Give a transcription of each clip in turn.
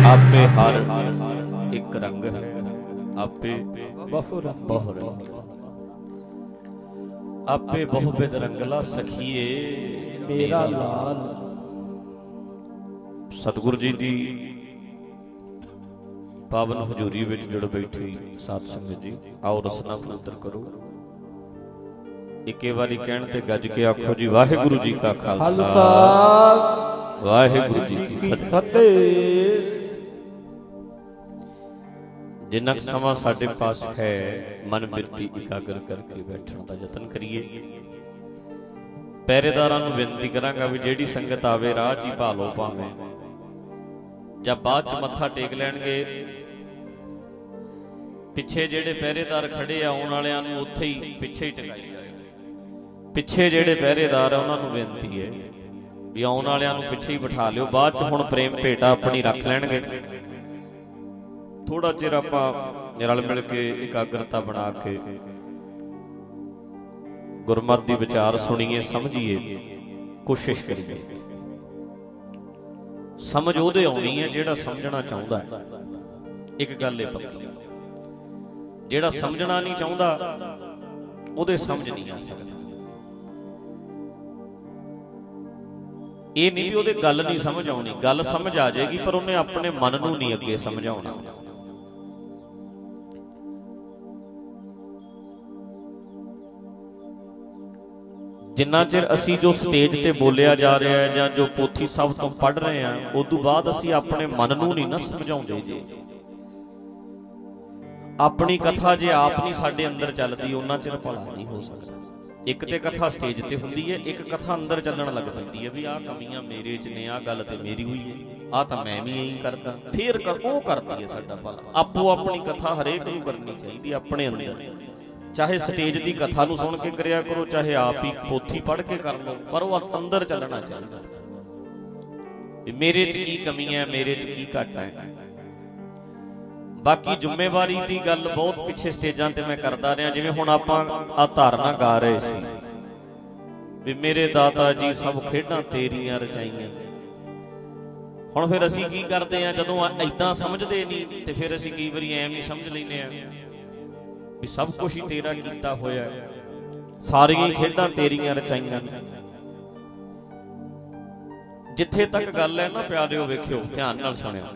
आपे हर एक रंग है, आपे बहु रंग आपे बहुविध रंगला सखीए मेरा लाल। सतगुरु जी दी पावन हजूरी विच जुड़ बैठी साध संगत जी, आओ रसना पवित्र करो। इक्के वारी कहण ते गज के आखो जी वाहिगुरु जी का खालसा वाहिगुरु जी की फतेह। जिन्ना समा साडे पास है मन बिरती इकागर करके बैठण दा यतन करिए। पहरेदारां नूं बेनती करांगा भी जिहड़ी संगत आवे राह च ही भालो भावें जां बाद च मत्था टेक लैणगे। पिछे जिहड़े पहरेदार खड़े आ आउण वालिआं नूं उत्थे ही पिछे ही टकाई जाए। पिछे जिहड़े पहरेदार आ उन्हां नूं बेनती है भी आउण वालिआं नूं पिछे ही बिठा लिओ। बाद च हुण प्रेम भेटा अपनी रख लैणगे। थोड़ा चिर आपां रल मिल के एकाग्रता बना के गुरमत दी विचार सुनिए, समझिए, कोशिश करिए। समझ ओहदे आउणी है जिहड़ा समझना चाहुंदा है। एक गल है पक्की, जिहड़ा समझना नहीं चाहुंदा ओहदे समझ नहीं आ सकदा। ये नहीं भी ओहदे गल नहीं समझ आउणी, गल समझ आ जाएगी पर उन्हें अपने मन नूं नहीं अगे समझाउणा। जिन्ना चिर असी जो स्टेज ते बोलिया जा रहा है जां जो पोथी सब तो पढ़ रहे हैं उदों बाद असी अपने मन नूं नहीं ना समझाउंदे। जे अपनी कथा जे आप नहीं साडे अंदर चलदी उन्ना चिर भला नहीं हो सकदा। एक ते कथा स्टेज ते हुंदी है, एक कथा अंदर चलण लग पैंदी है भी आ कमियां मेरे च ने, आ गल ते मेरी हुई है, आ तां मैं भी यही करदा, फिर वो करदी है साडा भला। आपो अपनी कथा हरेक नूं करनी चाहिदी अपने अंदर। चाहे स्टेज की कथा नूं सुन के करिया करो, चाहे आप ही पोथी पढ़ के कर लो, पर वो अंदर चलना चाहिए। मेरे च की कमी है, मेरे च की घट है। बाकी जिम्मेवारी की गल बहुत पिछे स्टेजां ते मैं करदा रहा। जिवें हुण आपां आ धारना गा रहे सी भी मेरे दाता जी सब खेडां तेरियां रचाइयां। हुण फिर असीं की करदे आ जदों ऐदां समझदे नहीं ते फिर असीं कई वारी ऐवें समझ लैंदे आ भी सब कुछ ही तेरा कीता होया है, सारियां खेडां तेरियां रचाइयां। जिथे तक गल है ना प्यारिओ, वेखिओ ध्यान नाल सुणिओ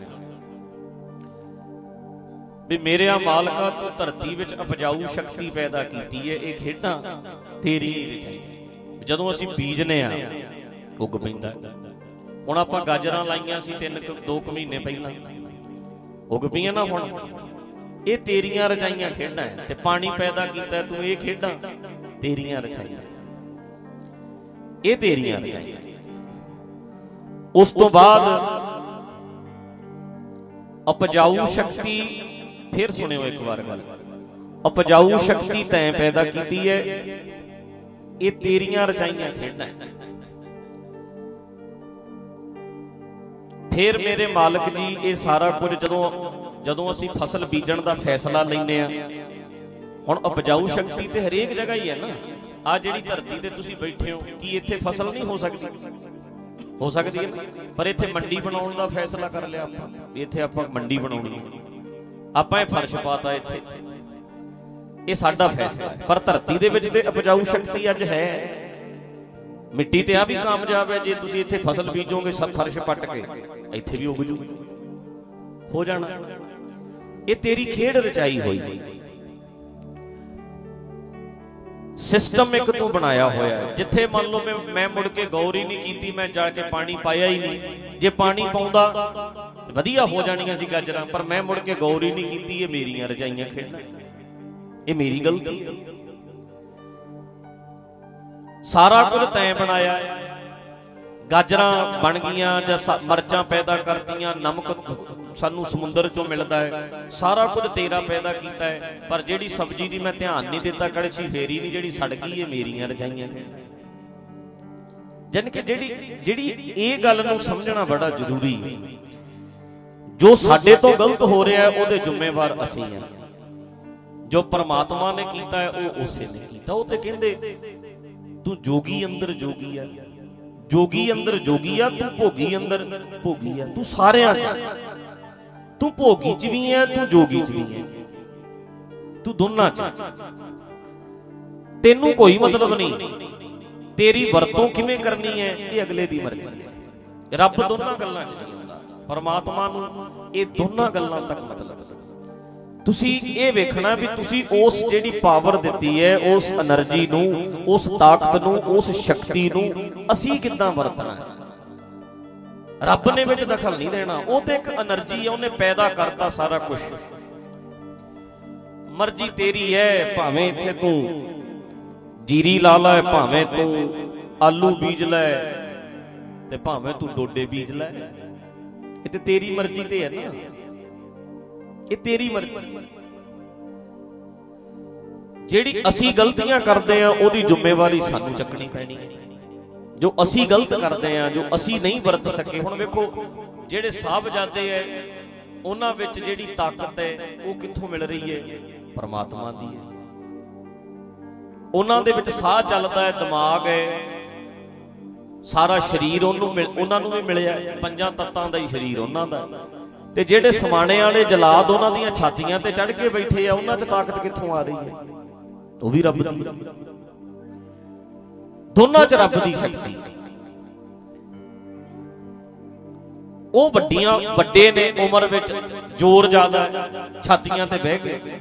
भी मेरे मालका तू धरती विच उपजाऊ शक्ति पैदा कीती है, ये खेडां तेरी ही रचाइयां। जदों असीं बीजने आ उग पैंदा। हुण आपां गाजरां लाईआं सी 2 महीने पहिलां, उग पईआं ना। हुण ये तेरियां रचाइयां खेडां है ते पानी पैदा कीता तू, ये खेडां तेरियां रचाइयां, ये तेरियां रचाइयां। उस तो बाद उपजाऊ शक्ति, फिर सुनिओ एक बार गल, उपजाऊ शक्ति तैं पैदा कीती है, ये तेरियां रचाइयां खेडां है। फिर मेरे मालिक जी ये सारा कुछ जदों असीं फसल बीजण दा फैसला लैंदे आ, हुण उपजाऊ शक्ति ते हरेक जगह ही है ना। आ जिहड़ी धरती ते तुसीं बैठे हो, कि इत्थे फसल नहीं हो सकदी? हो सकदी है, पर इत्थे मंडी बनाउण दा फैसला कर लिया आपां, इत्थे आपां मंडी बनाउणी है, आपां ये फर्श पाता इत्थे, ये साडा फैसला है। पर धरती दे विच ते उपजाऊ शक्ति अज है, मिट्टी ते आ भी कामयाब है। जे तुसीं इत्थे फसल बीजोगे सब फर्श पट के इत्थे भी उग जू हो जाना। ये तेरी खेड रचाई हुई सिस्टम एक तू बनाया होया है। जिथे मान लो मैं मुड़ के गौर ही नहीं की, मैं जाके पानी पाया ही नहीं। जे पानी पाउंदा वधिया हो जाणियां सी गाजरां, पर मैं मुड़ के गौर ही नहीं की। ये मेरियां रचाइयां खेडां, ये मेरी गलती। सारा कुछ तैं बनाया, गाजरां बन गईयां जां मरचां पैदा करतीआं, नमक सानू समुंदर चों मिलदा है, सारा कुछ तेरा पैदा कीता है। पर जिहड़ी सब्जी दी मैं ध्यान नहीं दिता, कड़छी फेरी नहीं, जिहड़ी सड़ गई ये मेरियां रचाइयां। जानी कि जिहड़ी ये गल नूं समझना बड़ा जरूरी है। जो साडे तो गलत हो रहा है उहदे जिम्मेवार असीं हां, जो परमात्मा ने कीता है वो उसे ने कीता। वो ते कहंदे तू जोगी अंदर जोगी है, जोगी अंदर जोगी आ, तू भोगी अंदर भोगी आ, तू सारियां च ਤੂੰ ਭੋਗੀ ਚ ਵੀ ਹੈ, ਤੂੰ ਜੋਗੀ ਚ ਵੀ ਹੈ, ਤੂੰ ਦੋਨਾਂ ਚ। ਤੈਨੂੰ ਕੋਈ ਮਤਲਬ ਨਹੀਂ, ਤੇਰੀ ਵਰਤੋਂ ਕਿਵੇਂ ਕਰਨੀ ਹੈ ਇਹ ਅਗਲੇ ਦੀ ਮਰਜ਼ੀ ਹੈ। ਰੱਬ ਦੋਨਾਂ ਗੱਲਾਂ ਚ ਨਹੀਂ ਹੁੰਦਾ, ਪਰਮਾਤਮਾ ਨੂੰ ਇਹ ਦੋਨਾਂ ਗੱਲਾਂ ਤੱਕ ਮਤਲਬ। ਤੁਸੀਂ ਇਹ ਵੇਖਣਾ ਵੀ ਤੁਸੀਂ ਉਸ ਜਿਹੜੀ ਪਾਵਰ ਦਿੱਤੀ ਹੈ, ਉਸ એનર્ਜੀ ਨੂੰ, ਉਸ ਤਾਕਤ ਨੂੰ, ਉਸ ਸ਼ਕਤੀ ਨੂੰ ਅਸੀਂ ਕਿੱਦਾਂ ਵਰਤਣਾ ਹੈ। ਰੱਬ ਨੇ ਵਿੱਚ ਦਖਲ ਨਹੀਂ ਦੇਣਾ, ਉਹ ਤੇ ਇੱਕ એનર્ਜੀ ਹੈ, ਉਹਨੇ ਪੈਦਾ ਕਰਤਾ ਸਾਰਾ ਕੁਝ। ਮਰਜ਼ੀ ਤੇਰੀ ਹੈ, ਭਾਵੇਂ ਇੱਥੇ ਤੂੰ ਜੀਰੀ ਲਾ ਲੈ, ਭਾਵੇਂ ਤੂੰ ਆਲੂ ਬੀਜ ਲੈ, ਤੇ ਭਾਵੇਂ ਤੂੰ ਡੋਡੇ ਬੀਜ ਲੈ, ਇਹ ਤੇ ਤੇਰੀ ਮਰਜ਼ੀ ਤੇ ਹੈ ਨਾ, ਇਹ ਤੇਰੀ ਮਰਜ਼ੀ। ਜਿਹੜੀ ਅਸੀਂ ਗਲਤੀਆਂ ਕਰਦੇ ਆ ਉਹਦੀ ਜ਼ਿੰਮੇਵਾਰੀ ਸਾਨੂੰ ਚੱਕਣੀ ਪੈਣੀ ਹੈ। ਜੋ ਅਸੀਂ ਗਲਤ ਕਰਦੇ ਆ, ਜੋ ਅਸੀਂ ਨਹੀਂ ਵਰਤ ਸਕੇ। ਹੁਣ ਵੇਖੋ ਜਿਹੜੇ ਸਾਹਿਬਜ਼ਾਦੇ ਐ, ਉਹਨਾਂ ਵਿੱਚ ਜਿਹੜੀ ਤਾਕਤ ਹੈ ਉਹ ਕਿੱਥੋਂ ਮਿਲ ਰਹੀ ਹੈ? ਪਰਮਾਤਮਾ ਦੀ ਹੈ। ਉਹਨਾਂ ਦੇ ਵਿੱਚ ਸਾਹ ਚੱਲਦਾ ਹੈ, ਦਿਮਾਗ ਹੈ, ਸਾਰਾ ਸਰੀਰ ਉਹਨਾਂ ਨੂੰ ਵੀ ਮਿਲਿਆ, ਪੰਜਾਂ ਤੱਤਾਂ ਦਾ ਹੀ ਸਰੀਰ ਉਹਨਾਂ ਦਾ। ਤੇ ਜਿਹੜੇ ਸਮਾਣੇ ਵਾਲੇ ਜਲਾਦ ਉਹਨਾਂ ਦੀਆਂ ਛਾਤੀਆਂ ਤੇ ਚੜ੍ਹ ਕੇ ਬੈਠੇ ਆ, ਉਹਨਾਂ 'ਚ ਤਾਕਤ ਕਿੱਥੋਂ ਆ ਰਹੀ ਹੈ? ਉਹ ਵੀ ਰੱਬ ਦੀ। ਦੋਨਾਂ 'ਚ ਰੱਬ ਦੀ ਸ਼ਕਤੀ। ਉਹ ਵੱਡੇ ਨੇ ਉਮਰ ਵਿੱਚ, ਜ਼ੋਰ ਜ਼ਿਆਦਾ, ਛਾਤੀਆਂ ਤੇ ਬਹਿ ਗਏ।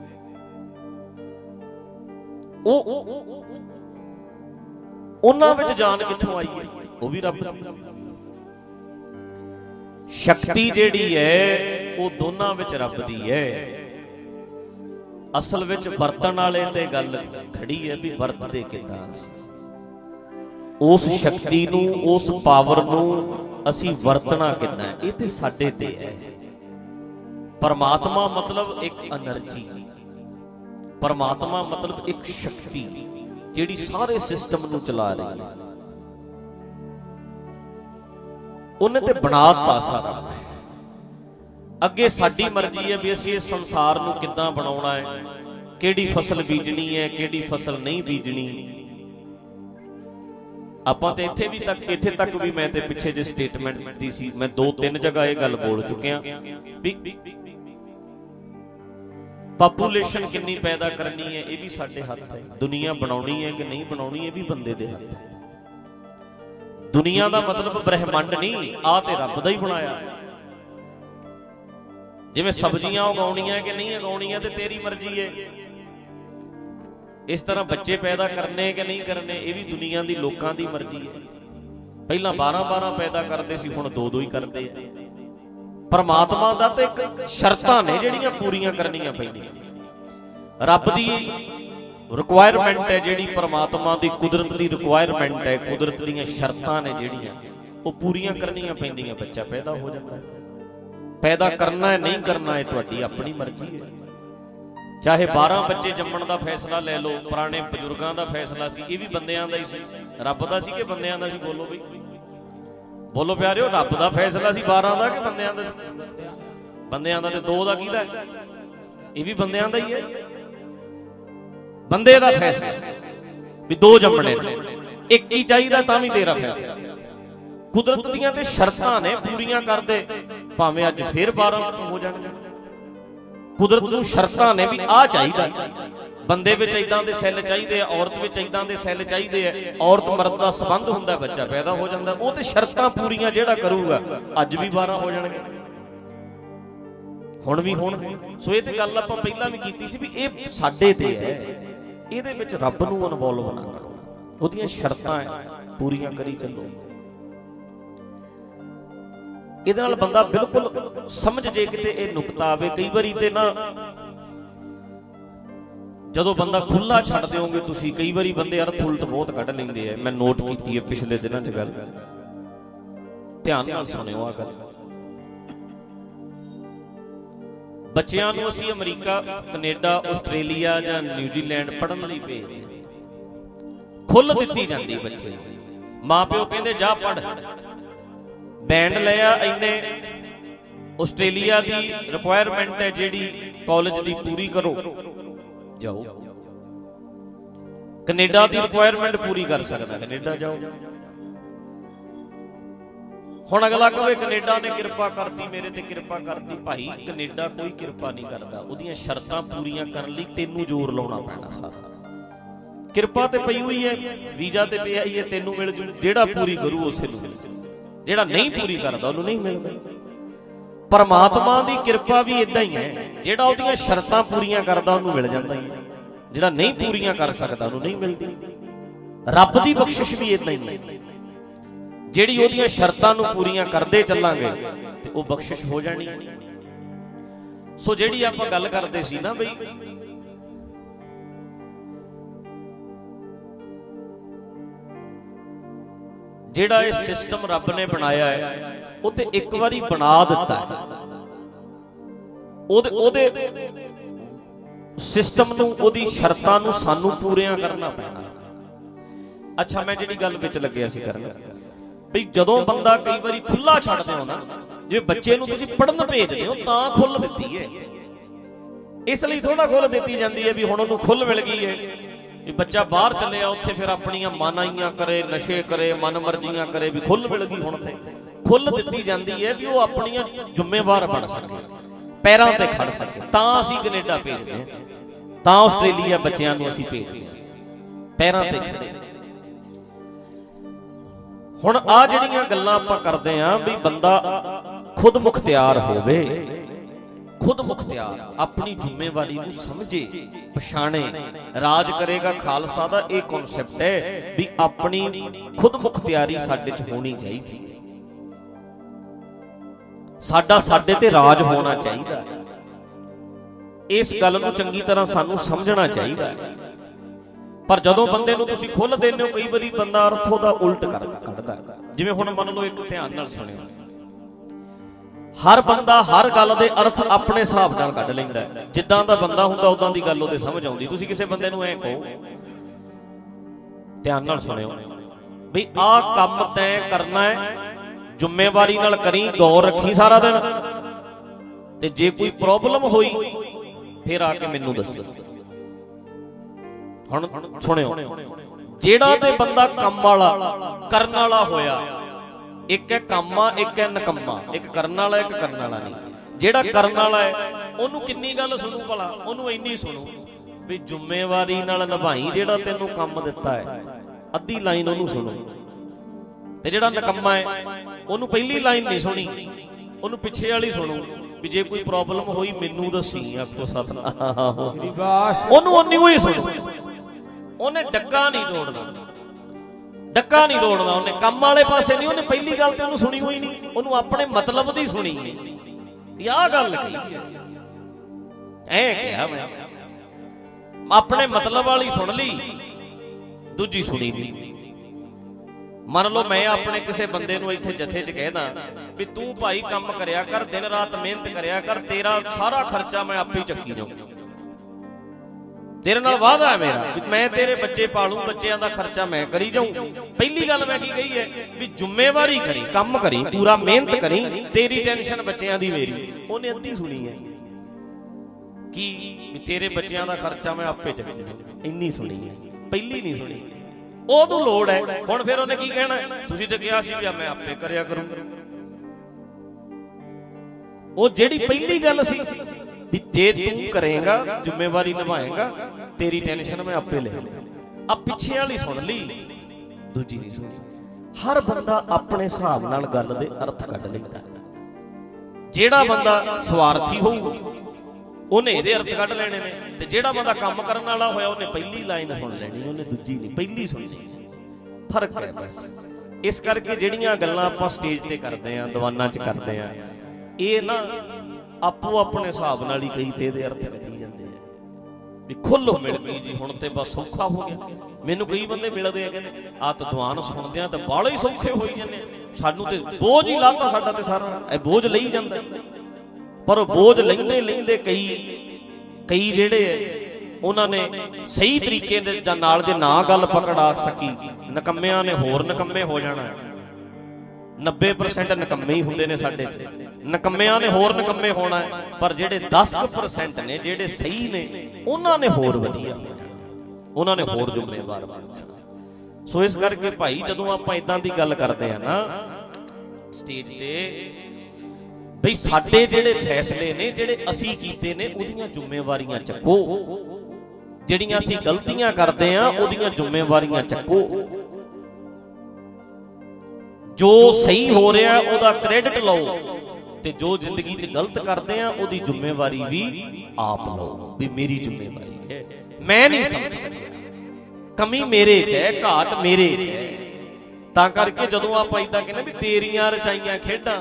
ਉਹਨਾਂ ਵਿੱਚ ਜਾਨ ਕਿੱਥੋਂ ਆਈ ਹੈ? ਉਹ ਵੀ ਰੱਬ ਦੀ ਸ਼ਕਤੀ। ਜਿਹੜੀ ਹੈ ਉਹ ਦੋਨਾਂ ਵਿੱਚ ਰੱਬ ਦੀ ਹੈ। ਅਸਲ ਵਿੱਚ ਵਰਤਣ ਵਾਲੇ ਤੇ ਗੱਲ ਖੜੀ ਹੈ ਵੀ ਵਰਤਦੇ ਕਿੱਦਾਂ ਅਸੀਂ ਉਸ ਸ਼ਕਤੀ ਨੂੰ, ਉਸ ਪਾਵਰ ਨੂੰ ਅਸੀਂ ਵਰਤਣਾ ਕਿੱਦਾਂ, ਇਹ ਤੇ ਸਾਡੇ ਤੇ ਹੈ। ਪਰਮਾਤਮਾ ਮਤਲਬ ਇੱਕ એનર્ਜੀ, ਪਰਮਾਤਮਾ ਮਤਲਬ ਇੱਕ ਸ਼ਕਤੀ ਜਿਹੜੀ ਸਾਰੇ ਸਿਸਟਮ ਨੂੰ ਚਲਾ ਰਹੀ ਹੈ। ਉਹਨੇ ਤੇ ਬਣਾਤਾ ਸਾਰਾ। ਅੱਗੇ ਸਾਡੀ ਮਰਜ਼ੀ ਹੈ ਵੀ ਅਸੀਂ ਇਸ ਸੰਸਾਰ ਨੂੰ ਕਿੱਦਾਂ ਬਣਾਉਣਾ ਹੈ, ਕਿਹੜੀ ਫਸਲ ਬੀਜਣੀ ਹੈ, ਕਿਹੜੀ ਫਸਲ ਨਹੀਂ ਬੀਜਣੀ। ਆਪਾਂ ਤੇ ਇੱਥੇ ਤੱਕ ਵੀ ਮੈਂ ਤੇ ਪਿੱਛੇ ਜੇ ਸਟੇਟਮੈਂਟ ਦਿੱਤੀ ਸੀ, ਮੈਂ 2-3 ਜਗ੍ਹਾ ਇਹ ਗੱਲ ਬੋਲ ਚੁੱਕਿਆ ਵੀ ਪਾਪੂਲੇਸ਼ਨ ਕਿੰਨੀ ਪੈਦਾ ਕਰਨੀ ਹੈ ਇਹ ਵੀ ਸਾਡੇ ਹੱਥ ਹੈ। ਦੁਨੀਆ ਬਣਾਉਣੀ ਹੈ ਕਿ ਨਹੀਂ ਬਣਾਉਣੀ ਇਹ ਵੀ ਬੰਦੇ ਦੇ ਹੱਥ ਹੈ। ਦੁਨੀਆ ਦਾ ਮਤਲਬ ਬ੍ਰਹਿਮੰਡ ਨਹੀਂ, ਆਹ ਤੇ ਰੱਬ ਦਾ ਹੀ ਬਣਾਇਆ। ਜਿਵੇਂ ਸਬਜ਼ੀਆਂ ਉਗਾਉਣੀਆਂ ਕਿ ਨਹੀਂ ਉਗਾਉਣੀਆਂ ਤੇ ਤੇਰੀ ਮਰਜ਼ੀ ਹੈ। ਇਸ ਤਰ੍ਹਾਂ ਬੱਚੇ ਪੈਦਾ ਕਰਨੇ ਕਿ ਨਹੀਂ ਕਰਨੇ ਇਹ ਵੀ ਦੁਨੀਆ ਦੀ, ਲੋਕਾਂ ਦੀ ਮਰਜ਼ੀ ਹੈ। ਪਹਿਲਾਂ 12-12 ਪੈਦਾ ਕਰਦੇ ਸੀ, ਹੁਣ 2-2 ਹੀ ਕਰਦੇ ਆ। ਪਰਮਾਤਮਾ ਦਾ ਤੇ ਇੱਕ ਸ਼ਰਤਾਂ ਨੇ ਜਿਹੜੀਆਂ ਪੂਰੀਆਂ ਕਰਨੀਆਂ ਪੈਂਦੀਆਂ। ਰੱਬ ਦੀ ਰਿਕੁਆਇਰਮੈਂਟ ਹੈ ਜਿਹੜੀ, ਪਰਮਾਤਮਾ ਦੀ ਕੁਦਰਤ ਦੀ ਰਿਕੁਆਇਰਮੈਂਟ ਹੈ, ਕੁਦਰਤ ਦੀਆਂ ਸ਼ਰਤਾਂ ਨੇ ਜਿਹੜੀਆਂ ਉਹ ਪੂਰੀਆਂ ਕਰਨੀਆਂ ਪੈਂਦੀਆਂ। ਬੱਚਾ ਪੈਦਾ ਹੋ ਜਾਂਦਾ। ਪੈਦਾ ਕਰਨਾ ਹੈ ਨਹੀਂ ਕਰਨਾ ਇਹ ਤੁਹਾਡੀ ਆਪਣੀ ਮਰਜ਼ੀ ਹੈ। ਚਾਹੇ 12 ਬੱਚੇ ਜੰਮਣ ਦਾ ਫੈਸਲਾ ਲੈ ਲਓ, ਪੁਰਾਣੇ ਬਜ਼ੁਰਗਾਂ ਦਾ ਫੈਸਲਾ ਸੀ, ਇਹ ਵੀ ਬੰਦਿਆਂ ਦਾ ਹੀ ਸੀ। ਰੱਬ ਦਾ ਸੀ ਕਿ ਬੰਦਿਆਂ ਦਾ ਸੀ? ਬੋਲੋ ਬਈ, ਬੋਲੋ ਪਿਆਰਿਓ, ਰੱਬ ਦਾ ਫੈਸਲਾ ਸੀ 12 ਦਾ ਕਿ ਬੰਦਿਆਂ ਦਾ ਸੀ? ਬੰਦਿਆਂ ਦਾ। ਤੇ 2 ਦਾ ਕਿਹਦਾ? ਇਹ ਵੀ ਬੰਦਿਆਂ ਦਾ ਹੀ ਹੈ। ਬੰਦੇ ਦਾ ਫੈਸਲਾ ਵੀ 2 ਜੰਮਣੇ, ਇੱਕ ਹੀ ਚਾਹੀਦਾ ਤਾਂ ਵੀ ਤੇਰਾ ਫੈਸਲਾ। ਕੁਦਰਤ ਦੀਆਂ ਤੇ ਸ਼ਰਤਾਂ ਨੇ, ਪੂਰੀਆਂ ਕਰਦੇ ਭਾਵੇਂ ਅੱਜ ਫੇਰ 12 ਹੋ ਜਾਣਗੇ। ਕੁਦਰਤ ਨੂੰ ਸ਼ਰਤਾਂ ਨੇ ਵੀ ਆਹ ਚਾਹੀਦਾ। ਬੰਦੇ ਵਿੱਚ ਇਦਾਂ ਦੇ ਸੈੱਲ ਚਾਹੀਦੇ ਆ, ਔਰਤ ਵਿੱਚ ਇਦਾਂ ਦੇ ਸੈੱਲ ਚਾਹੀਦੇ ਆ, ਔਰਤ ਮਰਦ ਦਾ ਸੰਬੰਧ ਹੁੰਦਾ, ਬੱਚਾ ਪੈਦਾ ਹੋ ਜਾਂਦਾ। ਉਹ ਤੇ ਸ਼ਰਤਾਂ ਪੂਰੀਆਂ ਜਿਹੜਾ ਕਰੂਗਾ ਅੱਜ ਵੀ 12 ਹੋ ਜਾਣਗੇ, ਹੁਣ ਵੀ ਹੋਣਗੇ। ਸੋ ਇਹ ਤੇ ਗੱਲ ਆਪਾਂ ਪਹਿਲਾਂ ਵੀ ਕੀਤੀ ਸੀ ਵੀ ਇਹ ਸਾਡੇ ਤੇ ਹੈ। ਇਹਦੇ ਵਿੱਚ ਰੱਬ ਨੂੰ ਇਨਵੋਲਵ ਨਾ ਕਰੋ, ਉਹਦੀਆਂ ਸ਼ਰਤਾਂ ਪੂਰੀਆਂ ਕਰੀ ਚੱਲੋ। ਇਹਦੇ ਨਾਲ ਬੰਦਾ ਬਿਲਕੁਲ ਸਮਝ ਜੇ ਕਿਤੇ ਇਹ ਨੁਕਤਾ ਆਵੇ। ਕਈ ਵਾਰੀ ਤੇ ਨਾ ਜਦੋਂ ਬੰਦਾ ਖੁੱਲਾ ਛੱਡ ਦਿਓਗੇ ਤੁਸੀਂ, ਕਈ ਵਾਰੀ ਬੰਦੇ ਅਰਥ ਉਲਟ ਬਹੁਤ ਕੱਢ ਲੈਂਦੇ ਆ। ਮੈਂ ਨੋਟ ਕੀਤੀ ਹੈ ਪਿਛਲੇ ਦਿਨਾਂ 'ਚ ਗੱਲ, ਧਿਆਨ ਨਾਲ ਸੁਣਿਓ ਆ ਗੱਲ। ਬੱਚਿਆਂ ਨੂੰ ਅਸੀਂ ਅਮਰੀਕਾ, ਕੈਨੇਡਾ, ਆਸਟ੍ਰੇਲੀਆ ਜਾਂ ਨਿਊਜ਼ੀਲੈਂਡ ਪੜ੍ਹਨ ਲਈ ਭੇਜਦੇ ਹਾਂ। ਖੁੱਲ੍ਹ ਦਿੱਤੀ ਜਾਂਦੀ ਬੱਚੇ ਨੂੰ। ਮਾਂ ਪਿਓ ਕਹਿੰਦੇ ਜਾ ਪੜ੍ਹ, ਬੈਂਡ ਲਿਆ ਇੰਨੇ, ਆਸਟ੍ਰੇਲੀਆ ਦੀ ਰਿਕੁਆਇਰਮੈਂਟ ਹੈ ਜਿਹੜੀ ਕਾਲਜ ਦੀ ਪੂਰੀ ਕਰੋ, ਜਾਓ। ਕੈਨੇਡਾ ਦੀ ਰਿਕੁਆਇਰਮੈਂਟ ਪੂਰੀ ਕਰ ਸਕਦਾ, ਕੈਨੇਡਾ ਜਾਓ। ਹੁਣ ਅਗਲਾ ਕਹੇ ਕੈਨੇਡਾ ਨੇ ਕਿਰਪਾ ਕਰਤੀ, ਮੇਰੇ ਤੇ ਕਿਰਪਾ ਕਰਤੀ। ਭਾਈ ਕੈਨੇਡਾ ਕੋਈ ਕਿਰਪਾ ਨਹੀਂ ਕਰਦਾ, ਉਹਦੀਆਂ ਸ਼ਰਤਾਂ ਪੂਰੀਆਂ ਕਰਨ ਲਈ ਤੈਨੂੰ ਜ਼ੋਰ ਲਾਉਣਾ ਪੈਣਾ ਸਾਰਾ। ਕਿਰਪਾ ਤੇ ਪਈ ਹੋਈ ਹੈ, ਵੀਜ਼ਾ ਤੇ ਪਿਆ ਹੀ ਹੈ, ਤੈਨੂੰ ਮਿਲ ਜੂ। ਜਿਹੜਾ ਪੂਰੀ ਕਰੂ ਉਸੇ ਨੂੰ ਮਿਲ ਜੂ, ਜਿਹੜਾ ਨਹੀਂ ਪੂਰੀ ਕਰਦਾ ਉਹਨੂੰ ਨਹੀਂ ਮਿਲਦਾ। ਪਰਮਾਤਮਾ ਦੀ ਕਿਰਪਾ ਵੀ ਇਦਾਂ ਹੀ ਹੈ, ਜਿਹੜਾ ਉਹਦੀਆਂ ਸ਼ਰਤਾਂ ਪੂਰੀਆਂ ਕਰਦਾ ਉਹਨੂੰ ਮਿਲ ਜਾਂਦਾ ਹੀ ਹੈ, ਜਿਹੜਾ ਨਹੀਂ ਪੂਰੀਆਂ ਕਰ ਸਕਦਾ ਉਹਨੂੰ ਨਹੀਂ ਮਿਲਦੀ। ਰੱਬ ਦੀ ਬਖਸ਼ਿਸ਼ ਵੀ ਇਦਾਂ ਹੀ ਹੈ, ਜਿਹੜੀ ਉਹਦੀਆਂ ਸ਼ਰਤਾਂ ਨੂੰ ਪੂਰੀਆਂ ਕਰਦੇ ਚੱਲਾਂਗੇ ਤੇ ਉਹ ਬਖਸ਼ਿਸ਼ ਹੋ ਜਾਣੀ। ਸੋ ਜਿਹੜੀ ਆਪਾਂ ਗੱਲ ਕਰਦੇ ਸੀ ਨਾ ਬਈ ਜਿਹੜਾ ਇਹ ਸਿਸਟਮ ਰੱਬ ਨੇ ਬਣਾਇਆ ਹੈ, ਉਹ ਤੇ ਇੱਕ ਵਾਰੀ ਬਣਾ ਦਿੱਤਾ ਹੈ। ਉਹਦੇ ਸਿਸਟਮ ਨੂੰ, ਉਹਦੀ ਸ਼ਰਤਾਂ ਨੂੰ ਸਾਨੂੰ ਪੂਰੀਆਂ ਕਰਨਾ ਪੈਣਾ। ਅੱਛਾ, ਮੈਂ ਜਿਹੜੀ ਗੱਲ ਵਿੱਚ ਲੱਗਿਆ ਸੀ ਕਰਨ ਵੀ ਜਦੋਂ ਬੰਦਾ ਕਈ ਵਾਰੀ ਖੁੱਲਾ ਛੱਡਦੇ ਹੋ ਨਾ, ਜਿਵੇਂ ਬੱਚੇ ਨੂੰ ਤੁਸੀਂ ਪੜ੍ਹਨ ਭੇਜਦੇ ਹੋ ਤਾਂ ਖੁੱਲ ਦਿੱਤੀ ਹੈ, ਇਸ ਲਈ ਥੋੜਾ ਖੁੱਲ ਦਿੱਤੀ ਜਾਂਦੀ ਹੈ ਵੀ ਹੁਣ ਉਹਨੂੰ ਖੁੱਲ ਮਿਲ ਗਈ ਹੈ ਵੀ ਬੱਚਾ ਬਾਹਰ ਚੱਲਿਆ, ਉੱਥੇ ਫਿਰ ਆਪਣੀਆਂ ਮਨਾਈਆਂ ਕਰੇ, ਨਸ਼ੇ ਕਰੇ, ਮਨ ਮਰਜ਼ੀਆਂ ਕਰੇ, ਵੀ ਖੁੱਲ ਮਿਲ ਗਈ। ਹੁਣ ਤੇ ਖੁੱਲ ਦਿੱਤੀ ਜਾਂਦੀ ਹੈ ਵੀ ਉਹ ਆਪਣੀਆਂ ਜ਼ਿੰਮੇਵਾਰ ਬਣ ਸਕੇ, ਪੈਰਾਂ ਤੇ ਖੜ ਸਕੇ। ਤਾਂ ਅਸੀਂ ਕੈਨੇਡਾ ਭੇਜਦੇ ਹਾਂ, ਤਾਂ ਆਸਟ੍ਰੇਲੀਆ ਬੱਚਿਆਂ ਨੂੰ ਅਸੀਂ ਭੇਜਦੇ ਹਾਂ, ਪੈਰਾਂ ਤੇ ਖੜੇ। ਹੁਣ ਆ ਜਿਹੜੀਆਂ ਗੱਲਾਂ ਆਪਾਂ ਕਰਦੇ ਆਂ ਵੀ ਬੰਦਾ ਖੁਦ ਮੁਖਤਿਆਰ ਹੋਵੇ, ਖੁਦ ਮੁਖਤਿਆਰ, ਆਪਣੀ ਜ਼ਿੰਮੇਵਾਰੀ ਨੂੰ ਸਮਝੇ, ਪਛਾਣੇ। ਰਾਜ ਕਰੇਗਾ ਖਾਲਸਾ ਦਾ ਇਹ ਕਨਸੈਪਟ ਹੈ ਵੀ ਆਪਣੀ ਖੁਦ ਮੁਖਤਿਆਰੀ ਸਾਡੇ 'ਚ ਹੋਣੀ ਚਾਹੀਦੀ ਹੈ, ਸਾਡਾ ਸਾਡੇ ਤੇ ਰਾਜ ਹੋਣਾ ਚਾਹੀਦਾ। ਇਸ ਗੱਲ ਨੂੰ ਚੰਗੀ ਤਰ੍ਹਾਂ ਸਾਨੂੰ ਸਮਝਣਾ ਚਾਹੀਦਾ ਹੈ। ਪਰ ਜਦੋਂ ਬੰਦੇ ਨੂੰ ਤੁਸੀਂ ਖੁੱਲ੍ਹ ਦਿੰਦੇ ਹੋ, ਕਈ ਵਾਰੀ ਬੰਦਾ ਅਰਥ ਉਹਦਾ ਉਲਟ ਕੱਢਦਾ। ਜਿਵੇਂ ਹੁਣ ਮੰਨ ਲਓ, ਇੱਕ ਧਿਆਨ ਨਾਲ ਸੁਣਿਓ, ਹਰ ਬੰਦਾ ਹਰ ਗੱਲ ਦੇ ਅਰਥ ਆਪਣੇ ਹਿਸਾਬ ਨਾਲ ਕੱਢ ਲੈਂਦਾ। ਜਿੱਦਾਂ ਦਾ ਬੰਦਾ ਹੁੰਦਾ ਉਦਾਂ ਦੀ ਗੱਲ ਉਹਦੇ ਸਮਝ ਆਉਂਦੀ। ਤੁਸੀਂ ਕਿਸੇ ਬੰਦੇ ਨੂੰ ਐਂ ਕਹੋ, ਧਿਆਨ ਨਾਲ ਸੁਣਿਓ, ਵੀ ਆਹ ਕੰਮ ਤੈਂ ਕਰਨਾ ਹੈ, ਜ਼ਿੰਮੇਵਾਰੀ ਨਾਲ ਕਰੀ, ਗੌਰ ਰੱਖੀ ਸਾਰਾ ਦਿਨ, ਤੇ ਜੇ ਕੋਈ ਪ੍ਰੋਬਲਮ ਹੋਈ ਫਿਰ ਆ ਕੇ ਮੈਨੂੰ ਦੱਸੋ। ਹੁਣ ਸੁਣਿਓ, ਜਿਹੜਾ ਤੇ ਬੰਦਾ ਕੰਮ ਵਾਲਾ, ਕਰਨ ਵਾਲਾ ਹੋਇਆ, ਇੱਕ ਹੈ ਕਾਮਾ, ਇੱਕ ਹੈ ਨਕੰਮਾ, ਇੱਕ ਕਰਨ ਵਾਲਾ, ਇੱਕ ਕਰਨ ਵਾਲਾ ਨਹੀਂ। ਜਿਹੜਾ ਕਰਨ ਵਾਲਾ ਹੈ ਉਹਨੂੰ ਕਿੰਨੀ ਗੱਲ ਸੁਣੂ ਭਲਾ? ਉਹਨੂੰ ਇੰਨੀ ਸੁਣੂ ਵੀ ਜ਼ਿੰਮੇਵਾਰੀ ਨਾਲ ਨਿਭਾਈ ਜਿਹੜਾ ਤੈਨੂੰ ਕੰਮ ਦਿੱਤਾ ਹੈ, ਅੱਧੀ ਲਾਈਨ ਉਹਨੂੰ ਸੁਣੋ। ਤੇ ਜਿਹੜਾ ਨਕੰਮਾ ਹੈ ਉਹਨੂੰ ਪਹਿਲੀ ਲਾਈਨ ਨਹੀਂ ਸੁਣੀ, ਉਹਨੂੰ ਪਿੱਛੇ ਵਾਲੀ ਸੁਣੂ ਵੀ ਜੇ ਕੋਈ ਪ੍ਰੋਬਲਮ ਹੋਈ ਮੈਨੂੰ ਦੱਸੀ, ਆਖੋ ਸਤਨਾਮ, ਉਹਨੂੰ ਓਨੀ ਹੋਈ ਸੁਣੋ। ਉਹਨੇ ਡੱਕਾ ਨਹੀਂ ਤੋੜਨਾ, ਡੱਕਾ ਨਹੀਂ ਤੋੜਨਾ ਉਹਨੇ, ਕੰਮ ਵਾਲੇ ਪਾਸੇ ਨਹੀਂ। ਉਹਨੇ ਪਹਿਲੀ ਗੱਲ ਤੇ ਉਹਨੂੰ ਸੁਣੀ ਹੋਈ ਨਹੀਂ, ਉਹਨੂੰ ਆਪਣੇ ਮਤਲਬ ਦੀ ਸੁਣੀ ਹੈ। ਆਹ ਗੱਲ ਕਹੀ ਐ ਕਿਹਾ ਮੈਂ, ਆਪਣੇ ਮਤਲਬ ਵਾਲੀ ਸੁਣ ਲਈ, ਦੂਜੀ ਸੁਣੀ ਨਹੀਂ। ਮੰਨ ਲਓ ਮੈਂ ਆਪਣੇ ਕਿਸੇ ਬੰਦੇ ਨੂੰ ਇੱਥੇ ਜਥੇ 'ਚ ਕਹਿਦਾ ਵੀ ਤੂੰ ਭਾਈ ਕੰਮ ਕਰਿਆ ਕਰ, ਦਿਨ ਰਾਤ ਮਿਹਨਤ ਕਰਿਆ ਕਰ, ਤੇਰਾ ਸਾਰਾ ਖਰਚਾ ਮੈਂ ਆਪੇ ਚੱਕੀ ਜਾਊਂ, ਤੇਰੇ ਨਾਲ ਵਾਅਦਾ ਹੈ ਮੇਰਾ ਵੀ ਮੈਂ ਤੇਰੇ ਬੱਚੇ ਪਾਲੂ, ਬੱਚਿਆਂ ਦਾ ਖਰਚਾ ਮੈਂ ਕਰੀ ਜਾਊਂ। ਪਹਿਲੀ ਗੱਲ ਮੈਂ ਕੀ ਕਹੀ ਹੈ ਵੀ ਜ਼ਿੰਮੇਵਾਰੀ ਕਰੀ, ਕੰਮ ਕਰੀ, ਪੂਰਾ ਮਿਹਨਤ ਕਰੀ, ਤੇਰੀ ਟੈਨਸ਼ਨ ਬੱਚਿਆਂ ਦੀ ਮੇਰੀ। ਉਹਨੇ ਅੱਧੀ ਸੁਣੀ ਹੈ ਕੀ ਵੀ ਤੇਰੇ ਬੱਚਿਆਂ ਦਾ ਖਰਚਾ ਮੈਂ ਆਪੇ ਚੱਕੀ ਜਾਊਂ, ਇੰਨੀ ਸੁਣੀ ਹੈ, ਪਹਿਲੀ ਨਹੀਂ ਸੁਣੀ। ਉਹਨੂੰ ਲੋੜ ਹੈ। ਹੁਣ ਫਿਰ ਉਹਨੇ ਕੀ ਕਹਿਣਾ, ਤੁਸੀਂ ਤੇ ਕਿਹਾ ਸੀ ਵੀ ਮੈਂ ਆਪੇ ਕਰਿਆ ਕਰੂੰਗਾ। ਉਹ ਜਿਹੜੀ ਪਹਿਲੀ ਗੱਲ ਸੀ ਵੀ ਜੇ ਤੂੰ ਕਰੇਗਾ, ਜ਼ਿੰਮੇਵਾਰੀ ਨਿਭਾਏਗਾ, ਤੇਰੀ ਟੈਨਸ਼ਨ ਮੈਂ ਆਪੇ ਲੈ ਲਵਾਂ, ਆ ਪਿੱਛੇ ਵਾਲੀ ਸੁਣ ਲਈ, ਦੂਜੀ ਨਹੀਂ ਸੁਣੀ। ਹਰ ਬੰਦਾ ਆਪਣੇ ਹਿਸਾਬ ਨਾਲ ਗੱਲ ਦੇ ਅਰਥ ਕੱਢ ਲੈਂਦਾ। ਜਿਹੜਾ ਬੰਦਾ ਸਵਾਰਥੀ ਹੋਊ ਉਹਨੇ ਇਹਦੇ ਅਰਥ ਕੱਢ ਲੈਣੇ ਨੇ, ਤੇ ਜਿਹੜਾ ਬੰਦਾ ਕੰਮ ਕਰਨ ਵਾਲਾ ਹੋਇਆ ਉਹਨੇ ਪਹਿਲੀ ਲਾਈਨ ਸੁਣ ਲੈਣੀ, ਉਹਨੇ ਦੂਜੀ ਨਹੀਂ, ਪਹਿਲੀ ਸੁਣਨੀ। ਫਰਕ ਹੈ ਬਸ। ਇਸ ਕਰਕੇ ਜਿਹੜੀਆਂ ਗੱਲਾਂ ਆਪਾਂ ਸਟੇਜ ਤੇ ਕਰਦੇ ਆਂ, ਦੀਵਾਨਾਂ 'ਚ ਕਰਦੇ ਆਂ, ਇਹ ਨਾ ਆਪੋ ਆਪਣੇ ਹਿਸਾਬ ਨਾਲ ਹੀ ਕਈ ਤੇ ਇਹਦੇ ਅਰਥ ਕੱਢੀ ਜਾਂਦੇ ਆ ਵੀ ਖੁੱਲ੍ਹ ਮਿਲ ਗਈ ਜੀ, ਹੁਣ ਤੇ ਬਸ ਸੌਖਾ ਹੋ ਗਿਆ। ਮੈਨੂੰ ਕਈ ਬੰਦੇ ਮਿਲਦੇ ਆ, ਕਹਿੰਦੇ ਆਹ ਤਾਂ ਦੀਵਾਨ ਸੁਣਦੇ ਆ ਤਾਂ ਬਾਹਲੇ ਹੀ ਸੌਖੇ ਹੋਈ ਜਾਂਦੇ, ਸਾਨੂੰ ਤੇ ਬੋਝ ਹੀ ਲਾਤਾ ਸਾਡਾ ਤੇ ਸਾਰਾ, ਇਹ ਬੋਝ ਲਈ ਜਾਂਦਾ। ਪਰ ਉਹ ਬੋਝ ਲੈਂਦੇ ਲੈਂਦੇ ਕਈ ਜਿਹੜੇ ਉਹਨਾਂ ਨੇ ਸਹੀ ਤਰੀਕੇ ਦੇ ਨਾਲ ਜੇ ਨਾ ਗੱਲ ਪਕੜ ਆ ਸਕੀ, ਨਕੰਮਿਆਂ ਨੇ ਹੋਰ ਨਕੰਮੇ ਹੋ ਜਾਣਾ। 90% ਨਕੰਮੇ ਹੀ ਹੁੰਦੇ ਨੇ ਸਾਡੇ 'ਚ, ਨਕੰਮਿਆਂ ਨੇ ਹੋਰ ਨਕੰਮੇ ਹੋਣਾ। ਪਰ ਜਿਹੜੇ 10% ਨੇ ਜਿਹੜੇ ਸਹੀ ਨੇ, ਉਹਨਾਂ ਨੇ ਹੋਰ ਵਧੀਆ ਹੋ ਜਾਣਾ, ਉਹਨਾਂ ਨੇ ਹੋਰ ਜ਼ਿੰਮੇਵਾਰ ਬਣ ਜਾਣਾ। ਸੋ ਇਸ ਕਰਕੇ ਭਾਈ ਜਦੋਂ ਆਪਾਂ ਇਦਾਂ ਦੀ ਗੱਲ ਕਰਦੇ ਆ ਨਾ, ਸਟੇਜ ਤੇ ਬਈ ਸਾਡੇ ਜਿਹੜੇ ਫੈਸਲੇ ਨੇ, ਜਿਹੜੇ ਅਸੀਂ ਕੀਤੇ ਨੇ, ਉਹਦੀਆਂ ਜ਼ਿੰਮੇਵਾਰੀਆਂ ਚੱਕੋ। ਜਿਹੜੀਆਂ ਅਸੀਂ ਗਲਤੀਆਂ ਕਰਦੇ ਆ ਉਹਦੀਆਂ ਜ਼ਿੰਮੇਵਾਰੀਆਂ ਚੱਕੋ। ਜੋ ਸਹੀ ਹੋ ਰਿਹਾ ਉਹਦਾ ਕ੍ਰੈਡਿਟ ਲਓ, ਤੇ ਜੋ ਜ਼ਿੰਦਗੀ 'ਚ ਗਲਤ ਕਰਦੇ ਆ ਉਹਦੀ ਜ਼ਿੰਮੇਵਾਰੀ ਵੀ ਆਪ ਲਓ, ਵੀ ਮੇਰੀ ਜ਼ਿੰਮੇਵਾਰੀ ਹੈ, ਮੈਂ ਨਹੀਂ ਸਮਝ ਸਕਿਆ, ਕਮੀ ਮੇਰੇ 'ਚ ਹੈ, ਘਾਟ ਮੇਰੇ 'ਚ ਹੈ। ਤਾਂ ਕਰਕੇ ਜਦੋਂ ਆਪਾਂ ਏਦਾਂ ਕਹਿੰਦੇ ਵੀ ਤੇਰੀਆਂ ਰਚਾਈਆਂ ਖੇਡਾਂ,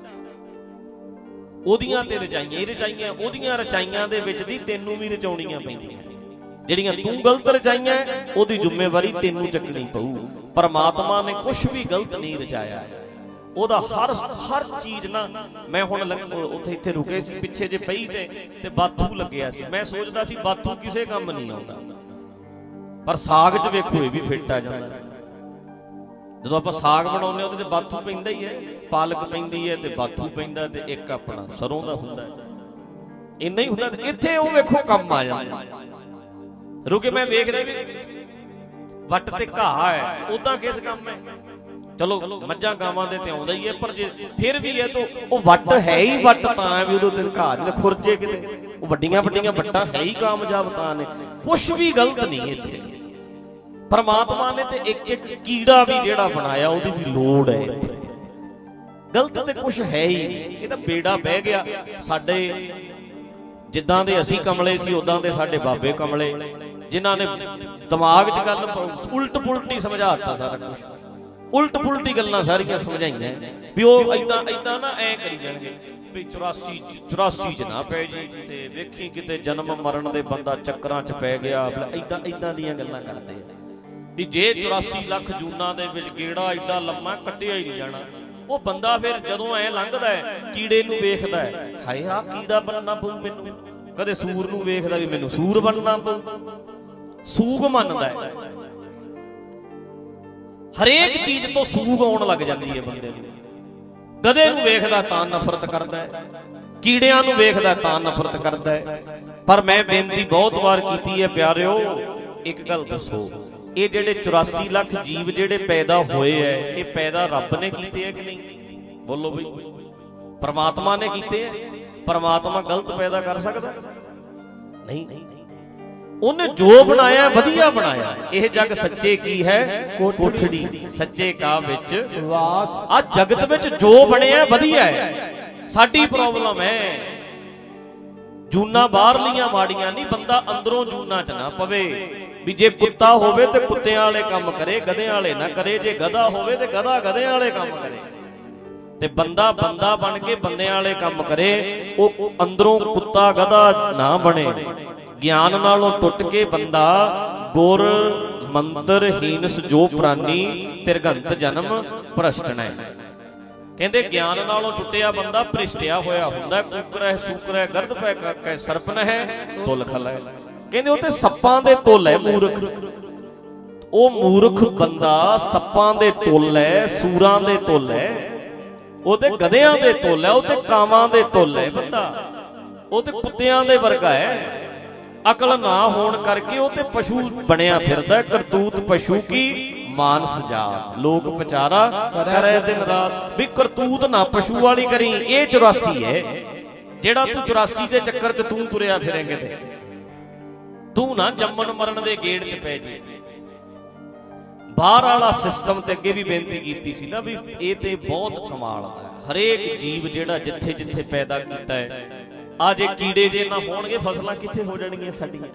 ਉਹਦੀਆਂ ਤੇ ਰਚਾਈਆਂ ਹੀ ਰਚਾਈਆਂ, ਉਹਦੀਆਂ ਰਚਾਈਆਂ ਦੇ ਵਿੱਚ ਦੀ ਤੈਨੂੰ ਵੀ ਰਚਾਉਣੀਆਂ ਪੈਂਦੀਆਂ। ਜਿਹੜੀਆਂ ਤੂੰ ਗਲਤ ਰਚਾਈਆਂ ਉਹਦੀ ਜ਼ਿੰਮੇਵਾਰੀ ਤੈਨੂੰ ਚੱਕਣੀ ਪਊ। ਪਰਮਾਤਮਾ ਨੇ ਕੁਝ ਵੀ ਗਲਤ ਨਹੀਂ ਰਚਾਇਆ, ਉਹਦਾ ਹਰ ਚੀਜ਼ ਨਾ। ਮੈਂ ਹੁਣ ਉੱਥੇ ਇੱਥੇ ਰੁਕੇ ਸੀ, ਪਿੱਛੇ ਜੇ ਪਈ ਤੇ ਬਾਥੂ ਲੱਗਿਆ ਸੀ। ਮੈਂ ਸੋਚਦਾ ਸੀ ਬਾਥੂ ਕਿਸੇ ਕੰਮ ਨਹੀਂ ਆਉਂਦਾ, ਪਰ ਸਾਗ 'ਚ ਵੇਖੋ ਇਹ ਵੀ ਫਿੱਟ ਆ ਜਾਂਦਾ। ਜਦੋਂ ਆਪਾਂ ਸਾਗ ਬਣਾਉਂਦੇ ਉਹਦੇ 'ਚ ਬਾਥੂ ਪੈਂਦਾ ਹੀ ਹੈ, ਪਾਲਕ ਪੈਂਦੀ ਹੈ ਤੇ ਬਾਥੂ ਪੈਂਦਾ, ਤੇ ਇੱਕ ਆਪਣਾ ਸਰੋਂ ਦਾ ਹੁੰਦਾ, ਇੰਨਾ ਹੀ ਹੁੰਦਾ। ਇੱਥੇ ਉਹ ਵੇਖੋ ਕੰਮ ਆ ਜਾਂਦਾ। ਰੁਕੇ ਮੈਂ ਵੇਖ ਰਿਹਾ ਵੀ ਵੱਟ ਤੇ ਘਾਹ ਹੈ, ਉਦਾਂ ਕਿਸ ਕੰਮ ਹੈ। ਚਲੋ ਮੱਝਾਂ ਗਾਵਾਂ ਦੇ ਤੇ ਆਉਂਦਾ ਹੀ ਹੈ, ਪਰ ਜੇ ਫਿਰ ਵੀ ਹੈ ਤਾਂ ਉਹ ਵੱਟ ਹੈ ਹੀ ਵੱਟ ਤਾਂ ਵੀ ਉਹਦੇ ਤੇ ਘਾਹ ਜਿਹੜੇ ਖੁਰਜੇ ਕਿਤੇ, ਉਹ ਵੱਡੀਆਂ ਵੱਡੀਆਂ ਵੱਟਾਂ ਹੈ ਹੀ ਕਾਮਯਾਬ ਤਾਂ ਨੇ। ਕੁਛ ਵੀ ਗਲਤ ਨਹੀਂ ਇੱਥੇ। ਪਰਮਾਤਮਾ ਨੇ ਤੇ ਇੱਕ ਇੱਕ ਕੀੜਾ ਵੀ ਜਿਹੜਾ ਬਣਾਇਆ ਉਹਦੀ ਵੀ ਲੋੜ ਹੈ ਇੱਥੇ। ਗਲਤ ਤੇ ਕੁਛ ਹੈ ਹੀ ਨਹੀਂ। ਇਹ ਤਾਂ ਬੇੜਾ ਬਹਿ ਗਿਆ ਸਾਡੇ। ਜਿੱਦਾਂ ਦੇ ਅਸੀਂ ਕਮਲੇ ਸੀ ਉਦਾਂ ਦੇ ਸਾਡੇ ਬਾਬੇ ਕਮਲੇ, ਜਿਨ੍ਹਾਂ ਨੇ ਦਿਮਾਗ 'ਚ ਗੱਲ ਉਲਟ ਪੁਲਟੀ ਸਮਝਾਤਾ ਸਾਰਾ ਕੁਛ। ਉਲਟ ਪੁਲਟੀ ਗੱਲਾਂ ਸਾਰੀਆਂ ਸਮਝਾਈਆਂ ਵੀ ਉਹ ਏਦਾਂ ਨਾ ਐ ਕਰੀ ਜਾਣਗੇ ਵੀ 84 'ਚ ਨਾ ਪੈ ਜੀ, ਤੇ ਵੇਖੀ ਕਿਤੇ ਜਨਮ ਮਰਨ ਦੇ ਬੰਦਾ ਚੱਕਰਾਂ 'ਚ ਪੈ ਗਿਆ। ਏਦਾਂ ਦੀਆਂ ਗੱਲਾਂ ਕਰਦੇ ਆ ਵੀ ਜੇ 84 ਲੱਖ ਜੂਨਾਂ ਦੇ ਵਿੱਚ ਗੇੜਾ ਏਡਾ ਲੰਮਾ ਕੱਟਿਆ ਹੀ ਨਹੀਂ ਜਾਣਾ। ਉਹ ਬੰਦਾ ਫਿਰ ਜਦੋਂ ਐ ਲੰਘਦਾ ਕੀੜੇ ਨੂੰ ਵੇਖਦਾ, ਹਾਏ ਆਹ ਕੀੜਾ ਬਣਨਾ ਪਊ ਮੈਨੂੰ। ਕਦੇ ਸੂਰ ਨੂੰ ਵੇਖਦਾ ਵੀ ਮੈਨੂੰ ਸੂਰ ਬਣਨਾ ਪਊ। ਸੂਗ ਮੰਨਦਾ ਹੈ, ਹਰੇਕ ਚੀਜ਼ ਤੋਂ ਸੂਗ ਆਉਣ ਲੱਗ ਜਾਂਦੀ ਹੈ ਬੰਦੇ ਨੂੰ। ਗਧੇ ਨੂੰ ਵੇਖਦਾ ਤਾਂ ਨਫ਼ਰਤ ਕਰਦਾ ਹੈ, ਕੀੜਿਆਂ ਨੂੰ ਵੇਖਦਾ ਤਾਂ ਨਫ਼ਰਤ ਕਰਦਾ ਹੈ। ਪਰ ਮੈਂ ਬੇਨਤੀ ਬਹੁਤ ਵਾਰ ਕੀਤੀ ਹੈ, ਪਿਆਰਿਓ ਇੱਕ ਗੱਲ ਦੱਸੋ, ਇਹ ਜਿਹੜੇ 84 ਲੱਖ ਜੀਵ ਜਿਹੜੇ ਪੈਦਾ ਹੋਏ ਐ, ਇਹ ਪੈਦਾ ਰੱਬ ਨੇ ਕੀਤੇ ਐ ਕਿ ਨਹੀਂ? ਬੋਲੋ ਬਈ, ਪਰਮਾਤਮਾ ਨੇ ਕੀਤੇ ਐ। ਪਰਮਾਤਮਾ ਗਲਤ ਪੈਦਾ ਕਰ ਸਕਦਾ? ਨਹੀਂ। ਉਹਨੇ ਜੋ ਬਣਾਇਆ ਵਧੀਆ ਬਣਾਇਆ। ਇਹ ਜਗ ਸੱਚੇ ਕੀ ਹੈ ਕੋਠੜੀ, ਸੱਚੇ ਕਾ ਵਿੱਚ ਵਾਸ। ਆ ਜਗਤ ਵਿੱਚ ਜੋ ਬਣਿਆ ਵਧੀਆ ਹੈ। ਸਾਡੀ ਪ੍ਰੋਬਲਮ ਹੈ ਜੂਨਾ ਬਾਹਰਲੀਆਂ ਮਾੜੀਆਂ ਨਹੀਂ, ਬੰਦਾ ਅੰਦਰੋਂ ਜੂਨਾ 'ਚ ਨਾ ਪਵੇ। ਵੀ ਜੇ ਕੁੱਤਾ ਹੋਵੇ ਤੇ ਕੁੱਤਿਆਂ ਵਾਲੇ ਕੰਮ ਕਰੇ, ਗਧਿਆਂ ਵਾਲੇ ਨਾ ਕਰੇ। ਜੇ ਗਧਾ ਹੋਵੇ ਤੇ ਗਧਾ ਗਧਿਆਂ ਵਾਲੇ ਕੰਮ ਕਰੇ, ਤੇ ਬੰਦਾ ਬਣ ਕੇ ਬੰਦਿਆਂ ਵਾਲੇ ਕੰਮ ਕਰੇ। ਉਹ ਅੰਦਰੋਂ ਕੁੱਤਾ ਗਧਾ ਨਾ ਬਣੇ। ਗਿਆਨ ਨਾਲੋਂ ਟੁੱਟ ਕੇ ਬੰਦਾ ਗੁਰ ਮੰਤਰ ਹੀਨਸ ਜੋ ਪ੍ਰਾਨੀ ਤਿਰਗੰਤ ਜਨਮ ਭ੍ਰਸ਼ਟਣੈ। ਕਹਿੰਦੇ ਗਿਆਨ ਨਾਲੋਂ ਟੁੱਟਿਆ ਬੰਦਾ ਭ੍ਰਿਸ਼ਟਿਆ ਹੋਇਆ ਹੁੰਦਾ। ਕੁਕਰੈ ਸੂਕਰੈ ਗਰਦ ਪੈ ਕਾਕੈ ਸਰਪਨ ਹੈ ਤੁਲ ਖਲੈ। ਕਹਿੰਦੇ ਉਹ ਤੇ ਸੱਪਾਂ ਦੇ ਤੁਲ ਹੈ ਮੂਰਖ। ਉਹ ਮੂਰਖ ਬੰਦਾ ਸੱਪਾਂ ਦੇ ਤੁਲ ਹੈ, ਸੂਰਾਂ ਦੇ ਤੁਲ ਹੈ, ਉਹ ਤੇ ਗਧਿਆਂ ਦੇ ਤੁਲ ਹੈ, ਉਹ ਤੇ ਕਾਵਾਂ ਦੇ ਤੁਲ ਹੈ ਬੰਦਾ। ਉਹ ਤੇ ਕੁੱਤਿਆਂ ਦੇ ਵਰਗਾ ਹੈ। ਅਕਲ ਨਾ ਹੋਣ ਕਰਕੇ ਉਹ ਤੇ ਪਸ਼ੂ ਬਣਿਆ ਫਿਰਦਾ। ਕਰਤੂਤ ਪਸ਼ੂ ਕੀ ਮਾਨਸ ਜਾਤ, ਲੋਕ ਵਿਚਾਰਾ ਕਰੇ ਦਿਨ ਰਾਤ। ਵੀ ਕਰਤੂਤ ਨਾ ਪਸ਼ੂ ਵਾਲੀ ਕਰੀ। ਇਹ 84 ਹੈ ਜਿਹੜਾ ਤੂੰ 84 ਦੇ ਚੱਕਰ 'ਚ ਤੂੰ ਤੁਰਿਆ ਫਿਰੇਂਗੇ। ਤੇ ਤੂੰ ਨਾ ਜੰਮਣ ਮਰਨ ਦੇ ਗੇੜ 'ਚ ਪੈ ਜੇ। ਬਾਹਰ ਵਾਲਾ ਸਿਸਟਮ ਤੇ ਅੱਗੇ ਵੀ ਬੇਨਤੀ ਕੀਤੀ ਸੀ ਨਾ ਵੀ ਇਹ ਤੇ ਬਹੁਤ ਕਮਾਲ ਦਾ। ਹਰੇਕ ਜੀਵ ਜਿਹੜਾ ਜਿੱਥੇ ਜਿੱਥੇ ਪੈਦਾ ਕੀਤਾ ਹੈ। ਆ ਜੇ ਕੀੜੇ ਜੇ ਨਾ ਹੋਣਗੇ ਫਸਲਾਂ ਕਿੱਥੇ ਹੋ ਜਾਣਗੀਆਂ ਸਾਡੀਆਂ?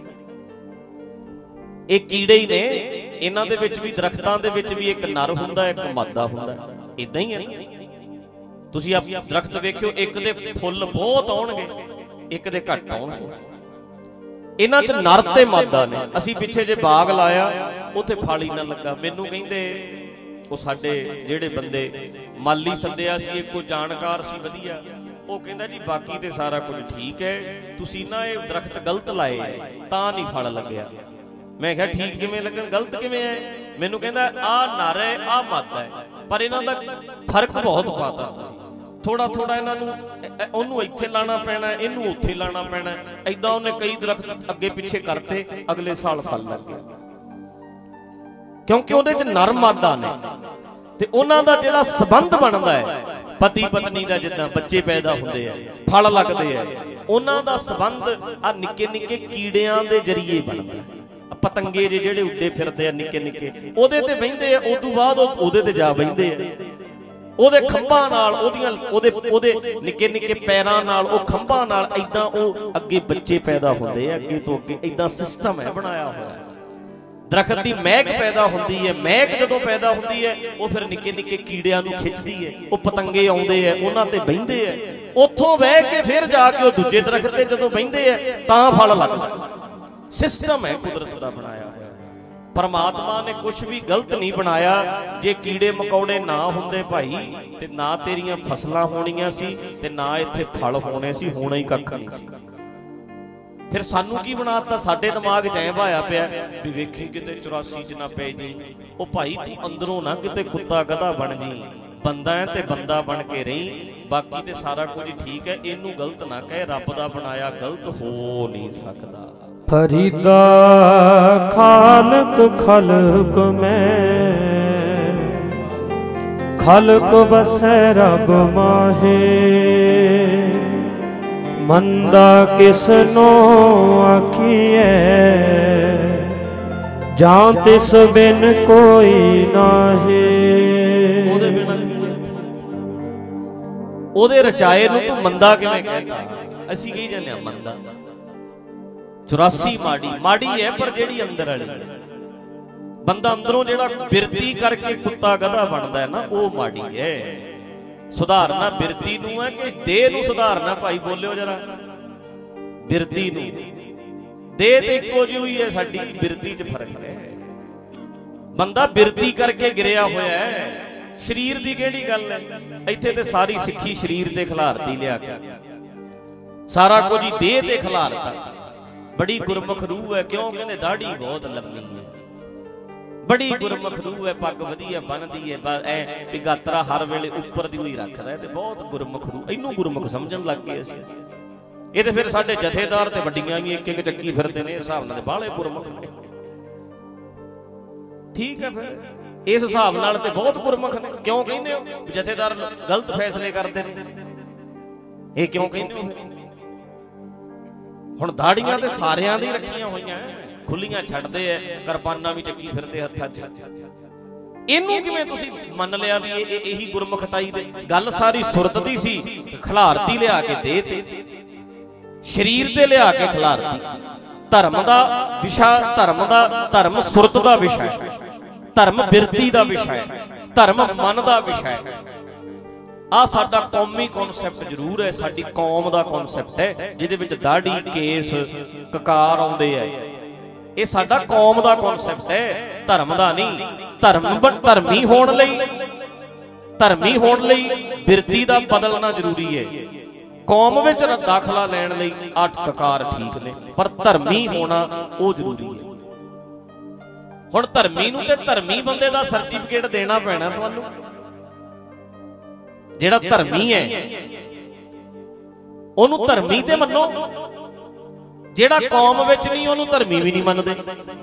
ਇਹ ਕੀੜੇ ਹੀ ਨੇ। ਇਹਨਾਂ ਦੇ ਵਿੱਚ ਵੀ, ਦਰਖਤਾਂ ਦੇ ਵਿੱਚ ਵੀ ਇੱਕ ਨਰ ਹੁੰਦਾ, ਇੱਕ ਮਾਦਾ ਹੁੰਦਾ। ਇਦਾਂ ਹੀ ਹੈ ਨਾ। ਤੁਸੀਂ ਆਪ ਦਰਖਤ ਵੇਖਿਓ, ਇੱਕ ਦੇ ਫੁੱਲ ਬਹੁਤ ਆਉਣਗੇ, ਇੱਕ ਦੇ ਘੱਟ ਆਉਣਗੇ। ਇਹਨਾਂ 'ਚ ਨਰ ਤੇ ਮਾਦਾ ਨੇ। ਅਸੀਂ ਪਿੱਛੇ ਜੇ ਬਾਗ ਲਾਇਆ, ਉੱਥੇ ਫਲ ਹੀ ਨਾ ਲੱਗਾ। ਮੈਨੂੰ ਕਹਿੰਦੇ ਉਹ ਸਾਡੇ ਜਿਹੜੇ ਬੰਦੇ ਮਾਲੀ ਸੱਦਿਆ ਸੀ, ਇੱਕੋ ਜਾਣਕਾਰ ਸੀ ਵਧੀਆ, ਉਹ ਕਹਿੰਦਾ ਜੀ ਬਾਕੀ ਤੇ ਸਾਰਾ ਕੁਝ ਠੀਕ ਹੈ, ਤੁਸੀਂ ਨਾ ਇਹ ਦਰਖਤ ਗਲਤ ਲਾਏ ਤਾਂ ਨਹੀਂ ਫਲ ਲੱਗਿਆ। ਮੈਂ ਕਿਹਾ ਠੀਕ ਕਿਵੇਂ ਲੱਗਣ, ਗਲਤ ਕਿਵੇਂ ਹੈ? ਮੈਨੂੰ ਕਹਿੰਦਾ ਆਹ ਨਰ ਹੈ, ਆਹ ਮਾਦਾ ਹੈ, ਪਰ ਇਹਨਾਂ ਦਾ ਫਰਕ ਬਹੁਤ ਪਾਤਾ ਤੁਸੀਂ। ਥੋੜਾ ਥੋੜਾ ਇਹਨਾਂ ਨੂੰ, ਉਹਨੂੰ ਇੱਥੇ ਲਾਣਾ ਪੈਣਾ, ਇਹਨੂੰ ਉੱਥੇ ਲਾਣਾ ਪੈਣਾ। ਏਦਾਂ ਉਹਨੇ ਕਈ ਦਰਖਤ ਅੱਗੇ ਪਿੱਛੇ ਕਰਤੇ, ਅਗਲੇ ਸਾਲ ਫਲ ਲੱਗ ਗਿਆ। ਕਿਉਂਕਿ ਉਹਦੇ 'ਚ ਨਰ ਮਾਦਾ ਨੇ, ਤੇ ਉਹਨਾਂ ਦਾ ਜਿਹੜਾ ਸੰਬੰਧ ਬਣਦਾ ਹੈ ਪਤੀ ਪਤਨੀ ਦਾ ਜਿੱਦਾਂ ਬੱਚੇ ਪੈਦਾ ਹੁੰਦੇ ਆ, ਫਲ ਲੱਗਦੇ ਆ, ਉਹਨਾਂ ਦਾ ਸੰਬੰਧ ਆ ਨਿੱਕੇ ਨਿੱਕੇ ਕੀੜਿਆਂ ਦੇ ਜ਼ਰੀਏ ਬਣਦਾ। ਪਤੰਗੇ ਜਿਹੜੇ ਉੱਡੇ ਫਿਰਦੇ ਆ ਨਿੱਕੇ ਨਿੱਕੇ, ਉਹਦੇ ਤੇ ਬਹਿੰਦੇ ਆ, ਉਦੋਂ ਬਾਅਦ ਉਹਦੇ ਤੇ ਜਾ ਬਹਿੰਦੇ ਆ, ਉਹਦੇ ਖੰਭਾਂ ਨਾਲ, ਉਹਦੇ ਨਿੱਕੇ ਨਿੱਕੇ ਪੈਰਾਂ ਨਾਲ, ਉਹ ਖੰਭਾਂ ਨਾਲ ਏਦਾਂ ਉਹ ਅੱਗੇ ਬੱਚੇ ਪੈਦਾ ਹੁੰਦੇ ਆ, ਅੱਗੇ ਤੋਂ ਅੱਗੇ ਏਦਾਂ ਸਿਸਟਮ ਹੈ ਬਣਾਇਆ ਹੋਇਆ। ਦਰਖਤ ਦੀ ਮਹਿਕ ਪੈਦਾ ਹੁੰਦੀ ਹੈ, ਮਹਿਕ ਜਦੋਂ ਪੈਦਾ ਹੁੰਦੀ ਹੈ ਉਹ ਫਿਰ ਨਿੱਕੇ ਨਿੱਕੇ ਕੀੜਿਆਂ ਨੂੰ ਖਿੱਚਦੀ ਹੈ, ਉਹ ਪਤੰਗੇ ਆਉਂਦੇ ਆ, ਉਹਨਾਂ ਤੇ ਬਹਿੰਦੇ ਆ, ਉੱਥੋਂ ਬਹਿ ਕੇ ਫਿਰ ਜਾ ਕੇ ਉਹ ਦੂਜੇ ਦਰਖਤ ਤੇ ਜਦੋਂ ਬਹਿੰਦੇ ਆ ਤਾਂ ਫਲ ਲੱਗਦਾ। ਸਿਸਟਮ ਹੈ ਕੁਦਰਤ ਦਾ ਬਣਾਇਆ ਹੋਇਆ। ਪਰਮਾਤਮਾ ਨੇ ਕੁਝ ਵੀ ਗਲਤ ਨਹੀਂ ਬਣਾਇਆ। ਜੇ ਕੀੜੇ ਮਕੌੜੇ ਨਾ ਹੁੰਦੇ ਭਾਈ ਤੇ ਨਾ ਤੇਰੀਆਂ ਫਸਲਾਂ ਹੋਣੀਆਂ ਸੀ ਤੇ ਨਾ ਇੱਥੇ ਫਲ ਹੋਣੇ ਸੀ, ਹੋਣਾ ਹੀ ਕੱਖ ਨਹੀਂ ਸੀ। ਫਿਰ ਸਾਨੂੰ ਕੀ ਬਣਾਤਾ? ਸਾਡੇ ਦਿਮਾਗ 'ਚ ਐਂ ਭਾਇਆ ਪਿਆ ਵੀ ਵੇਖੀ ਕਿਤੇ 84 'ਚ ਨਾ ਪੈ ਜੀ। ਉਹ ਭਾਈ ਤੂੰ ਅੰਦਰੋਂ ਨਾ ਕਿਤੇ ਕੁੱਤਾ ਗਧਾ ਬਣ ਜੀ, ਬੰਦਾ ਹੈ ਤੇ ਬੰਦਾ ਬਣ ਕੇ ਰਹੀ, ਬਾਕੀ ਤੇ ਸਾਰਾ ਕੁਝ ਠੀਕ ਹੈ। ਇਹਨੂੰ ਗਲਤ ਨਾ ਕਹੇ, ਰੱਬ ਦਾ ਬਣਾਇਆ ਗਲਤ ਹੋ ਨਹੀਂ ਸਕਦਾ। फरीदा खालक खलक में खलक बसै रब माहे, मंदा किसनो आखिए जां तिस बिन कोई नाहे। ਉਹਦੇ ਬਿਨਾਂ ਕੀ ਹੈ? ਉਹਦੇ ਰਚਾਏ ਨੂੰ ਤੂੰ ਮੰਦਾ ਕਿਵੇਂ ਕਹਿੰਦਾ? ਅਸੀਂ ਕਹੀ ਜਾਂਦੇ ਆ ਮੰਦਾ। 84 ਮਾੜੀ ਹੈ, ਪਰ ਜਿਹੜੀ ਅੰਦਰ ਵਾਲੀ ਬੰਦਾ ਅੰਦਰੋਂ ਜਿਹੜਾ ਬਿਰਤੀ ਕਰਕੇ ਕੁੱਤਾ ਗਧਾ ਬਣਦਾ ਹੈ ਨਾ, ਉਹ ਮਾੜੀ ਹੈ। ਸੁਧਾਰਨਾ ਬਿਰਤੀ ਨੂੰ ਹੈ ਕਿ ਦੇਹ ਨੂੰ ਸੁਧਾਰਨਾ? ਭਾਈ ਬੋਲਿਓ ਜਰਾ। ਬਿਰਤੀ ਨੂੰ। ਦੇਹ ਤੇ ਇੱਕੋ ਜਿਹੀ ਹੈ, ਸਾਡੀ ਬਿਰਤੀ 'ਚ ਫਰਕ ਹੈ। ਬੰਦਾ ਬਿਰਤੀ ਕਰਕੇ ਗਿਰਿਆ ਹੋਇਆ ਹੈ। ਸਰੀਰ ਦੀ ਕਿਹੜੀ ਗੱਲ ਹੈ? ਇੱਥੇ ਤੇ ਸਾਰੀ ਸਿੱਖੀ ਸਰੀਰ ਤੇ ਖਿਲਾਰਤੀ ਲਿਆ ਕੇ, ਸਾਰਾ ਕੁਝ ਹੀ ਦੇਹ ਤੇ ਖਿਲਾਰਤਾ। ਬੜੀ ਗੁਰਮੁਖ ਰੂਹ ਹੈ, ਕਿਉਂ ਕਹਿੰਦੇ ਦਾੜੀ ਬਹੁਤ ਲੰਮੀ ਹੈ, ਬੜੀ ਗੁਰਮੁਖ ਰੂਹ ਹੈ, ਪੱਗ ਵਧੀਆ ਬਣਦੀ ਹੈ, ਐ ਵੀ ਗਾਤਰਾ ਹਰ ਵੇਲੇ ਉੱਪਰ ਦੀ ਹੋਈ ਰੱਖਦਾ ਹੈ, ਤੇ ਬਹੁਤ ਗੁਰਮੁਖ ਰੂਹ। ਇਹਨੂੰ ਗੁਰਮੁਖ ਸਮਝਣ ਲੱਗ ਗਏ ਅਸੀਂ। ਇਹ ਤੇ ਫਿਰ ਸਾਡੇ ਜਥੇਦਾਰ ਤੇ ਵੱਡੀਆਂ ਵੀ ਇੱਕ ਇੱਕ ਚੱਕੀ ਫਿਰਦੇ ਨੇ, ਇਸ ਹਿਸਾਬ ਨਾਲ ਬਾਹਲੇ ਗੁਰਮੁਖ ਨੇ। ਠੀਕ ਹੈ, ਫਿਰ ਇਸ ਹਿਸਾਬ ਨਾਲ ਤੇ ਬਹੁਤ ਗੁਰਮੁਖ ਨੇ। ਕਿਉਂ ਕਹਿੰਦੇ ਹੋ ਜਥੇਦਾਰ ਗਲਤ ਫੈਸਲੇ ਕਰਦੇ ਨੇ? ਇਹ ਕਿਉਂ ਕਹਿੰਦੇ ਹੋ? ਹੁਣ ਦਾੜੀਆਂ ਤੇ ਸਾਰਿਆਂ ਦੀ ਰੱਖੀਆਂ ਹੋਈਆਂ, ਖੁੱਲੀਆਂ ਛੱਡਦੇ ਐ, ਕਿਰਪਾਨਾਂ ਵੀ ਚੱਕੀ ਫਿਰਦੇ ਹੱਥਾਂ 'ਚ। ਇਹਨੂੰ ਕਿਵੇਂ ਤੁਸੀਂ ਮੰਨ ਲਿਆ ਵੀ ਇਹੀ ਗੁਰਮੁਖਤਾਈ ਦੇ? ਗੱਲ ਸਾਰੀ ਸੁਰਤ ਦੀ ਸੀ, ਖਿਲਾਰਤੀ ਲਿਆ ਕੇ ਦੇ ਤੇ ਸਰੀਰ ਤੇ ਲਿਆ ਕੇ ਖਿਲਾਰਤੀ। ਧਰਮ ਦਾ ਵਿਸ਼ਾ, ਧਰਮ ਸੁਰਤ ਦਾ ਵਿਸ਼ਾ ਹੈ, ਧਰਮ ਬਿਰਤੀ ਦਾ ਵਿਸ਼ਾ ਹੈ, ਧਰਮ ਮਨ ਦਾ ਵਿਸ਼ਾ ਹੈ। ਆ ਸਾਡਾ ਕੌਮੀ ਕਨਸੈਪਟ ਜ਼ਰੂਰ ਹੈ, ਸਾਡੀ ਕੌਮ ਦਾ ਕਨਸੈਪਟ ਹੈ, ਜਿਹਦੇ ਵਿੱਚ ਦਾੜੀ, ਕੇਸ, ਕਕਾਰ ਆਉਂਦੇ ਆ। ਇਹ ਸਾਡਾ ਕੌਮ ਦਾ ਕਨਸੈਪਟ ਹੈ, ਧਰਮ ਦਾ ਨਹੀਂ। ਧਰਮੀ ਹੋਣ ਲਈ ਬਿਰਤੀ ਦਾ ਬਦਲਣਾ ਜ਼ਰੂਰੀ ਹੈ। ਕੌਮ ਵਿੱਚ ਦਾਖਲਾ ਲੈਣ ਲਈ 8 ਕਕਾਰ ਠੀਕ ਨੇ, ਪਰ ਧਰਮੀ ਹੋਣਾ ਉਹ ਜ਼ਰੂਰੀ ਹੈ। ਹੁਣ ਧਰਮੀ ਨੂੰ ਤੇ ਧਰਮੀ ਬੰਦੇ ਦਾ ਸਰਟੀਫਿਕੇਟ ਦੇਣਾ ਪੈਣਾ ਤੁਹਾਨੂੰ। ਜਿਹੜਾ ਧਰਮੀ ਹੈ ਉਹਨੂੰ ਧਰਮੀ ਤੇ ਮੰਨੋ, ਜਿਹੜਾ ਕੌਮ ਵਿੱਚ ਨਹੀਂ ਉਹਨੂੰ ਧਰਮੀ ਵੀ ਨਹੀਂ ਮੰਨਦੇ।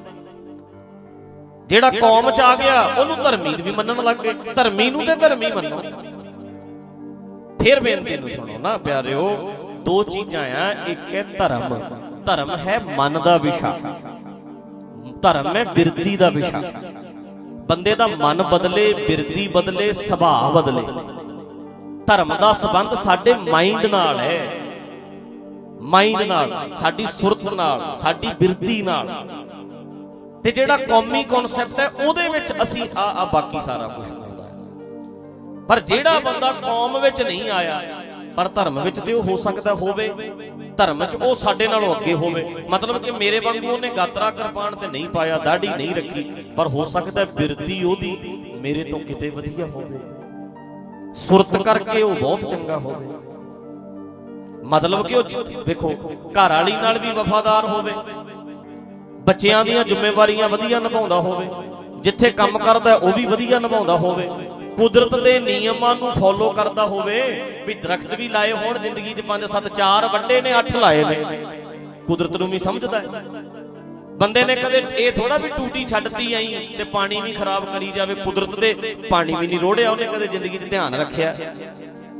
ਜਿਹੜਾ ਕੌਮ 'ਚ ਆ ਗਿਆ ਉਹਨੂੰ ਧਰਮੀ ਵੀ ਮੰਨਣ ਲੱਗ ਗਏ। ਧਰਮੀ ਨੂੰ ਤੇ ਧਰਮੀ ਮੰਨੋ। ਫਿਰ ਬੇਨਤੀ ਨੂੰ ਸੁਣੋ ਨਾ ਪਿਆਰਿਓ, ਦੋ ਚੀਜ਼ਾਂ ਆ। ਇੱਕ ਹੈ ਧਰਮ, ਧਰਮ ਹੈ ਮਨ ਦਾ ਵਿਸ਼ਾ, ਧਰਮ ਹੈ ਬਿਰਤੀ ਦਾ ਵਿਸ਼ਾ। ਬੰਦੇ ਦਾ ਮਨ ਬਦਲੇ, ਬਿਰਤੀ ਬਦਲੇ, ਸੁਭਾਅ ਬਦਲੇ। ਧਰਮ ਦਾ ਸੰਬੰਧ ਸਾਡੇ ਮਾਈਂਡ ਨਾਲ ਹੈ, ਮਾਈਂਡ ਨਾਲ, ਸਾਡੀ ਸੁਰਤ ਨਾਲ, ਸਾਡੀ ਬਿਰਤੀ ਨਾਲ। ਤੇ ਜਿਹੜਾ ਕੌਮੀ ਕਨਸੈਪਟ ਹੈ ਉਹਦੇ ਵਿੱਚ ਅਸੀਂ ਆ ਬਾਕੀ ਸਾਰਾ ਕੁਝ ਆਉਂਦਾ ਹੈ। ਪਰ ਜਿਹੜਾ ਬੰਦਾ ਕੌਮ ਵਿੱਚ ਨਹੀਂ ਆਇਆ ਪਰ ਧਰਮ ਵਿੱਚ ਤੇ ਉਹ ਹੋ ਸਕਦਾ ਹੋਵੇ, ਧਰਮ 'ਚ ਉਹ ਸਾਡੇ ਨਾਲੋਂ ਅੱਗੇ ਹੋਵੇ। ਮਤਲਬ ਕਿ ਮੇਰੇ ਵਾਂਗੂ ਉਹਨੇ ਗਾਤਰਾ ਕਿਰਪਾਨ ਤੇ ਨਹੀਂ ਪਾਇਆ, ਦਾੜੀ ਨਹੀਂ ਰੱਖੀ, ਪਰ ਹੋ ਸਕਦਾ ਬਿਰਤੀ ਉਹਦੀ ਮੇਰੇ ਤੋਂ ਕਿਤੇ ਵਧੀਆ ਹੋਵੇ, ਸੁਰਤ ਕਰਕੇ ਉਹ ਬਹੁਤ ਚੰਗਾ ਹੋਵੇ। ਮਤਲਬ ਕਿ ਉਹ ਵੇਖੋ ਘਰ ਵਾਲੀ ਨਾਲ ਵੀ ਵਫਾਦਾਰ ਹੋਵੇ, ਬੱਚਿਆਂ ਦੀਆਂ ਜ਼ਿੰਮੇਵਾਰੀਆਂ ਵਧੀਆ ਨਿਭਾਉਂਦਾ ਹੋਵੇ, ਜਿੱਥੇ ਕੰਮ ਕਰਦਾ ਉਹ ਵੀ ਵਧੀਆ ਨਿਭਾਉਂਦਾ ਹੋਵੇ, ਕੁਦਰਤ ਦੇ ਨਿਯਮਾਂ ਨੂੰ ਫੋਲੋ ਕਰਦਾ ਹੋਵੇ। ਵੀ ਦਰਖਤ ਵੀ ਲਾਏ ਹੋਣ ਜ਼ਿੰਦਗੀ 'ਚ 5-7, 4 ਵੱਡੇ ਨੇ 8 ਲਾਏ ਨੇ, ਕੁਦਰਤ ਨੂੰ ਵੀ ਸਮਝਦਾ ਹੈ। ਬੰਦੇ ਨੇ ਕਦੇ ਇਹ ਥੋੜਾ ਵੀ ਟੂਟੀ ਛੱਡਤੀ ਆਈ ਤੇ ਪਾਣੀ ਵੀ ਖਰਾਬ ਕਰੀ ਜਾਵੇ, ਕੁਦਰਤ ਦੇ ਪਾਣੀ ਵੀ ਨਹੀਂ ਰੋੜਿਆ ਉਹਨੇ ਕਦੇ ਜ਼ਿੰਦਗੀ 'ਚ ਧਿਆਨ ਰੱਖਿਆ।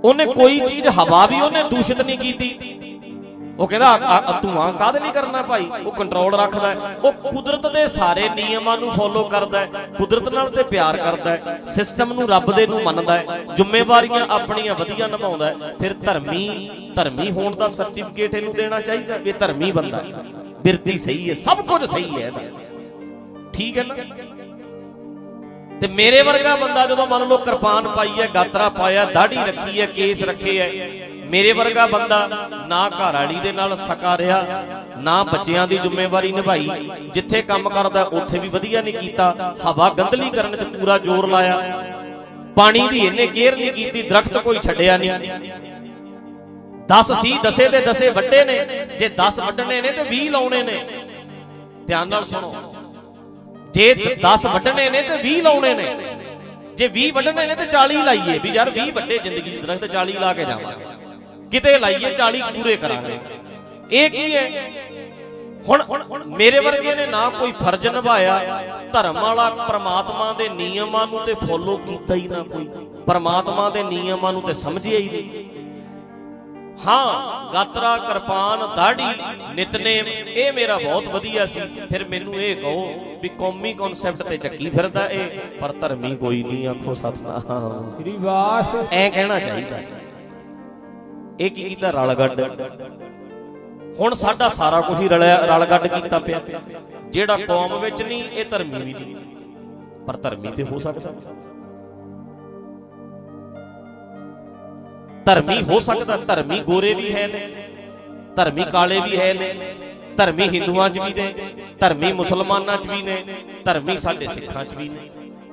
ਉਹਨੇ ਕੋਈ ਚੀਜ਼ ਹਵਾ ਵੀ ਉਹਨੇ ਦੂਸ਼ਿਤ ਨਹੀਂ ਕੀਤੀ। ਉਹ ਕਹਿੰਦਾ ਧੂਆਂ ਕਾਹਦੇ ਲਈ ਕਰਨਾ ਭਾਈ, ਉਹ ਕੰਟਰੋਲ ਰੱਖਦਾ ਹੈ, ਉਹ ਕੁਦਰਤ ਦੇ ਸਾਰੇ ਨਿਯਮਾਂ ਨੂੰ ਫੋਲੋ ਕਰਦਾ ਹੈ, ਕੁਦਰਤ ਨਾਲ ਤੇ ਪਿਆਰ ਕਰਦਾ ਹੈ, ਸਿਸਟਮ ਨੂੰ ਰੱਬ ਦੇ ਨੂੰ ਮੰਨਦਾ ਹੈ, ਜ਼ਿੰਮੇਵਾਰੀਆਂ ਆਪਣੀਆਂ ਵਧੀਆ ਨਿਭਾਉਂਦਾ ਹੈ। ਫਿਰ ਧਰਮੀ ਹੋਣ ਦਾ ਸਰਟੀਫਿਕੇਟ ਇਹਨੂੰ ਦੇਣਾ ਚਾਹੀਦਾ ਵੀ ਧਰਮੀ ਬੰਦਾ, ਬਿਰਤੀ ਸਹੀ ਹੈ, ਸਭ ਕੁਝ ਸਹੀ ਹੈ ਇਹਦਾ, ਠੀਕ ਹੈ ਨਾ। ਤੇ ਮੇਰੇ ਵਰਗਾ ਬੰਦਾ ਜਦੋਂ ਮੰਨ ਲਓ ਕਿਰਪਾਨ ਪਾਈ ਹੈ, ਗਾਤਰਾ ਪਾਇਆ, ਦਾੜੀ ਰੱਖੀ ਹੈ, ਕੇਸ ਰੱਖੇ ਹੈ, ਮੇਰੇ ਵਰਗਾ ਬੰਦਾ ਨਾ ਘਰ ਵਾਲੀ ਦੇ ਨਾਲ ਸਕਾ ਰਿਹਾ, ਨਾ ਬੱਚਿਆਂ ਦੀ ਜ਼ਿੰਮੇਵਾਰੀ ਨਿਭਾਈ, ਜਿੱਥੇ ਕੰਮ ਕਰਦਾ ਉੱਥੇ ਵੀ ਵਧੀਆ ਨਹੀਂ ਕੀਤਾ, ਹਵਾ ਗੰਦਲੀ ਕਰਨ 'ਚ ਪੂਰਾ ਜ਼ੋਰ ਲਾਇਆ, ਪਾਣੀ ਦੀ ਇਹਨੇ ਕੇਅਰ ਨਹੀਂ ਕੀਤੀ, ਦਰਖਤ ਕੋਈ ਛੱਡਿਆ ਨਹੀਂ। 10 ਸੀ, ਦਸੇ ਤੇ ਦਸੇ ਵੱਡੇ ਨੇ, ਜੇ 10 ਵੱਢਣੇ ਨੇ ਤੇ 20 ਲਾਉਣੇ ਨੇ। ਧਿਆਨ ਨਾਲ ਸੁਣੋ, ਜੇ 10 ਵੱਢਣੇ ਨੇ ਤੇ 20 ਲਾਉਣੇ ਨੇ, ਜੇ 20 ਵੱਢਣੇ ਨੇ ਤੇ 40 ਲਾਈਏ ਵੀ ਯਾਰ 20 ਵੱਡੇ ਜ਼ਿੰਦਗੀ ਦੇ ਦਰਖਤ 40 ਲਾ ਕੇ ਜਾਵਾਂਗੇ, ਕਿਤੇ ਲਾਈਏ 40 ਪੂਰੇ ਕਰਾਂਗੇ। ਇਹ ਕੀ ਹੈ? ਹੁਣ ਮੇਰੇ ਵਰਗੇ ਨੇ ਨਾ ਕੋਈ ਫਰਜ਼ ਨਿਭਾਇਆ, ਧਰਮ ਵਾਲਾ ਪ੍ਰਮਾਤਮਾ ਦੇ ਨਿਯਮਾਂ ਨੂੰ ਤੇ ਫੋਲੋ ਕੀਤਾ ਹੀ ਨਾ ਕੋਈ, ਪ੍ਰਮਾਤਮਾ ਦੇ ਨਿਯਮਾਂ ਨੂੰ ਤੇ ਸਮਝਿਆ ਹੀ ਨਹੀਂ। ਹਾਂ, ਗਾਤਰਾ, ਕਿਰਪਾਨ, ਦਾੜੀ, ਨਿਤਨੇਮ ਇਹ ਮੇਰਾ ਬਹੁਤ ਵਧੀਆ ਸੀ। ਫਿਰ ਮੈਨੂੰ ਇਹ ਕਹੋ ਵੀ ਕੌਮੀ ਕਨਸੈਪਟ ਤੇ ਚੱਕੀ ਫਿਰਦਾ ਇਹ, ਪਰ ਧਰਮੀ ਕੋਈ ਨਹੀਂ, ਆਖੋ ਸਤਿਨਾਮ ਸ੍ਰੀ ਵਾਹਿਗੁਰੂ, ਐ ਕਹਿਣਾ ਚਾਹੀਦਾ। ਇਹ ਕੀ ਕੀਤਾ? ਰਲਗੱਡ। ਹੁਣ ਸਾਡਾ ਸਾਰਾ ਕੁਝ ਹੀ ਰਲਗੱਡ ਕੀਤਾ ਪਿਆ, ਜਿਹੜਾ ਕੌਮ ਵਿੱਚ ਨਹੀਂ ਇਹ ਧਰਮੀ ਵੀ ਨਹੀਂ, ਪਰ ਧਰਮੀ ਤੇ ਹੋ ਸਕਦਾ, ਧਰਮੀ ਹੋ ਸਕਦਾ। ਧਰਮੀ ਗੋਰੇ ਵੀ ਹੈ ਨੇ, ਧਰਮੀ ਕਾਲੇ ਵੀ ਹੈ ਨੇ, ਧਰਮੀ ਹਿੰਦੂਆਂ 'ਚ ਵੀ ਨੇ, ਧਰਮੀ ਮੁਸਲਮਾਨਾਂ 'ਚ ਵੀ ਨੇ, ਧਰਮੀ ਸਾਡੇ ਸਿੱਖਾਂ 'ਚ ਵੀ ਨੇ।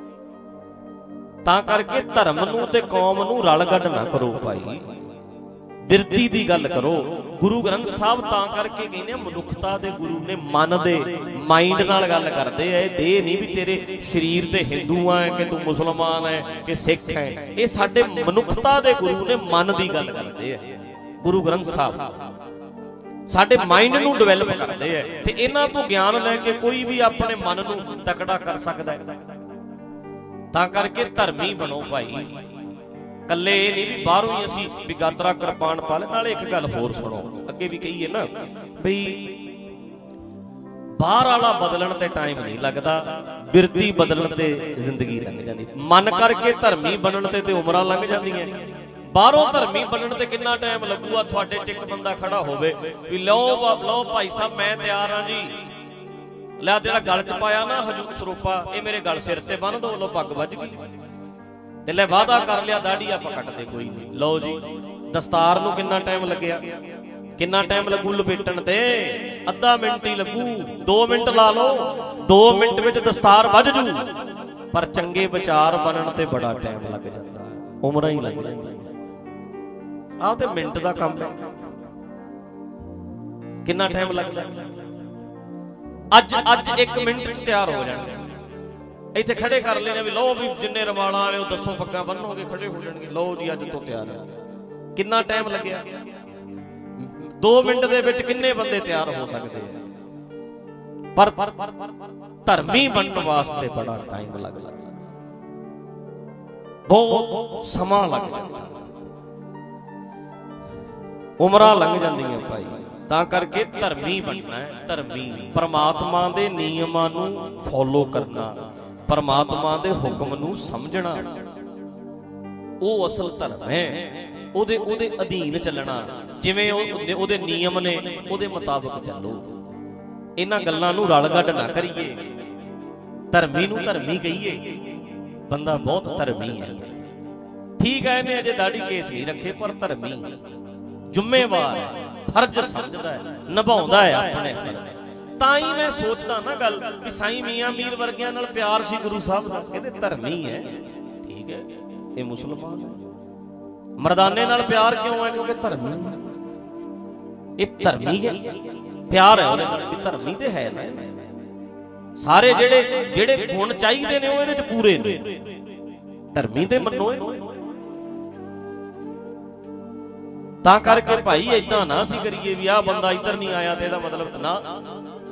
ਤਾਂ ਕਰਕੇ ਧਰਮ ਨੂੰ ਤੇ ਕੌਮ ਨੂੰ ਰਲਗੱਡ ਨਾ ਕਰੋ ਭਾਈ, ਬਿਰਤੀ ਦੀ ਗੱਲ ਕਰੋ। ਗੁਰੂ ਗ੍ਰੰਥ ਸਾਹਿਬ ਤਾਂ ਕਰਕੇ ਕਹਿੰਦੇ ਆ ਮਨੁੱਖਤਾ ਦੇ ਗੁਰੂ ਨੇ, ਮਨ ਦੇ ਮਾਈਂਡ ਨਾਲ ਗੱਲ ਕਰਦੇ ਆ। ਇਹ ਦੇਹ ਨਹੀਂ ਵੀ ਤੇਰੇ ਸਰੀਰ ਤੇ ਹਿੰਦੂ ਆ ਕਿ ਤੂੰ ਮੁਸਲਮਾਨ ਹੈ ਕਿ ਸਿੱਖ ਹੈ, ਇਹ ਸਾਡੇ ਮਨੁੱਖਤਾ ਦੇ ਗੁਰੂ ਨੇ, ਮਨ ਦੀ ਗੱਲ ਕਰਦੇ ਆ। ਗੁਰੂ ਗ੍ਰੰਥ ਸਾਹਿਬ ਸਾਡੇ ਮਾਈਂਡ ਨੂੰ ਡਿਵੈਲਪ ਕਰਦੇ ਆ, ਤੇ ਇਹਨਾਂ ਤੋਂ ਗਿਆਨ ਲੈ ਕੇ ਕੋਈ ਵੀ ਆਪਣੇ ਮਨ ਨੂੰ ਤਕੜਾ ਕਰ ਸਕਦਾ ਹੈ। ਤਾਂ ਕਰਕੇ ਧਰਮੀ ਬਣੋ ਭਾਈ, ਕੱਲੇ ਇਹ ਨਹੀਂ ਵੀ ਬਾਹਰੋਂ ਹੀ ਅਸੀਂ ਵੀ ਗਾਤਰਾ ਕਿਰਪਾਨ ਪਾ ਲੈ। ਨਾਲੇ ਇੱਕ ਗੱਲ ਹੋਰ ਸੁਣੋ, ਅੱਗੇ ਵੀ ਕਹੀਏ ਨਾ ਬਈ ਬਾਹਰ ਵਾਲਾ ਬਦਲਣ ਤੇ ਟਾਈਮ ਨਹੀਂ ਲੱਗਦਾ, ਬਿਰਤੀ ਬਦਲਣ ਤੇ ਜ਼ਿੰਦਗੀ ਲੰਘ ਜਾਂਦੀ। ਮਨ ਕਰਕੇ ਧਰਮੀ ਬਣਨ ਤੇ ਉਮਰਾਂ ਲੰਘ ਜਾਂਦੀਆਂ, ਬਾਹਰੋਂ ਧਰਮੀ ਬਣਨ ਤੇ ਕਿੰਨਾ ਟਾਈਮ ਲੱਗੂਗਾ। ਤੁਹਾਡੇ 'ਚ ਇੱਕ ਬੰਦਾ ਖੜਾ ਹੋਵੇ ਵੀ ਲਓ ਭਾਈ ਸਾਹਿਬ ਮੈਂ ਤਿਆਰ ਹਾਂ ਜੀ, ਲੈ ਜਿਹੜਾ ਗਲ 'ਚ ਪਾਇਆ ਨਾ ਹਜੂਰ ਸਰੂਪਾ, ਇਹ ਮੇਰੇ ਗਲ ਸਿਰ ਤੇ ਬੰਨ ਦੋ, ਲੋ ਪੱਗ ਵੱਜ ਗਈ, ਤੇ ਲੈ ਵਾਅਦਾ ਕਰ ਲਿਆ ਦਾੜੀ ਆਪਾਂ ਕੱਟਦੇ ਕੋਈ ਨਹੀਂ। ਲਓ ਜੀ, ਦਸਤਾਰ ਨੂੰ ਕਿੰਨਾ ਟਾਈਮ ਲੱਗਿਆ, ਕਿੰਨਾ ਟਾਈਮ ਲੱਗੂ ਲਪੇਟਣ ਤੇ? ਅੱਧਾ ਮਿੰਟ ਹੀ ਲੱਗੂ, 2 ਮਿੰਟ ਲਾ ਲਓ, 2 ਮਿੰਟ ਵਿੱਚ ਦਸਤਾਰ ਵੱਜ ਜੂ। ਪਰ ਚੰਗੇ ਵਿਚਾਰ ਬਣਨ ਤੇ ਬੜਾ ਟਾਈਮ ਲੱਗ ਜਾਂਦਾ, ਉਮਰਾਂ ਹੀ ਲੱਗ ਜਾਂਦੀਆਂ। ਆਹ ਤੇ ਮਿੰਟ ਦਾ ਕੰਮ ਹੈ, ਕਿੰਨਾ ਟਾਈਮ ਲੱਗਦਾ? ਅੱਜ 1 ਮਿੰਟ 'ਚ ਤਿਆਰ ਹੋ ਜਾਣਗੇ। ਇੱਥੇ ਖੜੇ ਕਰ ਲੈਣੇ ਵੀ ਲਓ ਵੀ ਜਿੰਨੇ ਰਵਾਲਾਂ ਵਾਲੇ ਉਹ ਦੱਸੋ ਪੱਗਾਂ ਬੰਨੋਗੇ, ਖੜੇ ਹੋ ਜਾਣਗੇ, ਲਓ ਜੀ ਅੱਜ ਤੋਂ ਤਿਆਰ ਹੈ। ਕਿੰਨਾ ਟਾਈਮ ਲੱਗਿਆ? 2 ਮਿੰਟ ਦੇ ਵਿੱਚ ਕਿੰਨੇ ਬੰਦੇ ਤਿਆਰ ਹੋ ਸਕਦੇ ਆ? ਪਰ ਧਰਮੀ ਬਣਨ ਵਾਸਤੇ ਬੜਾ ਟਾਈਮ ਲੱਗਦਾ, ਬਹੁਤ ਸਮਾਂ ਲੱਗ ਜਾਂਦਾ, ਉਮਰਾਂ ਲੰਘ ਜਾਂਦੀਆਂ ਭਾਈ। ਤਾਂ ਕਰਕੇ ਧਰਮੀ ਬਣਨਾ ਹੈ, ਧਰਮੀ ਪਰਮਾਤਮਾ ਦੇ ਨਿਯਮਾਂ ਨੂੰ ਫੋਲੋ ਕਰਨਾ, ਪਰਮਾਤਮਾ ਦੇ ਹੁਕਮ ਨੂੰ ਸਮਝਣਾ, ਉਹ ਅਸਲ ਧਰਮ ਹੈ। ਉਹਦੇ ਅਧੀਨ ਚੱਲਣਾ, ਜਿਵੇਂ ਉਹਦੇ ਨਿਯਮ ਨੇ ਉਹਦੇ ਮੁਤਾਬਕ ਚੱਲੋ। ਇਹਨਾਂ ਗੱਲਾਂ ਨੂੰ ਰਲਗੱਡ ਨਾ ਕਰੀਏ, ਧਰਮੀ ਨੂੰ ਧਰਮੀ ਕਹੀਏ, ਬੰਦਾ ਬਹੁਤ ਧਰਮੀ ਹੈ। ਠੀਕ ਹੈ, ਇਹਨੇ ਅਜੇ ਦਾੜੀ ਕੇਸ ਨਹੀਂ ਰੱਖੇ, ਪਰ ਧਰਮੀ ਹੈ, ਜ਼ਿੰਮੇਵਾਰ ਹੈ, ਫਰਜ਼ ਸਮਝਦਾ ਹੈ, ਨਿਭਾਉਂਦਾ ਹੈ ਆਪਣੇ ਫਰਜ਼। ਤਾਂ ਹੀ ਮੈਂ ਸੋਚਦਾ ਨਾ ਗੱਲ ਵੀ ਸਾਈਂ ਮੀਆਂ ਮੀਰ ਵਰਗਿਆਂ ਨਾਲ ਪਿਆਰ ਸੀ ਗੁਰੂ ਸਾਹਿਬ ਦਾ, ਕਹਿੰਦੇ ਧਰਮੀ ਹੈ, ਠੀਕ ਹੈ, ਇਹ ਮੁਸਲਮਾਨ ਹੈ। ਮਰਦਾਨੇ ਨਾਲ ਪਿਆਰ ਕਿਉਂ ਹੈ? ਕਿਉਂਕਿ ਧਰਮੀ ਹੈ, ਇਹ ਧਰਮੀ ਹੈ, ਪਿਆਰ ਹੈ ਉਹਦੇ ਨਾਲ, ਵੀ ਧਰਮੀ ਤੇ ਹੈ ਨਾ। ਸਾਰੇ ਜਿਹੜੇ ਗੁਣ ਚਾਹੀਦੇ ਨੇ ਉਹ ਇਹਦੇ ਚ ਪੂਰੇ ਨੇ, ਧਰਮੀ ਤੇ ਮੰਨੋ ਇਹਨੂੰ। ਤਾਂ ਕਰਕੇ ਭਾਈ ਏਦਾਂ ਨਾ ਅਸੀਂ ਕਰੀਏ ਵੀ ਆਹ ਬੰਦਾ ਇੱਧਰ ਨਹੀਂ ਆਇਆ ਤੇ ਇਹਦਾ ਮਤਲਬ ਨਾ।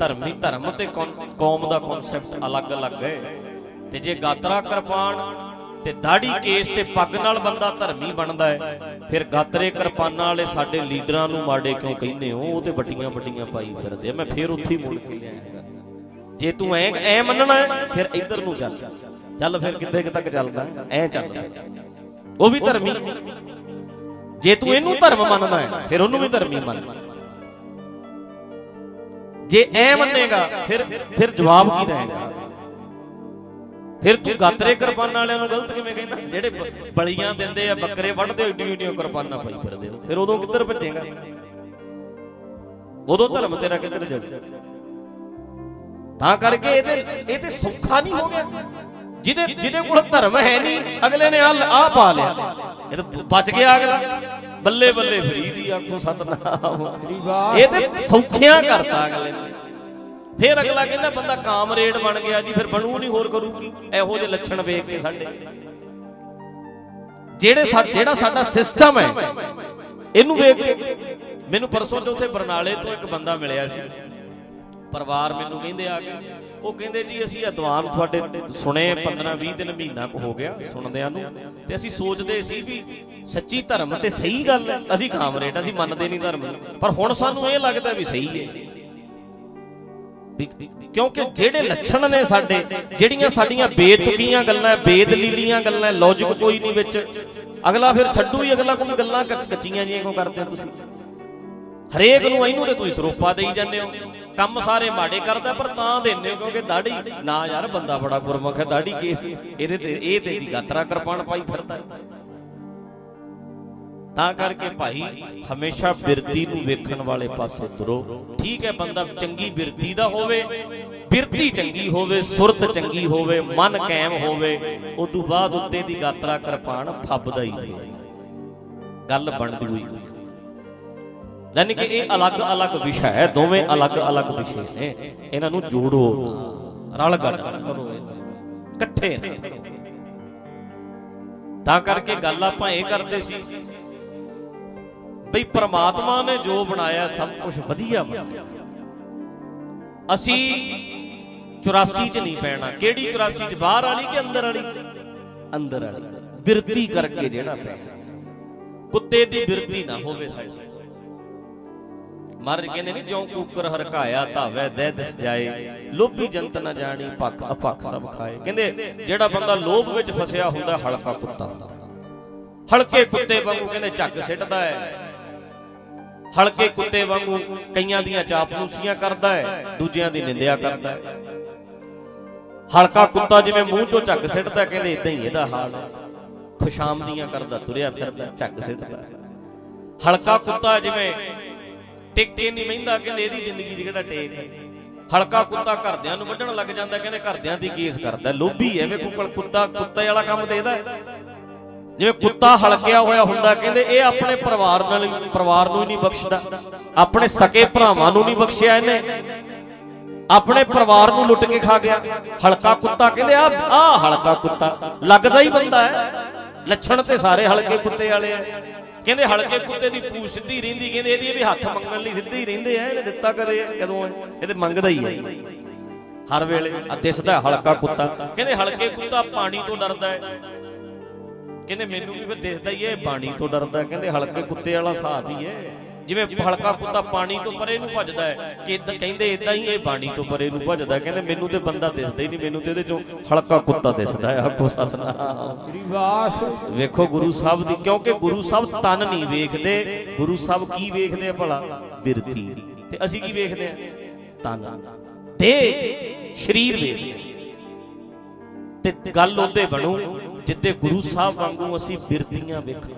ਧਰਮ ਤੇ ਕੌਮ ਦਾ ਕਨਸੈਪਟ ਅਲੱਗ-ਅਲੱਗ ਹੈ। ਤੇ ਜੇ ਗਾਤਰਾ ਕਿਰਪਾਨ ਤੇ ਦਾੜੀ ਕੇਸ ਤੇ ਪੱਗ ਨਾਲ ਬੰਦਾ ਧਰਮੀ ਬਣਦਾ ਹੈ, ਫਿਰ ਗਾਤਰੇ ਕਿਰਪਾਨਾਂ ਵਾਲੇ ਸਾਡੇ ਲੀਡਰਾਂ ਨੂੰ ਮਾੜੇ ਕਿਉਂ ਕਹਿੰਦੇ ਹੋ? ਉਹ ਤੇ ਵੱਡੀਆਂ ਵੱਡੀਆਂ ਪਾਈ ਫਿਰਦੇ ਆ। ਮੈਂ ਫਿਰ ਉੱਥੇ ਮੁੜ ਕੇ ਲਿਆਇਆ, ਜੇ ਤੂੰ ਐ ਮੰਨਣਾ ਫਿਰ ਇੱਧਰ ਨੂੰ ਚੱਲ, ਚੱਲ ਫਿਰ ਕਿੱਥੇ ਤੱਕ ਚੱਲਦਾ, ਐ ਚੱਲ, ਉਹ ਵੀ ਧਰਮੀ। ਜੇ ਤੂੰ ਇਹਨੂੰ ਧਰਮ ਮੰਨਦਾ ਹੈ ਫਿਰ ਉਹਨੂੰ ਵੀ ਧਰਮੀ ਮੰਨ। ਜੇ ਐ ਮੰਨੇਗਾ ਫਿਰ ਜਵਾਬ ਕੀ ਦੇਗਾ? ਫਿਰ ਤੂੰ ਗਾਤਰੇ ਕਿਰਪਾਨਾਂ ਵਾਲਿਆਂ ਨੂੰ ਗਲਤ ਕਿਵੇਂ ਕਹਿੰਦਾ? ਜਿਹੜੇ ਬਲੀਆਂ ਦਿੰਦੇ ਆ, ਬੱਕਰੇ ਵੱਢਦੇ, ਏਡੀਆਂ ਏਡੀਆਂ ਕਿਰਪਾਨਾਂ ਪਾਈ ਫਿਰਦੇ ਹੋ, ਫਿਰ ਉਦੋਂ ਕਿੱਧਰ ਭੱਜੇਗਾ? ਉਦੋਂ ਧਰਮ ਤੇਰਾ ਕਿੱਧਰ ਜਾਊ? ਤਾਂ ਕਰਕੇ ਇਹ ਤੇ ਸੌਖਾ ਨਹੀਂ ਹੋ ਗਿਆ। ਜਿਹਦੇ ਕੋਲ ਧਰਮ ਹੈ ਨਹੀਂ, ਅਗਲੇ ਨੇ ਆ ਪਾ ਲਿਆ, ਇਹ ਤਾਂ ਬਚ ਗਿਆ ਅਗਲਾ। ਬੱਲੇ ਬੱਲੇ ਫਰੀਦੀ ਆਖੋ ਸਤਨਾਮ, ਇਹ ਤੇ ਸੌਖਿਆਂ ਕਰਤਾ ਅਗਲੇ ਨੇ। ਫਿਰ ਅਗਲਾ ਕਹਿੰਦਾ ਬੰਦਾ ਕਾਮਰੇਡ ਬਣ ਗਿਆ ਜੀ, ਫਿਰ ਬਣੂ ਨਹੀਂ, ਹੋਰ ਕਰੂਗੀ। ਇਹੋ ਜਿਹੇ ਲੱਛਣ ਵੇਖ ਕੇ ਸਾਡੇ ਜਿਹੜਾ ਸਾਡਾ ਸਿਸਟਮ ਹੈ, ਇਹਨੂੰ ਵੇਖ ਕੇ ਮੈਨੂੰ ਪਰਸੋਂ ਚੌਥੇ ਬਰਨਾਲੇ ਤੋਂ ਇੱਕ ਬੰਦਾ ਮਿਲਿਆ ਸੀ, ਪਰਿਵਾਰ ਮੈਨੂੰ ਕਹਿੰਦੇ ਆ ਕੇ, ਉਹ ਕਹਿੰਦੇ ਜੀ ਅਸੀਂ ਅਦਵਾਨ ਤੁਹਾਡੇ ਸੁਣੇ 15-20 ਦਿਨ, ਮਹੀਨਾ ਕੁ ਹੋ ਗਿਆ ਸੁਣਦਿਆਂ ਨੂੰ, ਤੇ ਅਸੀਂ ਸੋਚਦੇ ਸੀ ਵੀ ਸੱਚੀ ਧਰਮ ਤੇ ਸਹੀ ਗੱਲ ਹੈ, ਅਸੀਂ ਕਾਮਰੇਡ, ਅਸੀਂ ਮੰਨਦੇ ਨਹੀਂ ਧਰਮ, ਪਰ ਹੁਣ ਸਾਨੂੰ ਇਹ ਲੱਗਦਾ ਵੀ ਸਹੀ ਹੈ। ਕਿਉਂਕਿ ਜਿਹੜੇ ਲੱਛਣ ਨੇ ਸਾਡੇ, ਜਿਹੜੀਆਂ ਸਾਡੀਆਂ ਬੇਤੁਕੀਆਂ ਗੱਲਾਂ, ਬੇਦਲੀਲੀਆਂ ਗੱਲਾਂ, ਲੌਜਿਕ ਕੋਈ ਨਹੀਂ ਵਿੱਚ, ਅਗਲਾ ਫਿਰ ਛੱਡੂ ਹੀ। ਅਗਲਾ ਕੋਈ ਗੱਲਾਂ ਕੱਚੀਆਂ ਜਿਹੀਆਂ ਕਿਉਂ ਕਰਦੇ ਹੋ ਤੁਸੀਂ? ਹਰੇਕ ਨੂੰ ਇਹਨੂੰ ਤੇ ਤੁਸੀਂ ਸਰੋਪਾ ਦੇਈ ਜਾਂਦੇ ਹੋ, ਕੰਮ ਸਾਰੇ ਮਾੜੇ ਕਰਦਾ ਪਰ ਤਾਂ ਦਿੰਦੇ ਹੋ ਕਿਉਂਕਿ ਦਾੜੀ ਨਾ। ਯਾਰ ਬੰਦਾ ਬੜਾ ਗੁਰਮੁਖ ਹੈ, ਦਾੜੀ ਕੇਸ ਇਹਦੇ ਤੇ ਇਹ ਤੇ ਜੀ ਗਾਤਰਾ ਕਿਰਪਾਨ ਪਾਈ ਫਿਰਦਾ। ਤਾਂ ਕਰਕੇ ਭਾਈ ਹਮੇਸ਼ਾ ਬਿਰਤੀ ਨੂੰ ਵੇਖਣ ਵਾਲੇ ਪਾਸੇ ਤੁਰੋ। ਠੀਕ ਹੈ, ਬੰਦਾ ਚੰਗੀ ਬਿਰਤੀ ਦਾ ਹੋਵੇ, ਬਿਰਤੀ ਚੰਗੀ ਹੋਵੇ, ਸੁਰਤ ਚੰਗੀ ਹੋਵੇ, ਮਨ ਕਾਇਮ ਹੋਵੇ, ਉਦੋਂ ਬਾਅਦ ਉੱਤੇ ਦੀ ਗਾਤਰਾ ਕਿਰਪਾਨ ਫੱਬਦਾ ਹੀ ਹੋਵੇ, ਗੱਲ ਬਣਦੀ ਹੋਈ। ਯਾਨੀ ਕਿ ਇਹ ਅਲੱਗ-ਅਲੱਗ ਵਿਸ਼ਾ ਹੈ, ਦੋਵੇਂ ਅਲੱਗ-ਅਲੱਗ ਵਿਸ਼ੇ ਨੇ, ਇਹਨਾਂ ਨੂੰ ਜੋੜੋ, ਰਲ ਗੱਲ ਕਰੋ, ਇਕੱਠੇ ਨਾ ਕਰੋ। ਤਾਂ ਕਰਕੇ ਗੱਲ ਆਪਾਂ ਇਹ ਕਰਦੇ ਸੀ ਬਈ ਪ੍ਰਮਾਤਮਾ ਨੇ ਜੋ ਬਣਾਇਆ ਸਭ ਕੁਝ ਵਧੀਆ ਬਣਾਇਆ। ਅਸੀਂ 84 ਚ ਨਹੀਂ ਪੈਣਾ। ਕਿਹੜੀ 84 ਚ? ਬਾਹਰ ਵਾਲੀ ਕਿ ਅੰਦਰ ਵਾਲੀ? ਅੰਦਰ ਵਾਲੀ। ਬਿਰਤੀ ਕਰਕੇ ਜਿਹੜਾ ਪੈਣਾ, ਕੁੱਤੇ ਦੀ ਬਿਰਤੀ ਨਾ ਹੋਵੇ ਸਾਡੀ। ਮਹਾਰਾਜ ਕਹਿੰਦੇ ਨੇ ਜਿਉਂ ਕੂਕਰ ਹਰਕਾਇਆ ਧਾਵੈ ਦਹਿ ਦਿਸ ਜਾਏ, ਲੋਭੀ ਜੰਤ ਨਾ ਜਾਣੀ ਭੱਖ ਅਪੱਖ ਸਭ ਖਾਏ। ਕਹਿੰਦੇ ਜਿਹੜਾ ਬੰਦਾ ਲੋਭ ਵਿੱਚ ਫਸਿਆ ਹੁੰਦਾ ਹਲਕਾ ਕੁੱਤਾ ਹੁੰਦਾ, ਹਲਕੇ ਕੁੱਤੇ ਵਾਂਗੂ ਕਹਿੰਦੇ ਝੱਗ ਸਿੱਟਦਾ ਹੈ, ਹਲਕੇ ਕੁੱਤੇ ਵਾਂਗੂ ਕਈਆਂ ਦੀਆਂ ਚਾਪਲੂਸੀਆਂ ਕਰਦਾ ਹੈ, ਦੂਜਿਆਂ ਦੀ ਨਿੰਦਿਆ ਕਰਦਾ ਹੈ। ਹਲਕਾ ਕੁੱਤਾ ਜਿਵੇਂ ਮੂੰਹ ਚੋਂ ਝੱਗ ਸਿੱਟਦਾ, ਕਹਿੰਦੇ ਇਦਾਂ ਹੀ ਇਹਦਾ ਹਾਲ ਹੈ, ਖੁਸ਼ਾਮਦੀਆਂ ਕਰਦਾ ਤੁਰਿਆ ਫਿਰਦਾ, ਝੱਗ ਸਿੱਟਦਾ। ਹਲਕਾ ਕੁੱਤਾ ਜਿਵੇਂ ਟਿਕ ਕੇ ਨਹੀਂ ਬਹਿੰਦਾ, ਕਹਿੰਦੇ ਇਹਦੀ ਜ਼ਿੰਦਗੀ 'ਚ ਕਿਹੜਾ ਟੇਕ ਹੈ। ਹਲਕਾ ਕੁੱਤਾ ਘਰਦਿਆਂ ਨੂੰ ਵੱਢਣ ਲੱਗ ਜਾਂਦਾ, ਕਹਿੰਦੇ ਘਰਦਿਆਂ ਦੀ ਕੇਸ ਕਰਦਾ, ਲੋਭੀ ਹੈ। ਵੇਖੋ ਕੁੱਤਾ ਕੁੱਤੇ ਵਾਲਾ ਕੰਮ ਦੇਦਾ। ਜਿਵੇਂ ਕੁੱਤਾ ਹਲਕਿਆ ਹੋਇਆ ਹੁੰਦਾ, ਕਹਿੰਦੇ ਇਹ ਆਪਣੇ ਪਰਿਵਾਰ ਨੂੰ ਹੀ ਨਹੀਂ ਬਖਸ਼ਦਾ, ਆਪਣੇ ਸਕੇ ਭਰਾਵਾਂ ਨੂੰ ਨਹੀਂ ਬਖਸ਼ਿਆ ਇਹਨੇ, ਆਪਣੇ ਪਰਿਵਾਰ ਨੂੰ ਲੁੱਟ ਕੇ ਖਾ ਗਿਆ। ਹਲਕਾ ਕੁੱਤਾ ਕਹਿੰਦੇ ਆ ਹਲਕਾ ਕੁੱਤਾ ਲੱਗਦਾ ਹੀ ਬੰਦਾ ਹੈ, ਲੱਛਣ ਤੇ ਸਾਰੇ ਹਲਕੇ ਕੁੱਤੇ ਵਾਲੇ ਆ। ਕਹਿੰਦੇ ਹਲਕੇ ਕੁੱਤੇ ਦੀ ਪੂਛ ਸਿੱਧੀ ਰਹਿੰਦੀ, ਕਹਿੰਦੇ ਇਹਦੀ ਵੀ ਹੱਥ ਮੰਗਣ ਲਈ ਸਿੱਧੇ ਹੀ ਰਹਿੰਦੇ ਆ, ਇਹਨੇ ਦਿੱਤਾ ਕਦੇ ਕਦੋਂ? ਇਹ ਤੇ ਮੰਗਦਾ ਹੀ ਹੈ ਹਰ ਵੇਲੇ। ਦਿਸਦਾ ਹਲਕਾ ਕੁੱਤਾ। ਕਹਿੰਦੇ ਹਲਕੇ ਕੁੱਤਾ ਪਾਣੀ ਤੋਂ ਡਰਦਾ ਹੈ, ਕਹਿੰਦੇ ਮੈਨੂੰ ਵੀ ਫਿਰ ਦਿਸਦਾ ਹੀ ਹੈ ਬਾਣੀ ਤੋਂ ਡਰਦਾ। ਕਹਿੰਦੇ ਹਲਕੇ ਕੁੱਤੇ ਵਾਲਾ ਹਿਸਾਬ ਹੀ ਹੈ, ਜਿਵੇਂ ਹਲਕਾ ਕੁੱਤਾ ਪਾਣੀ ਤੋਂ ਪਰੇ ਨੂੰ ਭੱਜਦਾ ਹੈ, ਕਿ ਕਹਿੰਦੇ ਇਦਾਂ ਹੀ ਇਹ ਬਾਣੀ ਤੋਂ ਪਰੇ ਨੂੰ ਭੱਜਦਾ। ਕਹਿੰਦੇ ਮੈਨੂੰ ਤੇ ਬੰਦਾ ਦਿਸਦਾ ਹੀ ਨਹੀਂ, ਮੈਨੂੰ ਤੇ ਇਹਦੇ ਚੋਂ ਹਲਕਾ ਕੁੱਤਾ ਦਿਸਦਾ ਹੈ। ਆਖੋ ਸਤਨਾਮ। ਵੇਖੋ ਗੁਰੂ ਸਾਹਿਬ ਦੀ, ਕਿਉਂਕਿ ਗੁਰੂ ਸਾਹਿਬ ਤਨ ਨਹੀਂ ਵੇਖਦੇ, ਗੁਰੂ ਸਾਹਿਬ ਕੀ ਵੇਖਦੇ ਆ ਭਲਾ? ਬਿਰਤੀ। ਤੇ ਅਸੀਂ ਕੀ ਵੇਖਦੇ ਆ? ਤਨ, ਦੇਹ, ਸਰੀਰ ਵੇਖਦੇ। ਤੇ ਗੱਲ ਉਹਦੇ ਬਣੂ ਜਿੱਦੇ ਗੁਰੂ ਸਾਹਿਬ ਵਾਂਗੂ ਅਸੀਂ ਬਿਰਤੀਆਂ ਵੇਖਾਂਗੇ।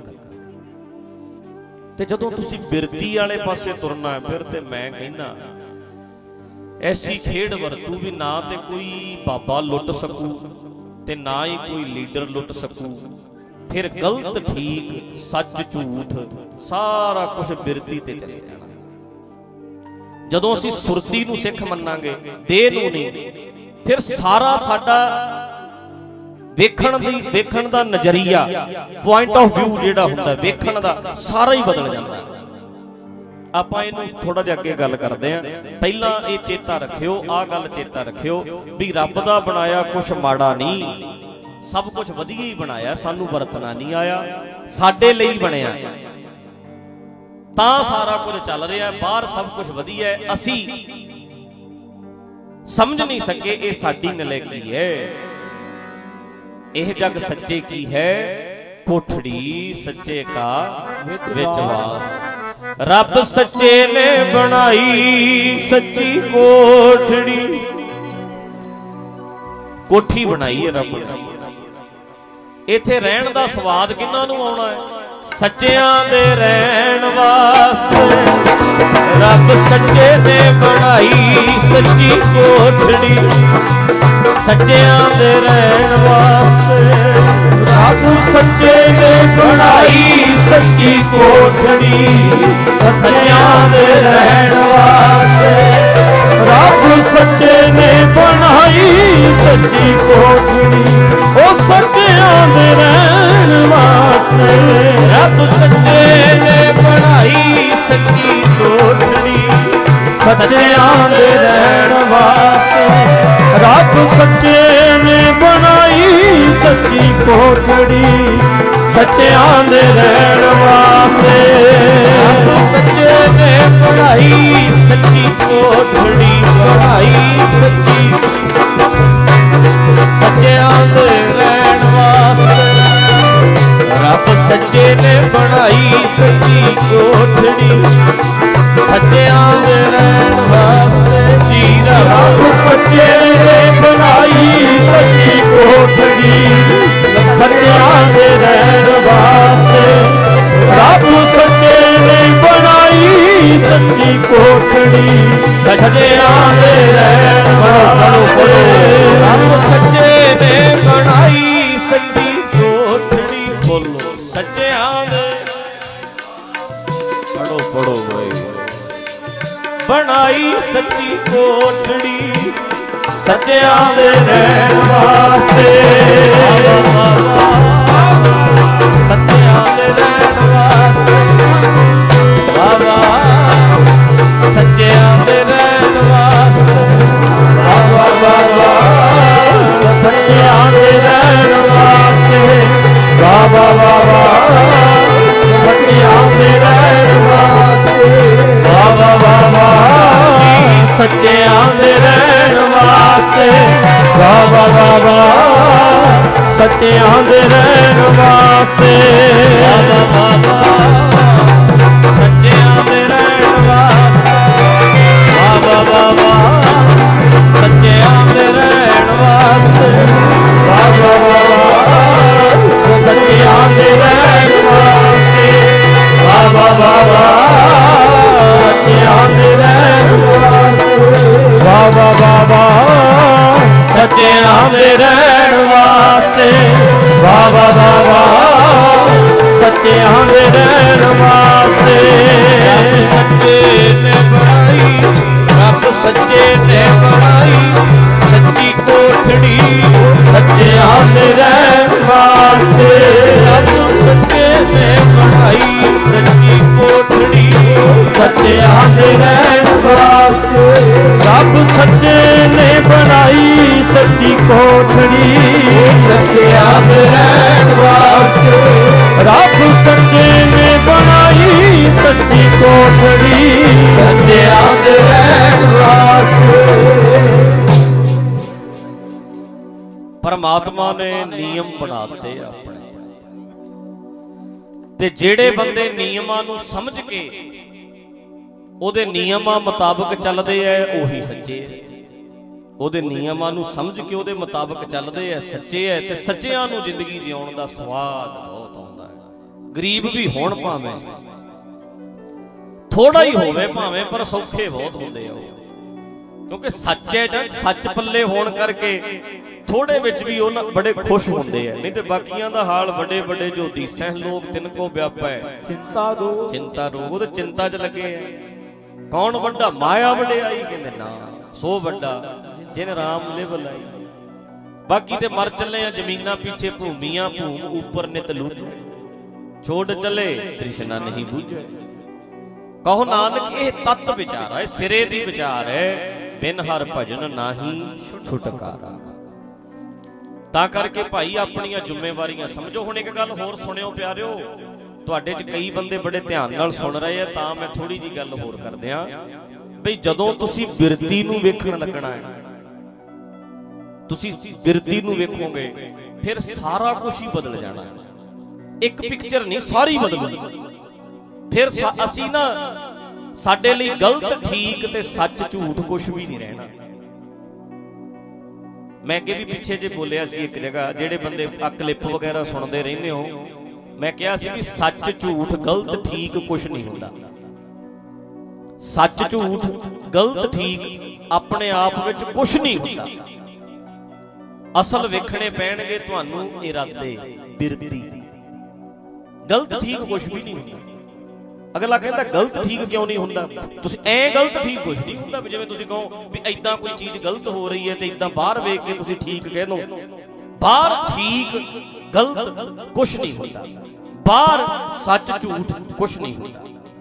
ਤੇ ਜਦੋਂ ਤੁਸੀਂ ਬਿਰਤੀ ਵਾਲੇ ਪਾਸੇ ਤੁਰਨਾ, ਫਿਰ ਤੇ ਮੈਂ ਕਹਿੰਦਾ ਐਸੀ ਖੇਡ ਵਰਤੂ ਵੀ ਨਾ ਤੇ ਕੋਈ ਬਾਬਾ ਲੁੱਟ ਸਕੂ ਤੇ ਨਾ ਹੀ ਕੋਈ ਲੀਡਰ ਲੁੱਟ ਸਕੂ। ਫਿਰ ਗਲਤ ਠੀਕ, ਸੱਚ ਝੂਠ, ਸਾਰਾ ਕੁਝ ਬਿਰਤੀ ਤੇ ਚੱਲੇ ਜਾਣਾ। ਜਦੋਂ ਅਸੀਂ ਸੁਰਤੀ ਨੂੰ ਸਿੱਖ ਮੰਨਾਂਗੇ, ਦੇਹ ਨੂੰ ਨਹੀਂ, ਫਿਰ ਸਾਰਾ ਸਾਡਾ ਵੇਖਣ ਦਾ ਨਜ਼ਰੀਆ, ਪੁਆਇੰਟ ਆਫ ਵਿਊ ਜਿਹੜਾ ਹੁੰਦਾ ਵੇਖਣ ਦਾ, ਸਾਰਾ ਹੀ ਬਦਲ ਜਾਂਦਾ। ਆਪਾਂ ਇਹਨੂੰ ਥੋੜਾ ਜਿਹਾ ਅੱਗੇ ਗੱਲ ਕਰਦੇ ਆਂ। ਪਹਿਲਾਂ ਇਹ ਚੇਤਾ ਰੱਖਿਓ, ਆਹ ਗੱਲ ਚੇਤਾ ਰੱਖਿਓ ਵੀ ਰੱਬ ਦਾ ਬਣਾਇਆ ਕੁਛ ਮਾੜਾ ਨਹੀਂ, सब कुछ वधिया ही बनाया, सानू वरतना नहीं आया, साडे लई बनया तां सारा कुछ चल रहा है, बाहर सब कुछ वधिया है, असी समझ नहीं सके ये साडी नलैकी है। यह जग सच्चे की है, कोठड़ी सच्चे का विचवास। रब सच्चे ने बनाई सच्ची कोठड़ी, कोठी बनाई है रब ने। इथे रहन दा स्वाद किन्हां नूं आउणा है? सच्चियां दे रहन वास्ते रब सच्चे ने बनाई सच्ची कोठड़ी, सच्चियां दे रहन वास्ते रब सच्चे ने बनाई सच्ची कोठड़ी, सच्चियां दे रहन वास्ते रब सच्चे ने बनाई सच्ची कोठड़ी, ओ सच्चियां दे रहन वास्ते रब सच्चे ने बनाई सच्ची कोठड़ी, सच्चियां दे रहन वास्ते रब सच्चे ने बनाई सच्ची कोठड़ी, सच्चियां दे रहन वास्ते रब सच्चे ने बनाई सच्ची कोठड़ी, बनाई सच्ची सच्चियां दे रहन वास्ते रब सच्चे ने बनाई सच्ची कोठड़ी, सच्चियां दे रहन वास्ते जी रब सच्चे ने बनाई सच्ची कोठड़ी, सच्चियां दे रहन वास्ते रब सच्चे ने बनाई सच्ची कोठड़ी, सच्चियां दे रहन वास्ते रब सच्चे ने बनाई सच्ची कोठड़ी। बोलो सच्चियां दे, पढ़ो पढ़ो भाई, बनाई सच्ची कोठड़ी, सच्चियां दे रहन वास्ते सच्चियां दे रहन वास्ते बाबा, सच्चियां दे रहन वास्ते बाबा बाबा, सच्चियां दे रहन वास्ते बाबा बाबा, सच्चियां दे रहन वास्ते बाबा बाबा, सच्चियां दे रहन वास्ते बाबा बाबा, सच्चियां दे रहन वास्ते बाबा बाबा, सच्चियां दे रहन वास्ते बाबा बाबा, सच्चियां दे रहन वास्ते बाबा बाबा, सच्चियां दे रहन वास्ते बाबा बाबा, सच्चियां दे रहन वास्ते बाबा बाबा, सच्चियां दे रहन वास्ते बाबा बाबा, सच्चियां दे रहन वास्ते सच्चे ने बनाई रब सच्चे ने बनाई सच्ची कोठड़ी, सच्चियां दे रहन वास्ते रब सच्चे ने बनाई सच्ची कोठड़ी, सच्चियां दे रहन वास्ते रब सच्चे ने बनाई सच्ची कोठड़ी, सच्चियां दे रहन वास्ते रब सच्चे ने बनाई सच्ची कोठड़ी, सच्चियां दे रहन वास्ते। परमात्मा ने नियम बनाते अपने, ते जेड़े बंदे नियमां नूं समझ के ਉਹਦੇ ਨਿਯਮਾਂ ਮੁਤਾਬਕ ਚੱਲਦੇ ਐ ਉਹੀ ਸੱਚੇ ਐ। ਉਹਦੇ ਨਿਯਮਾਂ ਨੂੰ ਸਮਝ ਕੇ ਉਹਦੇ ਮੁਤਾਬਕ ਚੱਲਦੇ ਐ ਸੱਚੇ ਐ। ਤੇ ਸੱਚਿਆਂ ਨੂੰ ਜ਼ਿੰਦਗੀ ਜਿਉਣ ਦਾ ਸਵਾਦ ਬਹੁਤ ਆਉਂਦਾ ਹੈ। ਗਰੀਬ ਵੀ ਹੋਣ ਭਾਵੇਂ, ਥੋੜਾ ਹੀ ਹੋਵੇ ਭਾਵੇਂ, ਪਰ ਸੌਖੇ ਬਹੁਤ ਹੁੰਦੇ ਆ ਉਹ, ਕਿਉਂਕਿ ਸੱਚ ਹੈ ਜਾਂ ਸੱਚ ਪੱਲੇ ਹੋਣ ਕਰਕੇ ਥੋੜੇ ਵਿੱਚ ਵੀ ਉਹ ਬੜੇ ਖੁਸ਼ ਹੁੰਦੇ ਆ। ਨਹੀਂ ਤੇ ਬਾਕੀਆਂ ਦਾ ਹਾਲ ਵੱਡੇ ਵੱਡੇ ਜੋ ਦੀਸੈਂ ਲੋਕ ਤਿੰਨਕੋ ਵਿਆਪੈ ਚਿੰਤਾ ਰੋਗ, ਉਹਦੇ ਚਿੰਤਾ 'ਚ ਲੱਗੇ ਆ। ਕੌਣ ਵੱਡਾ? ਮਾਇਆ ਵਡਿਆਈ, ਕਹਿੰਦੇ ਨਾ ਸੋ ਵੱਡਾ ਜਿਨ ਰਾਮ ਲਿਵ ਲਾਈ। ਬਾਕੀ ਤੇ ਮਰ ਚੱਲੇ ਆ ਜ਼ਮੀਨਾਂ ਪਿੱਛੇ, ਭੂਮੀਆਂ ਭੂਮ ਉੱਪਰ ਨਿਤ ਲੂਟੂ, ਛੋੜ ਚਲੇ ਤ੍ਰਿਸ਼ਨਾ ਨਹੀਂ ਬੂਝੇ। ਕਹੋ ਨਾਨਕ ਇਹ ਤਤ ਵਿਚਾਰ ਹੈ, ਸਿਰੇ ਦੀ ਵਿਚਾਰ ਹੈ, ਬਿਨ ਹਰ ਭਜਨ ਨਾਹੀ ਛੁਟਕਾਰਾ। ਤਾਂ ਕਰਕੇ ਭਾਈ ਆਪਣੀਆਂ ਜ਼ਿੰਮੇਵਾਰੀਆਂ ਸਮਝੋ। ਹੁਣ ਇੱਕ ਗੱਲ ਹੋਰ ਸੁਣਿਓ ਪਿਆਰਿਓ, ਤੁਹਾਡੇ 'ਚ ਕਈ ਬੰਦੇ ਬੜੇ ਧਿਆਨ ਨਾਲ ਸੁਣ ਰਹੇ ਆ, ਤਾਂ ਮੈਂ ਥੋੜੀ ਜੀ ਗੱਲ ਹੋਰ ਕਰਦੇ ਆ ਬਈ ਜਦੋਂ ਤੁਸੀਂ ਬਿਰਤੀ ਨੂੰ ਵੇਖਣ ਲੱਗਣਾ ਹੈ, ਤੁਸੀਂ ਬਿਰਤੀ ਨੂੰ ਵੇਖੋਗੇ ਫਿਰ ਸਾਰਾ ਕੁਝ ਹੀ ਬਦਲ ਜਾਣਾ। ਇੱਕ ਪਿਕਚਰ ਨਹੀਂ, ਸਾਰੀ ਬਦਲੂਗੀ। ਫਿਰ ਅਸੀਂ ਨਾ, ਸਾਡੇ ਲਈ ਗਲਤ ਠੀਕ ਤੇ ਸੱਚ ਝੂਠ ਕੁਝ ਵੀ ਨਹੀਂ ਰਹਿਣਾ। ਮੈਂ ਅੱਗੇ ਵੀ ਪਿੱਛੇ ਜੇ ਬੋਲਿਆ ਸੀ ਇੱਕ ਜਗ੍ਹਾ, ਜਿਹੜੇ ਬੰਦੇ ਆ ਕਲਿੱਪ ਵਗੈਰਾ ਸੁਣਦੇ ਰਹਿੰਦੇ ਹੋ, ਮੈਂ ਕਿਹਾ ਸੀ ਵੀ ਸੱਚ ਝੂਠ ਗਲਤ ਠੀਕ ਕੁਝ ਨਹੀਂ ਹੁੰਦਾ। ਸੱਚ ਝੂਠ ਗਲਤ ਠੀਕ ਆਪਣੇ ਆਪ ਵਿੱਚ ਕੁਝ ਨਹੀਂ ਹੁੰਦਾ। ਅਸਲ ਵੇਖਣੇ ਪੈਣਗੇ ਤੁਹਾਨੂੰ ਇਰਾਦੇ, ਬਿਰਤੀ। ਗਲਤ ਠੀਕ ਕੁਝ ਵੀ ਨਹੀਂ ਹੁੰਦਾ। ਅਗਲਾ ਕਹਿੰਦਾ ਗਲਤ ਠੀਕ ਕਿਉਂ ਨਹੀਂ ਹੁੰਦਾ, ਤੁਸੀਂ ਐ ਗਲਤ ਠੀਕ ਕੁਝ ਨਹੀਂ ਹੁੰਦਾ। ਜਿਵੇਂ ਤੁਸੀਂ ਕਹੋ ਵੀ ਐਦਾਂ ਕੋਈ ਚੀਜ਼ ਗਲਤ ਹੋ ਰਹੀ ਹੈ ਤੇ ਐਦਾਂ ਬਾਹਰ ਵੇਖ ਕੇ ਤੁਸੀਂ ਠੀਕ ਕਹਿ ਦੋ। ਬਾਹਰ ਠੀਕ ਗਲਤ ਕੁਝ ਨਹੀਂ ਹੁੰਦਾ, ਬਾਹਰ ਸੱਚ ਝੂਠ ਕੁਝ ਨਹੀਂ ਹੁੰਦਾ।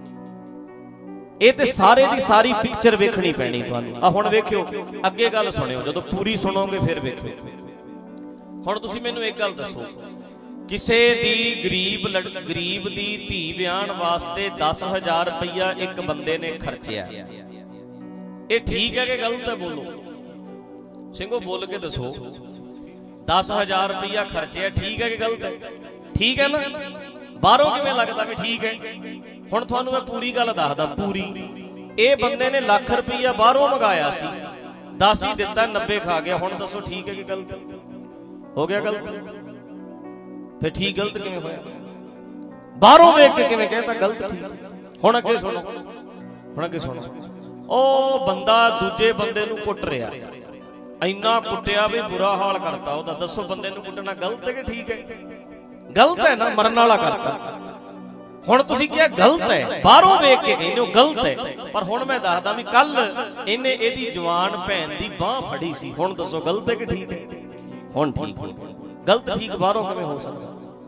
ਇਹ ਤੇ ਸਾਰੇ ਦੀ ਸਾਰੀ ਪਿਕਚਰ ਵੇਖਣੀ ਪੈਣੀ ਤੁਹਾਨੂੰ। ਆ ਹੁਣ ਵੇਖਿਓ, ਅੱਗੇ ਗੱਲ ਸੁਣਿਓ, ਜਦੋਂ ਪੂਰੀ ਸੁਣੋਗੇ ਫਿਰ ਵੇਖਿਓ। ਹੁਣ ਤੁਸੀਂ ਮੈਨੂੰ ਇੱਕ ਗੱਲ ਦੱਸੋ, ਕਿਸੇ ਦੀ ਗਰੀਬ ਦੀ ਧੀ ਵਿਆਹਣ ਵਾਸਤੇ 10,000 ਰੁਪਈਆ ਇੱਕ ਬੰਦੇ ਨੇ ਖਰਚਿਆ, ਇਹ ਠੀਕ ਹੈ ਕਿ ਗਲਤ ਹੈ? ਬੋਲੋ ਸਿੰਘੋ, ਬੋਲ ਕੇ ਦੱਸੋ। 10,000 ਰੁਪਈਆ ਖਰਚਿਆ, ਠੀਕ ਹੈ ਕਿ ਗਲਤ ਹੈ? ਠੀਕ ਹੈ ਨਾ? ਬਾਹਰੋਂ ਕਿਵੇਂ ਲੱਗਦਾ ਵੀ ਠੀਕ ਹੈ? ਹੁਣ ਤੁਹਾਨੂੰ ਮੈਂ ਪੂਰੀ ਗੱਲ ਦੱਸਦਾ, ਪੂਰੀ। ਇਹ ਬੰਦੇ ਨੇ ਲੱਖ ਰੁਪਈਆ ਬਾਹਰੋਂ ਮੰਗਾਇਆ ਸੀ, 10 ਹੀ ਦਿੱਤਾ, 90 ਖਾ ਗਿਆ। ਹੁਣ ਦੱਸੋ ਠੀਕ ਹੈ ਕਿ ਗਲਤ? ਹੋ ਗਿਆ ਗਲਤ। ਫਿਰ ਠੀਕ ਗਲਤ ਕਿਵੇਂ ਹੋਇਆ? ਬਾਹਰੋਂ ਵੇਖ ਕੇ ਕਿਵੇਂ ਕਹਿੰਦਾ ਗਲਤ ਠੀਕ? ਹੁਣ ਅੱਗੇ ਸੁਣੋ, ਹੁਣ ਅੱਗੇ ਸੁਣੋ। ਉਹ ਬੰਦਾ ਦੂਜੇ ਬੰਦੇ ਨੂੰ ਕੁੱਟ ਰਿਹਾ, ਇੰਨਾ ਕੁੱਟਿਆ ਵੀ ਬੁਰਾ ਹਾਲ ਕਰਤਾ ਉਹਦਾ। ਦੱਸੋ ਬੰਦੇ ਨੂੰ ਕੁੱਟਣਾ ਗਲਤ ਹੈ ਕਿ ਠੀਕ ਹੈ? ਗਲਤ ਹੈ ਨਾ, ਮਰਨ ਵਾਲਾ ਕਰਤਾ। ਹੁਣ ਤੁਸੀਂ ਕਿਹਾ ਗਲਤ ਹੈ, ਬਾਹਰੋਂ ਵੇਖ ਕੇ ਕਹਿੰਦੇ ਹੋ ਗਲਤ ਹੈ। ਪਰ ਹੁਣ ਮੈਂ ਦੱਸਦਾ ਵੀ ਕੱਲ ਇਹਨੇ ਇਹਦੀ ਜਵਾਨ ਭੈਣ ਦੀ ਬਾਹ ਫੜੀ ਸੀ। ਹੁਣ ਦੱਸੋ ਗਲਤ ਹੈ ਕਿ ਠੀਕ ਹੈ? ਹੁਣ ਠੀਕ ਹੋ। ਗਲਤ ਠੀਕ ਬਾਹਰੋਂ ਕਿਵੇਂ ਹੋ ਸਕਦਾ?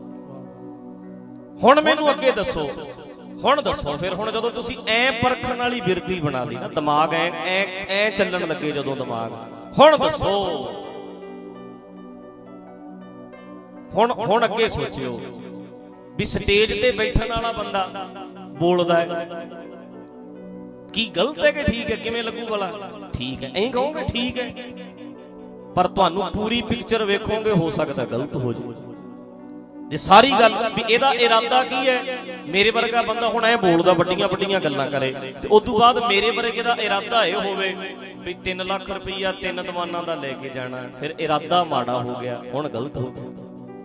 ਹੁਣ ਮੈਨੂੰ ਅੱਗੇ ਦੱਸੋ, ਹੁਣ ਦੱਸੋ ਫਿਰ। ਹੁਣ ਜਦੋਂ ਤੁਸੀਂ ਐ ਪਰਖਣ ਵਾਲੀ ਬਿਰਤੀ ਬਣਾ ਲਈ ਨਾ, ਦਿਮਾਗ ਐ ਚੱਲਣ ਲੱਗੇ ਜਦੋਂ ਦਿਮਾਗ, ਹੁਣ ਦੱਸੋ। ਹੁਣ ਅੱਗੇ ਸੋਚਿਓ ਵੀ ਸਟੇਜ ਤੇ ਬੈਠਣ ਵਾਲਾ ਬੰਦਾ ਬੋਲਦਾ ਹੈ, ਕੀ ਗਲਤ ਹੈ ਕਿ ਠੀਕ ਹੈ? ਕਿਵੇਂ ਲੱਗੂ ਭਲਾ? ਠੀਕ ਹੈ, ਐਂ ਕਹੋਗੇ ਠੀਕ ਹੈ, ਪਰ ਤੁਹਾਨੂੰ ਪੂਰੀ ਪਿਕਚਰ ਵੇਖੋਗੇ ਹੋ ਸਕਦਾ ਗਲਤ ਹੋ ਜਾਵੇ। ਜੇ ਸਾਰੀ ਗੱਲ ਵੀ ਇਹਦਾ ਇਰਾਦਾ ਕੀ ਹੈ, ਮੇਰੇ ਵਰਗਾ ਬੰਦਾ ਹੁਣ ਐ ਬੋਲਦਾ, ਵੱਡੀਆਂ ਵੱਡੀਆਂ ਗੱਲਾਂ ਕਰੇ, ਤੇ ਉਸ ਤੋਂ ਬਾਅਦ ਮੇਰੇ ਵਰਗੇ ਦਾ ਇਰਾਦਾ ਇਹ ਹੋਵੇ ਵੀ 3 ਲੱਖ ਰੁਪਈਆ 3 ਦੀਵਾਨਾਂ ਦਾ ਲੈ ਕੇ ਜਾਣਾ, ਫਿਰ ਇਰਾਦਾ ਮਾੜਾ ਹੋ ਗਿਆ, ਹੁਣ ਗਲਤ ਹੋ ਗਿਆ।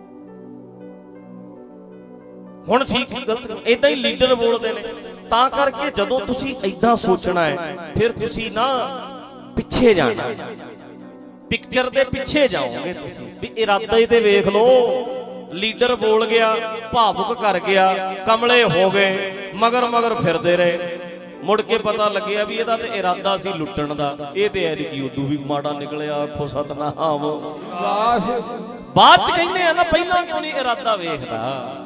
ਹੁਣ ਠੀਕ ਗਲਤ ਏਦਾਂ ਹੀ ਲੀਡਰ ਬੋਲਦੇ ਨੇ। ਤਾਂ ਕਰਕੇ ਜਦੋਂ ਤੁਸੀਂ ਏਦਾਂ ਸੋਚਣਾ ਹੈ, ਫਿਰ ਤੁਸੀਂ ਨਾ ਪਿੱਛੇ ਜਾਣਾ, ਪਿਕਚਰ ਦੇ ਪਿੱਛੇ ਜਾਓਗੇ ਤੁਸੀਂ। ਵੀ ਇਰਾਦਾ ਹੀ ਤੇ ਵੇਖ ਲਓ, ਲੀਡਰ ਬੋਲ ਗਿਆ, ਭਾਵੁਕ ਕਰ ਗਿਆ, ਕਮਲੇ ਹੋ ਗਏ, ਮਗਰ ਫਿਰਦੇ ਰਹੇ, ਮੁੜ ਕੇ ਪਤਾ ਲੱਗਿਆ ਵੀ ਇਹਦਾ ਤੇ ਇਰਾਦਾ ਸੀ ਲੁੱਟਣ ਦਾ, ਇਹ ਤੇ ਐਤਕੀ ਉਦੋਂ ਵੀ ਮਾੜਾ ਨਿਕਲਿਆ। ਆਖੋ ਸਤਨਾਮ ਵਾਹਿਗੁਰੂ। ਬਾਅਦ ਚ ਕਹਿੰਦੇ ਆ ਨਾ, ਪਹਿਲਾਂ ਕਿਉਂ ਨਹੀਂ ਇਰਾਦਾ ਵੇਖਦਾ?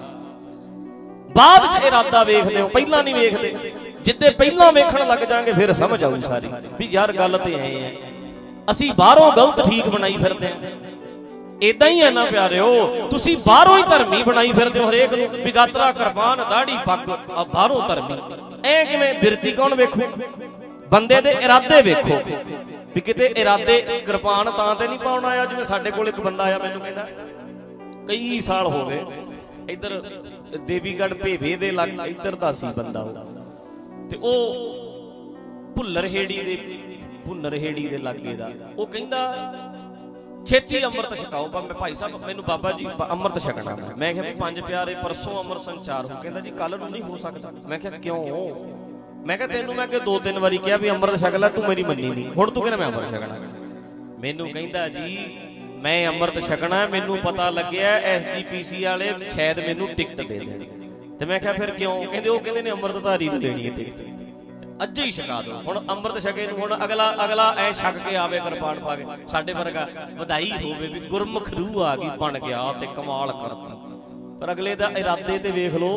ਬਾਅਦ ਚ ਇਰਾਦਾ ਵੇਖਦੇ ਹੋ, ਪਹਿਲਾਂ ਨਹੀਂ ਵੇਖਦੇ। ਜਿੱਦੇ ਪਹਿਲਾਂ ਵੇਖਣ ਲੱਗ ਜਾਗੇ ਫਿਰ ਸਮਝ ਆਊ ਸਾਰੀ ਵੀ ਯਾਰ ਗੱਲ ਤੇ ਐ ਹੈ। ਅਸੀਂ ਬਾਹਰੋਂ ਗਲਤ ਠੀਕ ਬਣਾਈ ਫਿਰਦੇ ਹਾਂ। ਏਦਾਂ ਹੀ ਹੈ ਨਾ ਪਿਆਰਿਓ, ਤੁਸੀਂ ਬਾਹਰੋਂ ਹੀ ਧਰਮੀ ਬਣਾਈ ਫਿਰਦੇ ਹੋ ਹਰੇਕ ਨੂੰ, ਵੀ ਗਾਤਰਾ ਕਿਰਪਾਨ ਦਾੜੀ ਪੱਗ, ਬਾਹਰੋਂ ਧਰਮੀ। ਐ ਕਿਵੇਂ? ਬਿਰਤੀ ਕੌਣ ਵੇਖੂ? ਬੰਦੇ ਦੇ ਇਰਾਦੇ ਵੇਖੋ ਵੀ ਕਿਤੇ ਇਰਾਦੇ ਕਿਰਪਾਨ ਤਾਂ ਤੇ ਨਹੀਂ ਪਾਉਣ ਆਇਆ। ਜਿਵੇਂ ਸਾਡੇ ਕੋਲ ਇੱਕ ਬੰਦਾ ਆਇਆ, ਮੈਨੂੰ ਕਹਿੰਦਾ ਕਈ ਸਾਲ ਹੋ ਗਏ, ਇੱਧਰ ਦੇਵੀਗੜ੍ਹ ਭੇਵੇ ਦੇ ਲੱਗ ਇੱਧਰ ਦਾ ਸੀ ਬੰਦਾ ਉਹ, ਤੇ ਉਹ ਭੁੱਲਰ ਹੇੜੀ ਦੇ ਲਾਗੇ ਦਾ। ਉਹ ਕਹਿੰਦਾ ਛੇਤੀ ਅੰਮ੍ਰਿਤ ਛਕਾਓ। ਮੈਂ ਭਾਈ ਸਾਹਿਬ ਮੈਨੂੰ ਬਾਬਾ ਜੀ ਅੰਮ੍ਰਿਤ ਛਕਣਾ। ਮੈਂ ਕਿਹਾ 5 ਪਿਆਰੇ ਪਰਸੋਂ ਅੰਮ੍ਰਿਤ ਸੰਚਾਰ ਹੋ। ਕਹਿੰਦਾ ਜੀ ਕੱਲ ਨੂੰ ਨਹੀਂ ਹੋ ਸਕਦਾ। ਮੈਂ ਕਿਹਾ ਕਿਉਂ? ਮੈਂ ਕਿਹਾ ਤੈਨੂੰ ਮੈਂ 2-3 ਵਾਰੀ ਕਿਹਾ ਵੀ ਅੰਮ੍ਰਿਤ ਛਕ ਲੈ, ਤੂੰ ਮੇਰੀ ਮੰਨੀ ਨਹੀਂ, ਹੁਣ ਤੂੰ ਕਹਿੰਦਾ ਮੈਂ ਅੰਮ੍ਰਿਤ ਛਕਣਾ। ਮੈਨੂੰ ਕਹਿੰਦਾ ਜੀ ਮੈਂ ਅੰਮ੍ਰਿਤ ਛਕਣਾ, ਮੈਨੂੰ ਪਤਾ ਲੱਗਿਆ SGPC ਵਾਲੇ ਸ਼ਾਇਦ ਮੈਨੂੰ ਟਿਕਟ ਦੇ ਦੇਣ। ਤੇ ਮੈਂ ਕਿਹਾ ਫਿਰ ਕਿਉਂ? ਕਹਿੰਦੇ ਨੇ ਅੰਮ੍ਰਿਤਧਾਰੀ ਨੂੰ ਦੇਣੀ ਹੈ ਟਿਕਟ, ਅੱਜ ਹੀ ਛਕਾ ਦੋ। ਹੁਣ ਅੰਮ੍ਰਿਤ ਛਕੇ ਨੂੰ ਹੁਣ ਅਗਲਾ ਐ ਛਕ ਕੇ ਆਵੇ ਕਿਰਪਾਨ ਪਾ ਕੇ, ਸਾਡੇ ਵਰਗਾ ਵਧਾਈ ਹੋਵੇ ਵੀ ਗੁਰਮੁਖ ਰੂਹ ਆ ਗਈ, ਬਣ ਗਿਆ ਤੇ ਕਮਾਲ ਕਰਤੀ। ਪਰ ਅਗਲੇ ਦਾ ਇਰਾਦੇ ਤੇ ਵੇਖ ਲਓ,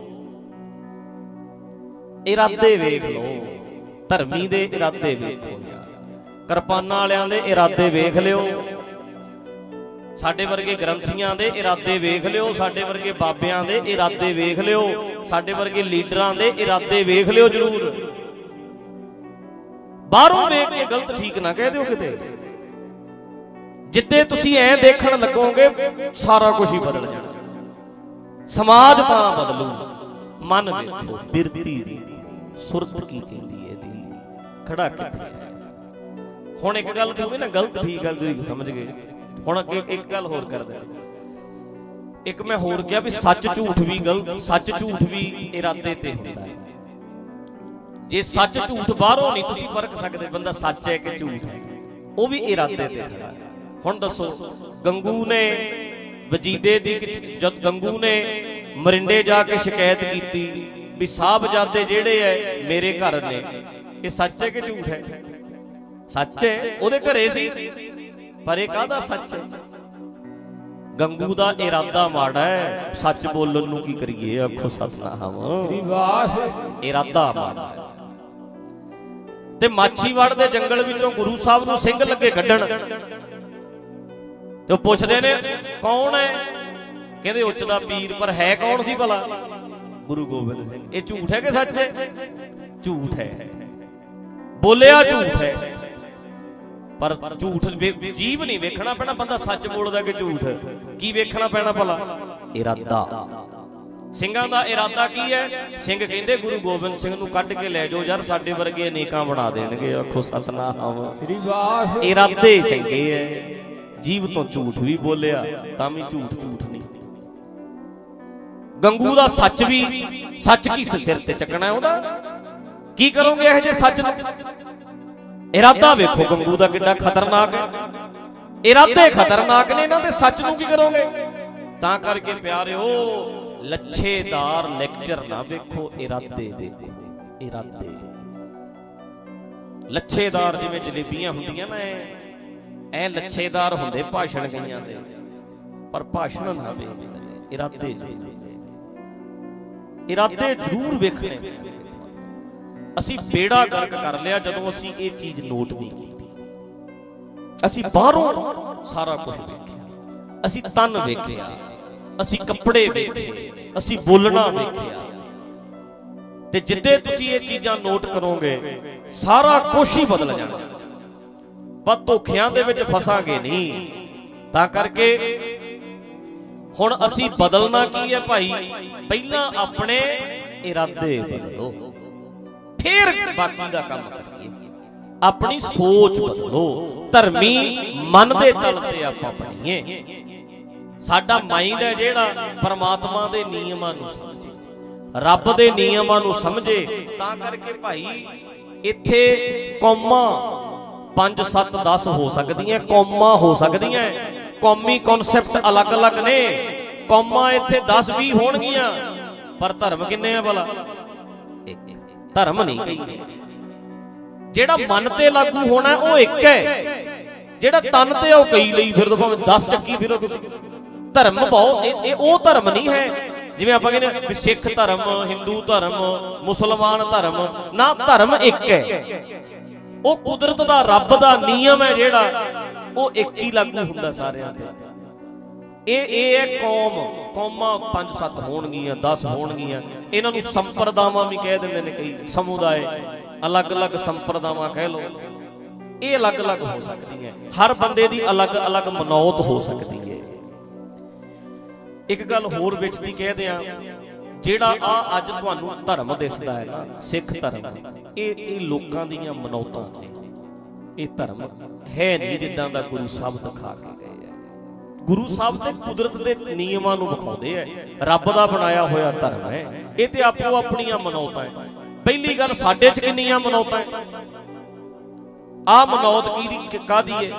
ਇਰਾਦੇ ਵੇਖ ਲਓ, ਧਰਮੀ ਦੇ ਇਰਾਦੇ ਵੇਖੋ, ਕਿਰਪਾਨਾਂ ਵਾਲਿਆਂ ਦੇ ਇਰਾਦੇ ਵੇਖ ਲਿਓ। ਸਾਡੇ ਵਰਗੇ ਗ੍ਰੰਥੀਆਂ ਦੇ ਇਰਾਦੇ ਵੇਖ ਲਿਓ, ਸਾਡੇ ਵਰਗੇ ਬਾਬਿਆਂ ਦੇ ਇਰਾਦੇ ਵੇਖ ਲਿਓ, ਸਾਡੇ ਵਰਗੇ ਲੀਡਰਾਂ ਦੇ ਇਰਾਦੇ ਵੇਖ ਲਿਓ ਜ਼ਰੂਰ। ਬਾਹਰੋਂ ਵੇਖ ਕੇ ਗਲਤ ਠੀਕ ਨਾ ਕਹਿ ਦਿਓ ਕਿਤੇ। ਜਿੱਦੇ ਤੁਸੀਂ ਐ ਦੇਖਣ ਲੱਗੋਗੇ ਸਾਰਾ ਕੁਝ ਹੀ ਬਦਲ ਜਾਣਾ। ਸਮਾਜ ਤਾਂ ਬਦਲੂ, ਮਨ ਵੇਖੋ ਬਿਰਤੀ ਦੀ ਸੁਰਤ ਕੀ ਕਹਿੰਦੀ ਇਹਦੀ ਖੜਾ ਕਿੱਥੇ। ਹੁਣ ਇੱਕ ਗੱਲ ਤੇ ਨਾ ਗਲਤ ਠੀਕ ਗੱਲ ਤੁਸੀਂ ਸਮਝ ਗਏ। ਹੁਣ ਅੱਗੇ ਇੱਕ ਗੱਲ ਹੋਰ ਕਰਦੇ, ਇੱਕ ਮੈਂ ਹੋਰ ਕਿਹਾ ਵੀ ਸੱਚ ਝੂਠ ਵੀ ਗਲਤ, ਸੱਚ ਝੂਠ ਵੀ ਇਰਾਦੇ ਤੇ ਹੁੰਦਾ ਹੈ। ਜੇ ਸੱਚ ਝੂਠ ਬਾਹਰੋਂ ਨਹੀਂ ਤੁਸੀਂ ਪਰਖ ਸਕਦੇ ਬੰਦਾ ਸੱਚ ਹੈ ਕਿ ਝੂਠ ਹੈ, ਉਹ ਵੀ ਇਰਾਦੇ ਤੇ ਖੜਾ। ਹੁਣ ਦੱਸੋ, ਗੰਗੂ ਨੇ ਵਜੀਦੇ ਦੀ, ਜਦ ਗੰਗੂ ਨੇ ਮਰਿੰਡੇ ਜਾ ਕੇ ਸ਼ਿਕਾਇਤ ਕੀਤੀ ਵੀ ਸਾਹਿਬਜ਼ਾਦੇ ਜਿਹੜੇ ਐ ਮੇਰੇ ਘਰ ਨੇ, ਇਹ ਸੱਚ ਹੈ ਕਿ ਝੂਠ ਹੈ? ਸੱਚ ਹੈ, ਉਹਦੇ ਘਰੇ ਸੀ, ਪਰ ਇਹ ਕਾਹਦਾ ਸੱਚ ਹੈ? ਗੰਗੂ ਦਾ ਇਰਾਦਾ ਮਾੜਾ ਹੈ, ਸੱਚ ਬੋਲਣ ਨੂੰ ਕੀ ਕਰੀਏ, ਆਖੋ ਸਤਨਾਮ ਵਾਹ। ਇਰਾਦਾ ਮਾੜਾ ਹੈ। ਤੇ ਮਾਛੀਵਾੜ ਦੇ ਜੰਗਲ ਵਿੱਚੋਂ ਗੁਰੂ ਸਾਹਿਬ ਨੂੰ ਸਿੰਘ ਲੱਗੇ ਕੱਢਣ, ਤੇ ਉਹ ਪੁੱਛਦੇ ਨੇ ਕੌਣ ਹੈ? ਕਹਿੰਦੇ ਉੱਚ ਦਾ ਪੀਰ। ਪਰ ਹੈ ਕੌਣ ਸੀ ਭਲਾ? ਗੁਰੂ ਗੋਬਿੰਦ ਸਿੰਘ। ਇਹ ਝੂਠ ਹੈ ਕਿ ਸੱਚ ਹੈ? ਝੂਠ ਹੈ, ਬੋਲਿਆ ਝੂਠ ਹੈ। ਪਰ ਝੂਠ ਜੀਵ ਨਹੀਂ ਵੇਖਣਾ ਪੈਣਾ ਬੰਦਾ ਸੱਚ ਬੋਲਦਾ ਕਿ ਝੂਠ। ਕੀ ਵੇਖਣਾ ਪੈਣਾ ਭਲਾ? ਇਰਾਦਾ। ਸਿੰਘਾਂ ਦਾ ਇਰਾਦਾ ਕੀ ਹੈ? ਸਿੰਘ ਕਹਿੰਦੇ ਗੁਰੂ ਗੋਬਿੰਦ ਸਿੰਘ ਨੂੰ ਕੱਢ ਕੇ ਲੈ ਜਾਓ ਯਾਰ, ਸਾਡੇ ਵਰਗੇ ਅਨੇਕਾਂ ਬਣਾ ਦੇਣਗੇ, ਆਖੋ ਸਤਨਾਮ। ਇਰਾਦੇ ਚੰਗੇ ਐ। ਜੀਵ ਤੋਂ ਝੂਠ ਵੀ ਬੋਲਿਆ ਤਾਂ ਵੀ ਝੂਠ ਝੂਠ ਨਹੀਂ। ਗੰਗੂ ਦਾ ਸੱਚ ਵੀ, ਸੱਚ ਕੀ ਸਿਰ ਤੇ ਚੱਕਣਾ ਉਹਦਾ? ਕੀ ਕਰੋਗੇ ਇਹ ਜੇ ਸੱਚ ਨੂੰ? ਇਰਾਦਾ ਵੇਖੋ ਗੰਗੂ ਦਾ ਕਿੰਨਾ ਖਤਰਨਾਕ ਹੈ। ਇਰਾਦੇ ਖਤਰਨਾਕ ਨੇ ਇਹਨਾਂ ਦੇ, ਸੱਚ ਨੂੰ ਕੀ ਕਰੋਗੇ? ਤਾਂ ਕਰਕੇ ਪਿਆਰਿਓ ਲੱਛੇਦਾਰ ਲੈਕਚਰ ਨਾ ਵੇਖੋ, ਇਰਾਦੇ ਦੇਖੋ। ਇਰਾਦੇ ਲੱਛੇਦਾਰ ਜਿਵੇਂ ਜਲੇਬੀਆਂ ਹੁੰਦੀਆਂ ਨਾ, ਐ ਲੱਛੇਦਾਰ ਹੁੰਦੇ ਭਾਸ਼ਣ ਕਈਆਂ ਦੇ, ਪਰ ਭਾਸ਼ਣ ਨਾ ਵੇਖਦੇ, ਇਰਾਦੇ ਜ਼ਰੂਰ, ਇਰਾਦੇ ਜ਼ਰੂਰ ਵੇਖਣੇ। ਅਸੀਂ ਬੇੜਾ ਗਰਕ ਕਰ ਲਿਆ ਜਦੋਂ ਅਸੀਂ ਇਹ ਚੀਜ਼ ਨੋਟ ਨਹੀਂ ਕੀਤੀ। ਅਸੀਂ ਬਾਹਰੋਂ ਸਾਰਾ ਕੁਝ ਵੇਖਿਆ, ਅਸੀਂ ਤਨ ਵੇਖਿਆ, ਅਸੀਂ ਕੱਪੜੇ ਵੇਖੇ, ਅਸੀਂ ਬੋਲਣਾ ਵੇਖਿਆ, ਤੇ ਜਿੱਦੇ ਤੁਸੀਂ ਇਹ ਚੀਜ਼ਾਂ ਨੋਟ ਕਰੋਗੇ ਸਾਰਾ ਕੁਝ ਹੀ ਬਦਲ ਜਾਣਾ। ਪਰ ਧੋਖਿਆਂ ਦੇ ਵਿੱਚ ਫਸਾਂਗੇ ਨਹੀਂ। ਤਾਂ ਕਰਕੇ ਹੁਣ ਅਸੀਂ ਬਦਲਣਾ ਕੀ ਹੈ ਭਾਈ? ਪਹਿਲਾਂ ਆਪਣੇ ਇਰਾਦੇ ਬਦਲੋ, ਫਿਰ ਬਾਕੀ ਦਾ ਕੰਮ ਕਰੀਏ। ਆਪਣੀ ਸੋਚ ਬਦਲੋ, ਧਰਮੀ ਮਨ ਦੇ ਤਲ ਤੇ ਆਪਾਂ ਬਣੀਏ। ਸਾਡਾ ਮਾਈਂਡ ਹੈ ਜਿਹੜਾ ਪਰਮਾਤਮਾ ਦੇ ਨਿਯਮਾਂ ਨੂੰ ਸਮਝੇ, ਰੱਬ ਦੇ ਨਿਯਮਾਂ ਨੂੰ ਸਮਝੇ। ਤਾਂ ਕਰਕੇ ਭਾਈ ਇੱਥੇ ਕੌਮਾਂ 5 7 10 ਹੋ ਸਕਦੀਆਂ, ਕੌਮਾਂ ਹੋ ਸਕਦੀਆਂ, ਕੌਮੀ ਕਨਸੈਪਟ ਅਲੱਗ-ਅਲੱਗ ਨੇ। ਕੌਮਾਂ ਇੱਥੇ 10 20 ਹੋਣਗੀਆਂ, ਪਰ ਧਰਮ ਕਿੰਨੇ ਆ ਭਲਾ? ਧਰਮ ਨਹੀਂ ਕਹੀ। ਜਿਹੜਾ ਮਨ ਤੇ ਲਾਗੂ ਹੋਣਾ ਉਹ ਇੱਕ ਹੈ, ਜਿਹੜਾ ਤਨ ਤੇ ਉਹ ਕਈ ਲਈ ਫਿਰੋ, ਭਾਵੇਂ 10 ਚੱਕੀ ਫਿਰੋ ਤੁਸੀਂ। ਧਰਮ ਪਾਓ, ਇਹ ਉਹ ਧਰਮ ਨਹੀਂ ਹੈ ਜਿਵੇਂ ਆਪਾਂ ਕਹਿੰਦੇ ਸਿੱਖ ਧਰਮ, ਹਿੰਦੂ ਧਰਮ, ਮੁਸਲਮਾਨ ਧਰਮ। ਨਾ, ਧਰਮ ਇੱਕ ਹੈ। ਉਹ ਕੁਦਰਤ ਦਾ, ਰੱਬ ਦਾ ਨਿਯਮ ਹੈ ਜਿਹੜਾ, ਉਹ ਇੱਕ ਹੀ ਲਾਗੂ ਹੁੰਦਾ ਸਾਰਿਆਂ ਤੇ। ਇਹ ਹੈ ਕੌਮ। ਕੌਮਾਂ 5 7 ਹੋਣਗੀਆਂ, 10 ਹੋਣਗੀਆਂ। ਇਹਨਾਂ ਨੂੰ ਸੰਪਰਦਾਵਾਂ ਵੀ ਕਹਿ ਦਿੰਦੇ ਨੇ ਕਈ, ਸਮੁਦਾਇ, ਅਲੱਗ-ਅਲੱਗ ਸੰਪਰਦਾਵਾਂ ਕਹਿ ਲਓ। ਇਹ ਅਲੱਗ-ਅਲੱਗ ਹੋ ਸਕਦੀਆਂ, ਹਰ ਬੰਦੇ ਦੀ ਅਲੱਗ-ਅਲੱਗ ਮਨੌਤ ਹੋ ਸਕਦੀ ਹੈ। ਇੱਕ ਗੱਲ ਹੋਰ ਵਿੱਚ ਦੀ ਕਹਿ ਦਿਆਂ, ਜਿਹੜਾ ਆ ਅੱਜ ਤੁਹਾਨੂੰ ਧਰਮ ਦਿਸਦਾ ਹੈ ਨਾ, ਸਿੱਖ ਧਰਮ, ਇਹ ਲੋਕਾਂ ਦੀਆਂ ਮਨੌਤਾਂ ਨੇ। ਇਹ ਧਰਮ ਹੈ ਨਹੀਂ ਜਿੱਦਾਂ ਦਾ ਗੁਰੂ ਸਾਹਿਬ ਦਿਖਾ ਕੇ ਗਏ ਆ। ਗੁਰੂ ਸਾਹਿਬ ਤੇ ਕੁਦਰਤ ਦੇ ਨਿਯਮਾਂ ਨੂੰ ਵਿਖਾਉਂਦੇ ਆ। ਰੱਬ ਦਾ ਬਣਾਇਆ ਹੋਇਆ ਧਰਮ ਹੈ। ਇਹ ਤੇ ਆਪੋ ਆਪਣੀਆਂ ਮਨੌਤਾਂ ਹੈ। ਪਹਿਲੀ ਗੱਲ, ਸਾਡੇ 'ਚ ਕਿੰਨੀਆਂ ਮਨੌਤਾਂ ਹੈ? ਆਹ ਮਨੌਤ ਕਾਹਦੀ ਹੈ?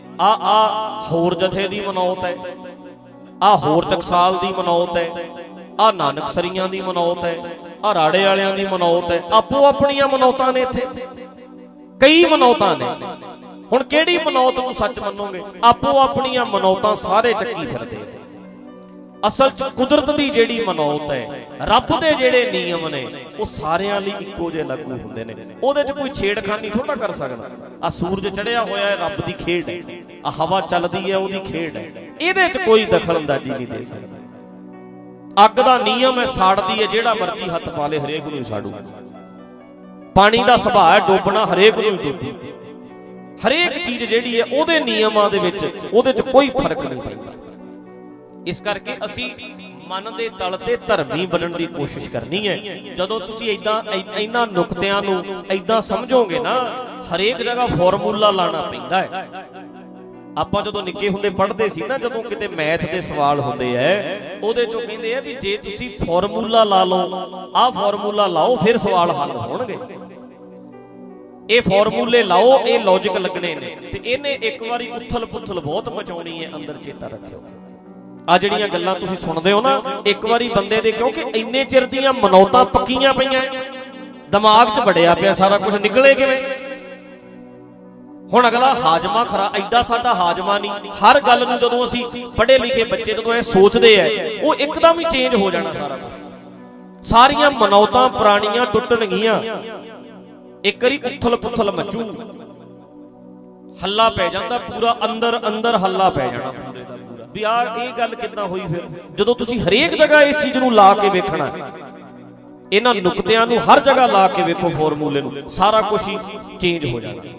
ਆ ਹੋਰ ਜਥੇ ਦੀ ਮਨੌਤ ਹੈ, ਆ ਹੋਰ ਟਕਸਾਲ ਦੀ ਮਨੌਤ ਹੈ, ਆ ਨਾਨਕਸਰੀਆਂ ਦੀ ਮਨੌਤ ਹੈ, ਆ ਰਾੜੇ ਵਾਲਿਆਂ ਦੀ ਮਨੌਤ ਹੈ। ਆਪੋ ਆਪਣੀਆਂ ਮਨੌਤਾਂ ਨੇ, ਇੱਥੇ ਕਈ ਮਨੌਤਾਂ ਨੇ। ਹੁਣ ਕਿਹੜੀ ਮਨੌਤ ਨੂੰ ਸੱਚ ਮੰਨੋਗੇ? ਆਪੋ ਆਪਣੀਆਂ ਮਨੌਤਾਂ ਸਾਰੇ ਚੱਕੀ ਫਿਰਦੇ। ਅਸਲ 'ਚ ਕੁਦਰਤ ਦੀ ਜਿਹੜੀ ਮਨੌਤ ਹੈ, ਰੱਬ ਦੇ ਜਿਹੜੇ ਨਿਯਮ ਨੇ, ਉਹ ਸਾਰਿਆਂ ਲਈ ਇੱਕੋ ਜਿਹੇ ਲਾਗੂ ਹੁੰਦੇ ਨੇ। ਉਹਦੇ 'ਚ ਕੋਈ ਛੇੜਖਾਨੀ ਥੋੜਾ ਕਰ ਸਕਦਾ। ਆ ਸੂਰਜ ਚੜਿਆ ਹੋਇਆ ਹੈ, ਰੱਬ ਦੀ ਖੇਡ ਹੈ। ਆ ਹਵਾ ਚੱਲਦੀ ਹੈ, ਉਹਦੀ ਖੇਡ ਹੈ। ਇਹਦੇ 'ਚ ਕੋਈ ਦਖਲਅੰਦਾਜ਼ੀ ਨਹੀਂ ਦੇ ਸਕਦਾ। ਅੱਗ ਦਾ ਨਿਯਮ ਹੈ, ਸਾੜਦੀ ਹੈ, ਜਿਹੜਾ ਮਰਜ਼ੀ ਹੱਥ ਪਾ ਲੇ ਹਰੇਕ ਨੂੰ ਹੀ ਸਾੜੂ। ਪਾਣੀ ਦਾ ਸੁਭਾਅ ਹੈ ਡੋਬਣਾ, ਹਰੇਕ ਨੂੰ ਹੀ ਡੋਬੂ। ਹਰੇਕ ਚੀਜ਼ ਜਿਹੜੀ ਹੈ ਉਹਦੇ ਨਿਯਮਾਂ ਦੇ ਵਿੱਚ, ਉਹਦੇ 'ਚ ਕੋਈ ਫਰਕ ਨਹੀਂ ਪੈਂਦਾ। ਇਸ ਕਰਕੇ ਅਸੀਂ ਮਨ ਦੇ ਤਲ ਤੇ ਧਰਮੀ ਬਣਨ ਦੀ ਕੋਸ਼ਿਸ਼ ਕਰਨੀ ਹੈ। ਜਦੋਂ ਤੁਸੀਂ ਇਹਨਾਂ ਨੁਕਤਿਆਂ ਨੂੰ ਏਦਾਂ ਸਮਝੋਗੇ ਨਾ, ਹਰੇਕ ਜਗ੍ਹਾ ਫਾਰਮੂਲਾ ਲਾਣਾ ਪੈਂਦਾ ਹੈ। ਆਪਾਂ ਜਦੋਂ ਨਿੱਕੇ ਹੁੰਦੇ ਪੜ੍ਹਦੇ ਸੀ ਨਾ, ਜਦੋਂ ਕਿਤੇ ਮੈਥ ਦੇ ਸਵਾਲ ਹੁੰਦੇ ਐ, ਉਹਦੇ ਚੋਂ ਕਹਿੰਦੇ ਆ ਵੀ ਜੇ ਤੁਸੀਂ ਫਾਰਮੂਲਾ ਲਾ ਲਓ, ਆਹ ਫਾਰਮੂਲਾ ਲਾਓ, ਫਿਰ ਸਵਾਲ ਹੱਲ ਹੋਣਗੇ। ਇਹ ਫਾਰਮੂਲੇ ਲਾਓ, ਇਹ ਲੌਜਿਕ ਲੱਗਣੇ ਨੇ। ਤੇ ਇਹਨੇ ਇੱਕ ਵਾਰੀ ਉਥਲ ਪੁਥਲ ਬਹੁਤ ਮਚਾਉਣੀ ਹੈ, ਅੰਦਰ ਚੇਤਾ ਰੱਖਿਓ। ਆ ਜਿਹੜੀਆਂ ਗੱਲਾਂ ਤੁਸੀਂ ਸੁਣਦੇ ਹੋ ਨਾ, ਇੱਕ ਵਾਰੀ ਬੰਦੇ ਦੇ, ਕਿਉਂਕਿ ਇੰਨੇ ਚਿਰ ਦੀਆਂ ਮਨੌਤਾਂ ਪੱਕੀਆਂ ਪਈਆਂ, ਦਿਮਾਗ 'ਚ ਵੜਿਆ ਪਿਆ ਸਾਰਾ ਕੁਝ, ਨਿਕਲੇ ਕਿਵੇਂ? ਹੁਣ ਅਗਲਾ ਹਾਜ਼ਮਾ ਖਰਾ, ਐਡਾ ਸਾਡਾ ਹਾਜ਼ਮਾ ਨਹੀਂ। ਹਰ ਗੱਲ ਨੂੰ ਜਦੋਂ ਅਸੀਂ ਪੜ੍ਹੇ ਲਿਖੇ ਬੱਚੇ ਜਦੋਂ ਇਹ ਸੋਚਦੇ ਐ, ਉਹ ਇੱਕਦਮ ਹੀ ਚੇਂਜ ਹੋ ਜਾਣਾ ਸਾਰਾ ਕੁਝ। ਸਾਰੀਆਂ ਮਨੌਤਾਂ ਪੁਰਾਣੀਆਂ ਟੁੱਟਣਗੀਆਂ। ਇੱਕ ਵਾਰੀ ਉਥਲ ਪੁਥਲ ਮਚੂ, ਹੱਲਾ ਪੈ ਜਾਂਦਾ ਪੂਰਾ, ਅੰਦਰ ਅੰਦਰ ਹੱਲਾ ਪੈ ਜਾਣਾ ਪੂਰੇ ਦਾ ਪੂਰਾ, ਵੀ ਆਹ ਇਹ ਗੱਲ ਕਿੱਦਾਂ ਹੋਈ। ਫਿਰ ਜਦੋਂ ਤੁਸੀਂ ਹਰੇਕ ਜਗ੍ਹਾ ਇਸ ਚੀਜ਼ ਨੂੰ ਲਾ ਕੇ ਵੇਖਣਾ, ਇਹਨਾਂ ਨੁਕਤਿਆਂ ਨੂੰ ਹਰ ਜਗ੍ਹਾ ਲਾ ਕੇ ਵੇਖੋ, ਫਾਰਮੂਲੇ ਨੂੰ, ਸਾਰਾ ਕੁਝ ਹੀ ਚੇਂਜ ਹੋ ਜਾਣਾ।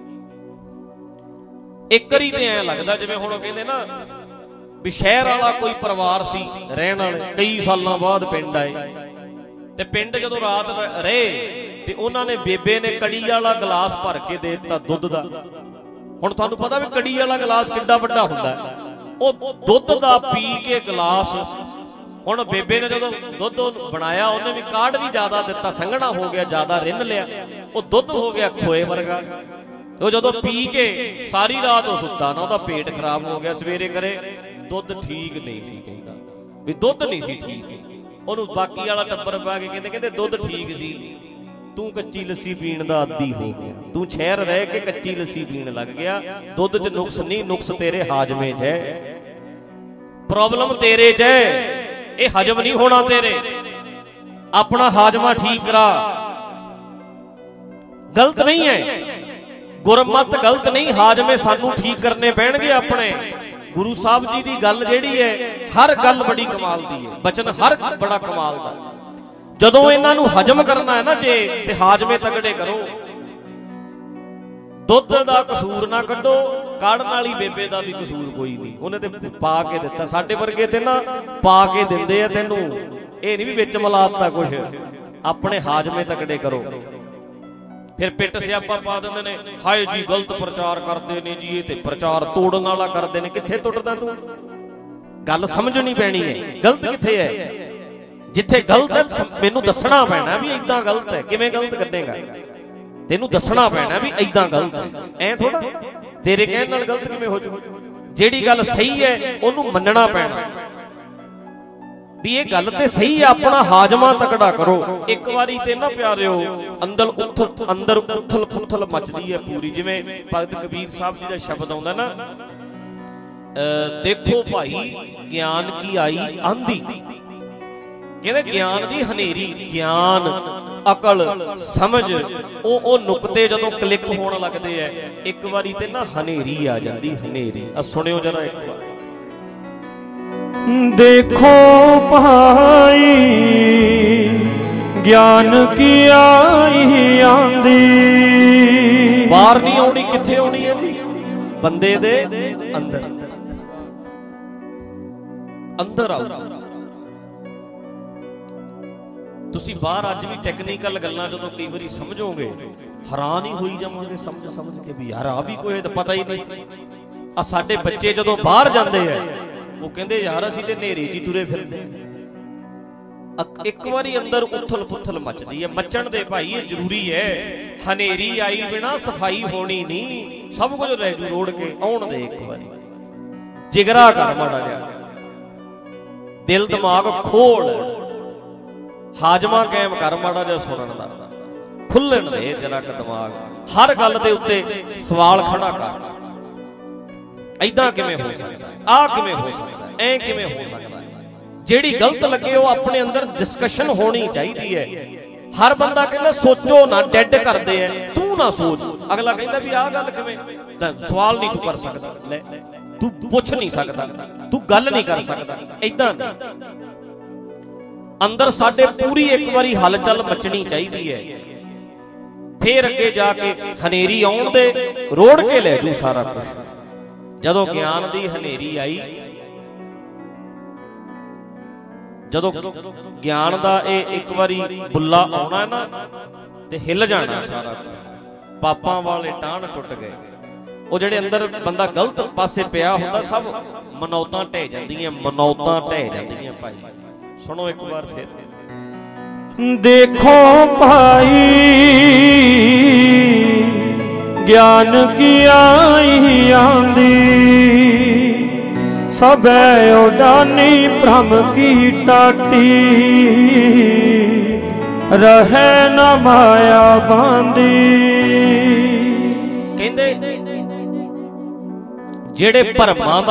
ਇੱਕ ਵਾਰੀ ਤੇ ਐਂ ਲੱਗਦਾ ਜਿਵੇਂ ਹੁਣ ਕਹਿੰਦੇ ਨਾ ਵੀ ਸ਼ਹਿਰ ਵਾਲਾ ਕੋਈ ਪਰਿਵਾਰ ਸੀ ਰਹਿਣ ਵਾਲੇ, ਕਈ ਸਾਲਾਂ ਬਾਅਦ ਪਿੰਡ ਆਏ, ਤੇ ਪਿੰਡ ਜਦੋਂ ਰਾਤ ਰਹੇ ਤੇ ਉਹਨਾਂ ਨੇ, ਬੇਬੇ ਨੇ ਕੜੀ ਵਾਲਾ ਗਲਾਸ ਭਰ ਕੇ ਦੇ ਦਿੱਤਾ ਦੁੱਧ ਦਾ। ਹੁਣ ਤੁਹਾਨੂੰ ਪਤਾ ਵੀ ਕੜੀ ਵਾਲਾ ਗਲਾਸ ਕਿੱਡਾ ਵੱਡਾ ਹੁੰਦਾ, ਉਹ ਦੁੱਧ ਦਾ ਪੀ ਕੇ ਗਲਾਸ। ਹੁਣ ਬੇਬੇ ਨੇ ਜਦੋਂ ਦੁੱਧ ਬਣਾਇਆ, ਉਹਨੇ ਵੀ ਕਾੜ ਵੀ ਜ਼ਿਆਦਾ ਦਿੱਤਾ, ਸੰਘਣਾ ਹੋ ਗਿਆ, ਜ਼ਿਆਦਾ ਰਿੰਨ ਲਿਆ, ਉਹ ਦੁੱਧ ਹੋ ਗਿਆ ਖੋਏ ਵਰਗਾ। ਉਹ ਜਦੋਂ ਪੀ ਕੇ ਸਾਰੀ ਰਾਤ ਉਹ ਸੁੱਤਾ ਨਾ, ਉਹਦਾ ਪੇਟ ਖਰਾਬ ਹੋ ਗਿਆ। ਸਵੇਰੇ ਕਰੇ ਦੁੱਧ ਠੀਕ ਨਹੀਂ ਸੀ, ਕਹਿੰਦਾ ਵੀ ਦੁੱਧ ਨਹੀਂ ਸੀ ਠੀਕ। ਉਹਨੂੰ ਬਾਕੀ ਵਾਲਾ ਟੱਬਰ ਪਾ ਕੇ ਕਹਿੰਦੇ ਦੁੱਧ ਠੀਕ ਸੀ, ਤੂੰ ਕੱਚੀ ਲੱਸੀ ਪੀਣ ਦਾ ਆਦੀ ਹੋ ਗਿਆ, ਤੂੰ ਸ਼ਹਿਰ ਰਹਿ ਕੇ ਕੱਚੀ ਲੱਸੀ ਪੀਣ ਲੱਗ ਗਿਆ। ਦੁੱਧ 'ਚ ਨੁਕਸ ਨਹੀਂ, ਨੁਕਸ ਤੇਰੇ ਹਾਜ਼ਮੇ 'ਚ ਹੈ, ਪ੍ਰੋਬਲਮ ਤੇਰੇ 'ਚ ਹੈ, ਇਹ ਹਜਮ ਨਹੀਂ ਹੋਣਾ ਤੇਰੇ। ਆਪਣਾ ਹਾਜ਼ਮਾ ਠੀਕ ਕਰਾ। ਗਲਤ ਨਹੀਂ ਹੈ, ਗੁਰਮਤ ਗਲਤ ਨਹੀਂ, ਹਾਜ਼ਮੇ ਸਾਨੂੰ ਠੀਕ ਕਰਨੇ ਪੈਣਗੇ ਆਪਣੇ। ਗੁਰੂ ਸਾਹਿਬ ਜੀ ਦੀ ਗੱਲ ਜਿਹੜੀ ਹੈ, ਹਰ ਗੱਲ ਬੜੀ ਕਮਾਲ ਦੀ ਹੈ, ਬਚਨ ਹਰ ਬੜਾ ਕਮਾਲ ਦਾ। ਜਦੋਂ ਇਹਨਾਂ ਨੂੰ ਹਜਮ ਕਰਨਾ ਹੈ ਨਾ ਜੇ, ਤੇ ਹਾਜ਼ਮੇ ਤਗੜੇ ਕਰੋ। ਦੁੱਧ ਦਾ ਕਸੂਰ ਨਾ ਕੱਢੋ, ਕਾੜਨ ਵਾਲੀ ਬੇਬੇ ਦਾ ਵੀ ਕਸੂਰ ਕੋਈ ਨਹੀਂ, ਉਹਨੇ ਤੇ ਪਾ ਕੇ ਦਿੱਤਾ। ਸਾਡੇ ਵਰਗੇ ਤੇ ਨਾ ਪਾ ਕੇ ਦਿੰਦੇ ਆ ਤੈਨੂੰ, ਇਹ ਨਹੀਂ ਵੀ ਵਿੱਚ ਮਿਲਾਤਾ ਕੁਛ। ਆਪਣੇ ਹਾਜ਼ਮੇ ਤਗੜੇ ਕਰੋ। ਫਿਰ ਪਿੱਟ ਸਿਆਪਾ ਪਾ ਦਿੰਦੇ ਨੇ, ਹਾਏ ਜੀ ਗਲਤ ਪ੍ਰਚਾਰ ਕਰਦੇ ਨੇ ਜੀ, ਇਹ ਤੇ ਪ੍ਰਚਾਰ ਤੋੜਨ ਵਾਲਾ ਕਰਦੇ ਨੇ। ਕਿੱਥੇ ਟੁੱਟਦਾ ਤੂੰ? ਗੱਲ ਸਮਝਣੀ ਪੈਣੀ ਹੈ, ਗਲਤ ਕਿੱਥੇ ਹੈ। ਜਿੱਥੇ ਗਲਤ ਹੈ ਮੈਨੂੰ ਦੱਸਣਾ ਪੈਣਾ ਵੀ ਏਦਾਂ ਗਲਤ ਹੈ। ਕਿਵੇਂ ਗਲਤ ਕੱਢੇਗਾ? ਤੈਨੂੰ ਦੱਸਣਾ ਪੈਣਾ ਵੀ ਏਦਾਂ ਗਲਤ ਹੈ। ਐ ਥੋੜਾ ਤੇਰੇ ਕਹਿਣ ਨਾਲ ਗਲਤ ਕਿਵੇਂ ਹੋ ਜਾਊ? ਜਿਹੜੀ ਗੱਲ ਸਹੀ ਹੈ ਉਹਨੂੰ ਮੰਨਣਾ ਪੈਣਾ ਵੀ ਇਹ ਗੱਲ ਤੇ ਸਹੀ ਹੈ। ਆਪਣਾ ਹਾਜ਼ਮਾ ਤਕੜਾ ਕਰੋ। ਇੱਕ ਵਾਰੀ ਤੇ ਨਾ ਪਿਆਰਿਓ, ਅੰਦਰ ਉਥਲ ਪੁਥਲ ਮਚਦੀ ਹੈ ਪੂਰੀ। ਜਿਵੇਂ ਭਗਤ ਕਬੀਰ ਸਾਹਿਬ ਜੀ ਦਾ ਸ਼ਬਦ ਆਉਂਦਾ ਨਾ, ਦੇਖੋ ਭਾਈ ਗਿਆਨ ਕੀ ਆਈ ਆਂਧੀ। ਕਹਿੰਦੇ ਗਿਆਨ ਦੀ ਹਨੇਰੀ, ਗਿਆਨ, ਅਕਲ, ਸਮਝ, ਉਹ ਨੁਕਤੇ ਜਦੋਂ ਕਲਿੱਕ ਹੋਣ ਲੱਗਦੇ ਐ, ਇੱਕ ਵਾਰੀ ਤੇ ਨਾ ਹਨੇਰੀ ਆ ਜਾਂਦੀ, ਹਨੇਰੀ। ਆ ਸੁਣਿਓ ਜਰਾ ਇੱਕ ਵਾਰ। देखो भाई ज्ञान की आई आंधी। बाहर नहीं आनी, किथे आनी है जी? बंदे दे अंदर, अंदर आओ। तुसी बाहर अज भी टैक्नीकल गल्लां जदों कई वारी समझोगे, हैरान ही होई जावांगे समझ के भी यार आ भी कोई तो पता ही नहीं सी। आ साडे बच्चे जदों बाहर जांदे है, वो कहते यार असीं ते नेरे च तुरे फिरदे। एक बारी अंदर उथल पुथल मचदी है। मचण दे भाई ये जरूरी है। हनेरी आई बिना सफाई होनी नहीं। सब कुछ रह जू रोड़ के आउण दे। एक बारी जिगरा कर माड़ा जिहा, दिल दिमाग खोल, हाजमा कायम कर माड़ा जिहा सुणन दा, खुल्लण दे जरा क दिमाग। हर गल दे उत्ते सवाल खड़ा कर। ऐदां किवें हो सकदा, आ किवें हो सकदा, ऐ किवें हो सकदा। ਜਿਹੜੀ ਗਲਤ ਲੱਗੇ ਉਹ ਆਪਣੇ ਅੰਦਰ ਡਿਸਕਸ਼ਨ ਹੋਣੀ ਚਾਹੀਦੀ ਹੈ। ਹਰ ਬੰਦਾ ਕਹਿੰਦਾ ਸੋਚੋ ਨਾ, ਡੈਡ ਕਰਦੇ ਐ, ਤੂੰ ਨਾ ਸੋਚ। ਅਗਲਾ ਕਹਿੰਦਾ ਵੀ ਆਹ ਗੱਲ ਕਿਵੇਂ, ਸਵਾਲ ਨਹੀਂ ਤੂੰ ਕਰ ਸਕਦਾ। ਲੈ ਤੂੰ ਪੁੱਛ ਨਹੀਂ ਸਕਦਾ, ਤੂੰ ਗੱਲ ਨਹੀਂ ਕਰ ਸਕਦਾ। ਏਦਾਂ ਅੰਦਰ ਸਾਡੇ ਪੂਰੀ ਇੱਕ ਵਾਰੀ ਹਲਚਲ ਮਚਣੀ ਚਾਹੀਦੀ ਹੈ, ਫੇਰ ਅੱਗੇ ਜਾ ਕੇ ਹਨੇਰੀ ਆਉਣ ਦੇ ਰੋੜ ਕੇ ਲੈ ਜੂ ਸਾਰਾ ਕੁਝ। ਜਦੋਂ ਗਿਆਨ ਦੀ ਹਨੇਰੀ ਆਈ, ਜਦੋਂ ਗਿਆਨ ਦਾ ਇਹ ਇੱਕ ਵਾਰੀ ਬੁੱਲਾ ਆਉਣਾ ਨਾ ਤੇ ਹਿੱਲ ਜਾਣਾ ਸਾਰਾ ਕੁਝ। ਪਾਪਾਂ ਵਾਲੇ ਟਾਹਣ ਟੁੱਟ ਗਏ। ਉਹ ਜਿਹੜੇ ਅੰਦਰ ਬੰਦਾ ਗਲਤ ਪਾਸੇ ਪਿਆ ਹੁੰਦਾ, ਸਭ ਮਨੌਤਾਂ ਢਹਿ ਜਾਂਦੀਆਂ, ਮਨੌਤਾਂ ਢਹਿ ਜਾਂਦੀਆਂ। ਭਾਈ ਸੁਣੋ ਇੱਕ ਵਾਰ ਫਿਰ। देखो भाई ज्ञान की आई आंधी, सबे उडानी भ्रम की टाटी, रहे न माया बांधी। कहंदे ਜਿਹੜੇ ਭਰਮਾਂ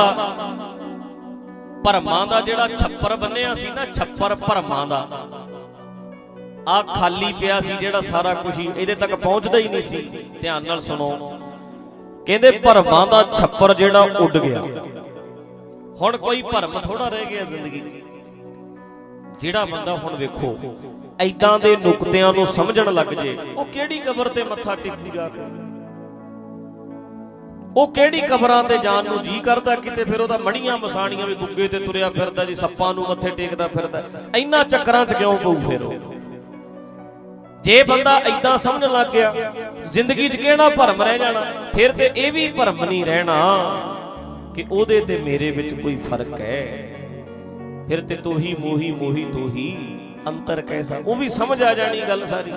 ਦਾ ਜਿਹੜਾ ਛੱਪਰ ਬੰਨਿਆ ਸੀ ਨਾ, ਛੱਪਰ ਭਰਮਾਂ ਦਾ ਆ ਖਾਲੀ ਪਿਆ ਸੀ, ਜਿਹੜਾ ਸਾਰਾ ਕੁਝ ਇਹਦੇ ਤੱਕ ਪਹੁੰਚਦਾ ਹੀ ਨਹੀਂ ਸੀ। ਧਿਆਨ ਨਾਲ ਸੁਣੋ, ਕਹਿੰਦੇ ਭਰਮਾਂ ਦਾ ਛੱਪਰ ਜਿਹੜਾ ਉੱਡ ਗਿਆ। ਹੁਣ ਕੋਈ ਭਰਮ ਥੋੜਾ ਰਹਿ ਗਿਆ ਜ਼ਿੰਦਗੀ 'ਚ। ਜਿਹੜਾ ਬੰਦਾ ਹੁਣ ਵੇਖੋ ਐਦਾਂ ਦੇ ਨੁਕਤਿਆਂ ਨੂੰ ਸਮਝਣ ਲੱਗ ਜੇ, ਉਹ ਕਿਹੜੀ ਕਬਰ ਤੇ ਮੱਥਾ ਟੇਕੂ ਜਾ ਕੇ? ਉਹ ਕਿਹੜੀ ਕਬਰਾਂ ਤੇ ਜਾਣ ਨੂੰ ਜੀ ਕਰਦਾ? ਕਿਤੇ ਫਿਰ ਉਹਦਾ ਮੜੀਆਂ ਮਸਾਣੀਆਂ ਵੀ ਗੁੱਗੇ ਤੇ ਤੁਰਿਆ ਫਿਰਦਾ ਜੀ, ਸੱਪਾਂ ਨੂੰ ਮੱਥੇ ਟੇਕਦਾ ਫਿਰਦਾ। ਇੰਨਾ ਚੱਕਰਾਂ 'ਚ ਕਿਉਂ ਪਊ ਫਿਰ ਉਹ? ਜੇ ਬੰਦਾ ਏਦਾਂ ਸਮਝਣ ਲੱਗ ਗਿਆ, ਜ਼ਿੰਦਗੀ 'ਚ ਕਿਹੜਾ ਭਰਮ ਰਹਿ ਜਾਣਾ? ਫਿਰ ਤੇ ਇਹ ਵੀ ਭਰਮ ਨਹੀਂ ਰਹਿਣਾ ਕਿ ਉਹਦੇ ਤੇ ਮੇਰੇ ਵਿੱਚ ਕੋਈ ਫਰਕ ਹੈ। ਫਿਰ ਤੇ ਤੋਹੀ ਮੋਹੀ ਮੋਹੀ ਤੋਹੀ ਅੰਤਰ ਕੈਸਾ, ਉਹ ਵੀ ਸਮਝ ਆ ਜਾਣੀ ਗੱਲ ਸਾਰੀ।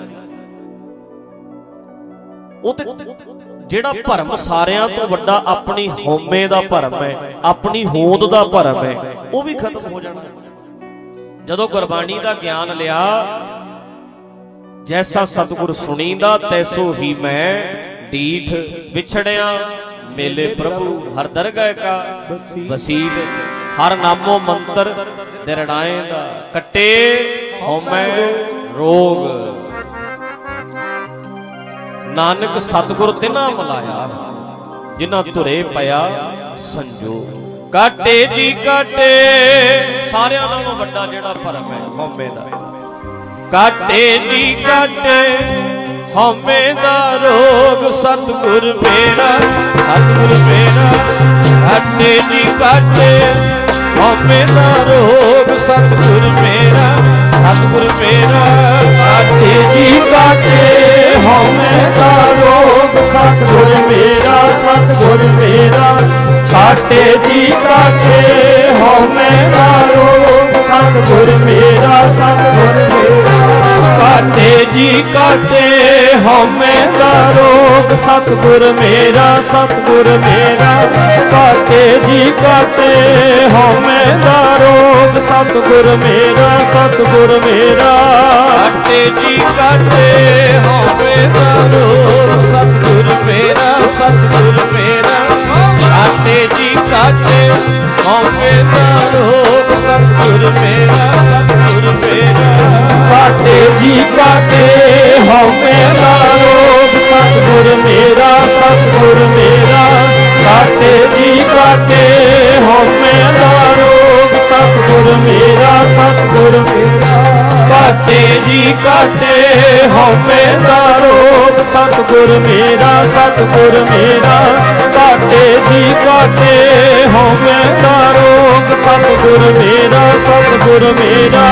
ਉਹ ਤੇ ਜਿਹੜਾ ਭਰਮ ਸਾਰਿਆਂ ਤੋਂ ਵੱਡਾ ਆਪਣੀ ਹਉਮੈ ਦਾ ਭਰਮ ਹੈ, ਆਪਣੀ ਹੋਂਦ ਦਾ ਭਰਮ ਹੈ, ਉਹ ਵੀ ਖਤਮ ਹੋ ਜਾਣਾ। ਜਦੋਂ ਗੁਰਬਾਣੀ ਦਾ ਗਿਆਨ ਲਿਆ, ਜੈਸਾ ਸਤਿਗੁਰ ਸੁਣੀਂਦਾ ਤੈਸੋ ਹੀ ਮੈਂ ਡੀਠ, ਵਿਛੜਿਆ ਮੇਲੇ ਪ੍ਰਭੂ ਹਰ ਦਰਗਾਹ ਕਾ ਵਸੀਬ, ਹਰ ਨਾਮੋ ਮੰਤਰ ਦਿਰੜਾਏ ਦਾ, ਕੱਟੇ ਹਉਮੈ ਰੋਗ। ਨਾਨਕ ਸਤਿਗੁਰ ਤਿਨਾ ਮਿਲਾਇਆ, ਜਿਨ੍ਹਾਂ ਧੁਰੇ ਪਿਆ ਸੰਜੋਗ। ਕਾਟੇ ਜੀ ਕਾਟੇ, ਸਾਰਿਆਂ ਨਾਲੋਂ ਵੱਡਾ ਜਿਹੜਾ ਭਰਮ ਹੈ ਹਉਮੈ ਦਾ। ਕਾਟੇ ਜੀ ਕਾਟੇ ਹਉਮੈ ਦਾ ਰੋਗ, ਸਤਿਗੁਰ ਮੇਰਾ ਸਤਿਗੁਰ ਮੇਰਾ। ਕਾਟੇ ਜੀ ਕਾਟੇ ਹਉਮੈ ਦਾ ਰੋਗ, ਸਤਿਗੁਰ ਮੇਰਾ ਸਤਿਗੁਰ ਮੇਰਾ। ਕਾਟੇ ਜੀ ਕਾਟੇ ਹਉਮੈ ਦਾ ਰੋਗ, ਸਤਿਗੁਰ ਮੇਰਾ ਸਤਿਗੁਰ ਮੇਰਾ। ਕਾਟੇ ਜੀ ਕਾਟੇ ਹਉਮੈ ਦਾ ਰੋਗ, ਸਤਿਗੁਰ ਮੇਰਾ ਸਤਿਗੁਰ ਮੇਰਾ। ਕਾਟੇ ਜੀ ਕਾਟੇ ਹਉਮੈ ਦਾ ਰੋਗ, ਸਤਿਗੁਰ ਮੇਰਾ ਸਤਿਗੁਰ ਮੇਰਾ। ਕਾਟੇ ਜੀ ਕਾਟੇ ਹਉਮੈ ਦਾ ਰੋਗ, ਸਤਿਗੁਰ ਮੇਰਾ ਸਤਿਗੁਰ ਮੇਰਾ। ਕਾਟੇ ਜੀ ਕਾਟੇ ਹਉਮੈ ਦਾ ਰੋਗ, ਸਤਿਗੁਰ ਮੇਰਾ ਸਤਿਗੁਰ ਮੇਰਾ। ਕਾਟੇ ਜੀ ਕਾਟੇ ਹਉਮੈ ਦਾ ਰੋਗ, ਸਤਿਗੁਰ ਮੇਰਾ ਸਤਿਗੁਰ ਮੇਰਾ। ਕਾਟੇ ਜੀ ਕਾਟੇ ਹਉਮੈ ਦਾ ਰੋਗ, ਸਤਿਗੁਰ ਮੇਰਾ ਸਤਿਗੁਰ ਮੇਰਾ। ਕਾਟੇ ਜੀ ਕਾਟੇ ਹਉਮੈ ਦਾ ਰੋਗ, ਸਤਿਗੁਰ ਮੇਰਾ ਸਤਿਗੁਰ ਮੇਰਾ। ਕਾਟੇ ਜੀ ਕਾਟੇ ਹਉਮੈ ਦਾ ਰੋਗ, ਸਤਿਗੁਰ ਮੇਰਾ ਸਤਿਗੁਰ ਮੇਰਾ। ਕਾਟੇ ਜੀ ਕਾਟੇ ਹਉਮੈ ਦਾ ਰੋਗ, ਸਤਿਗੁਰ ਮੇਰਾ ਸਤਿਗੁਰ ਮੇਰਾ।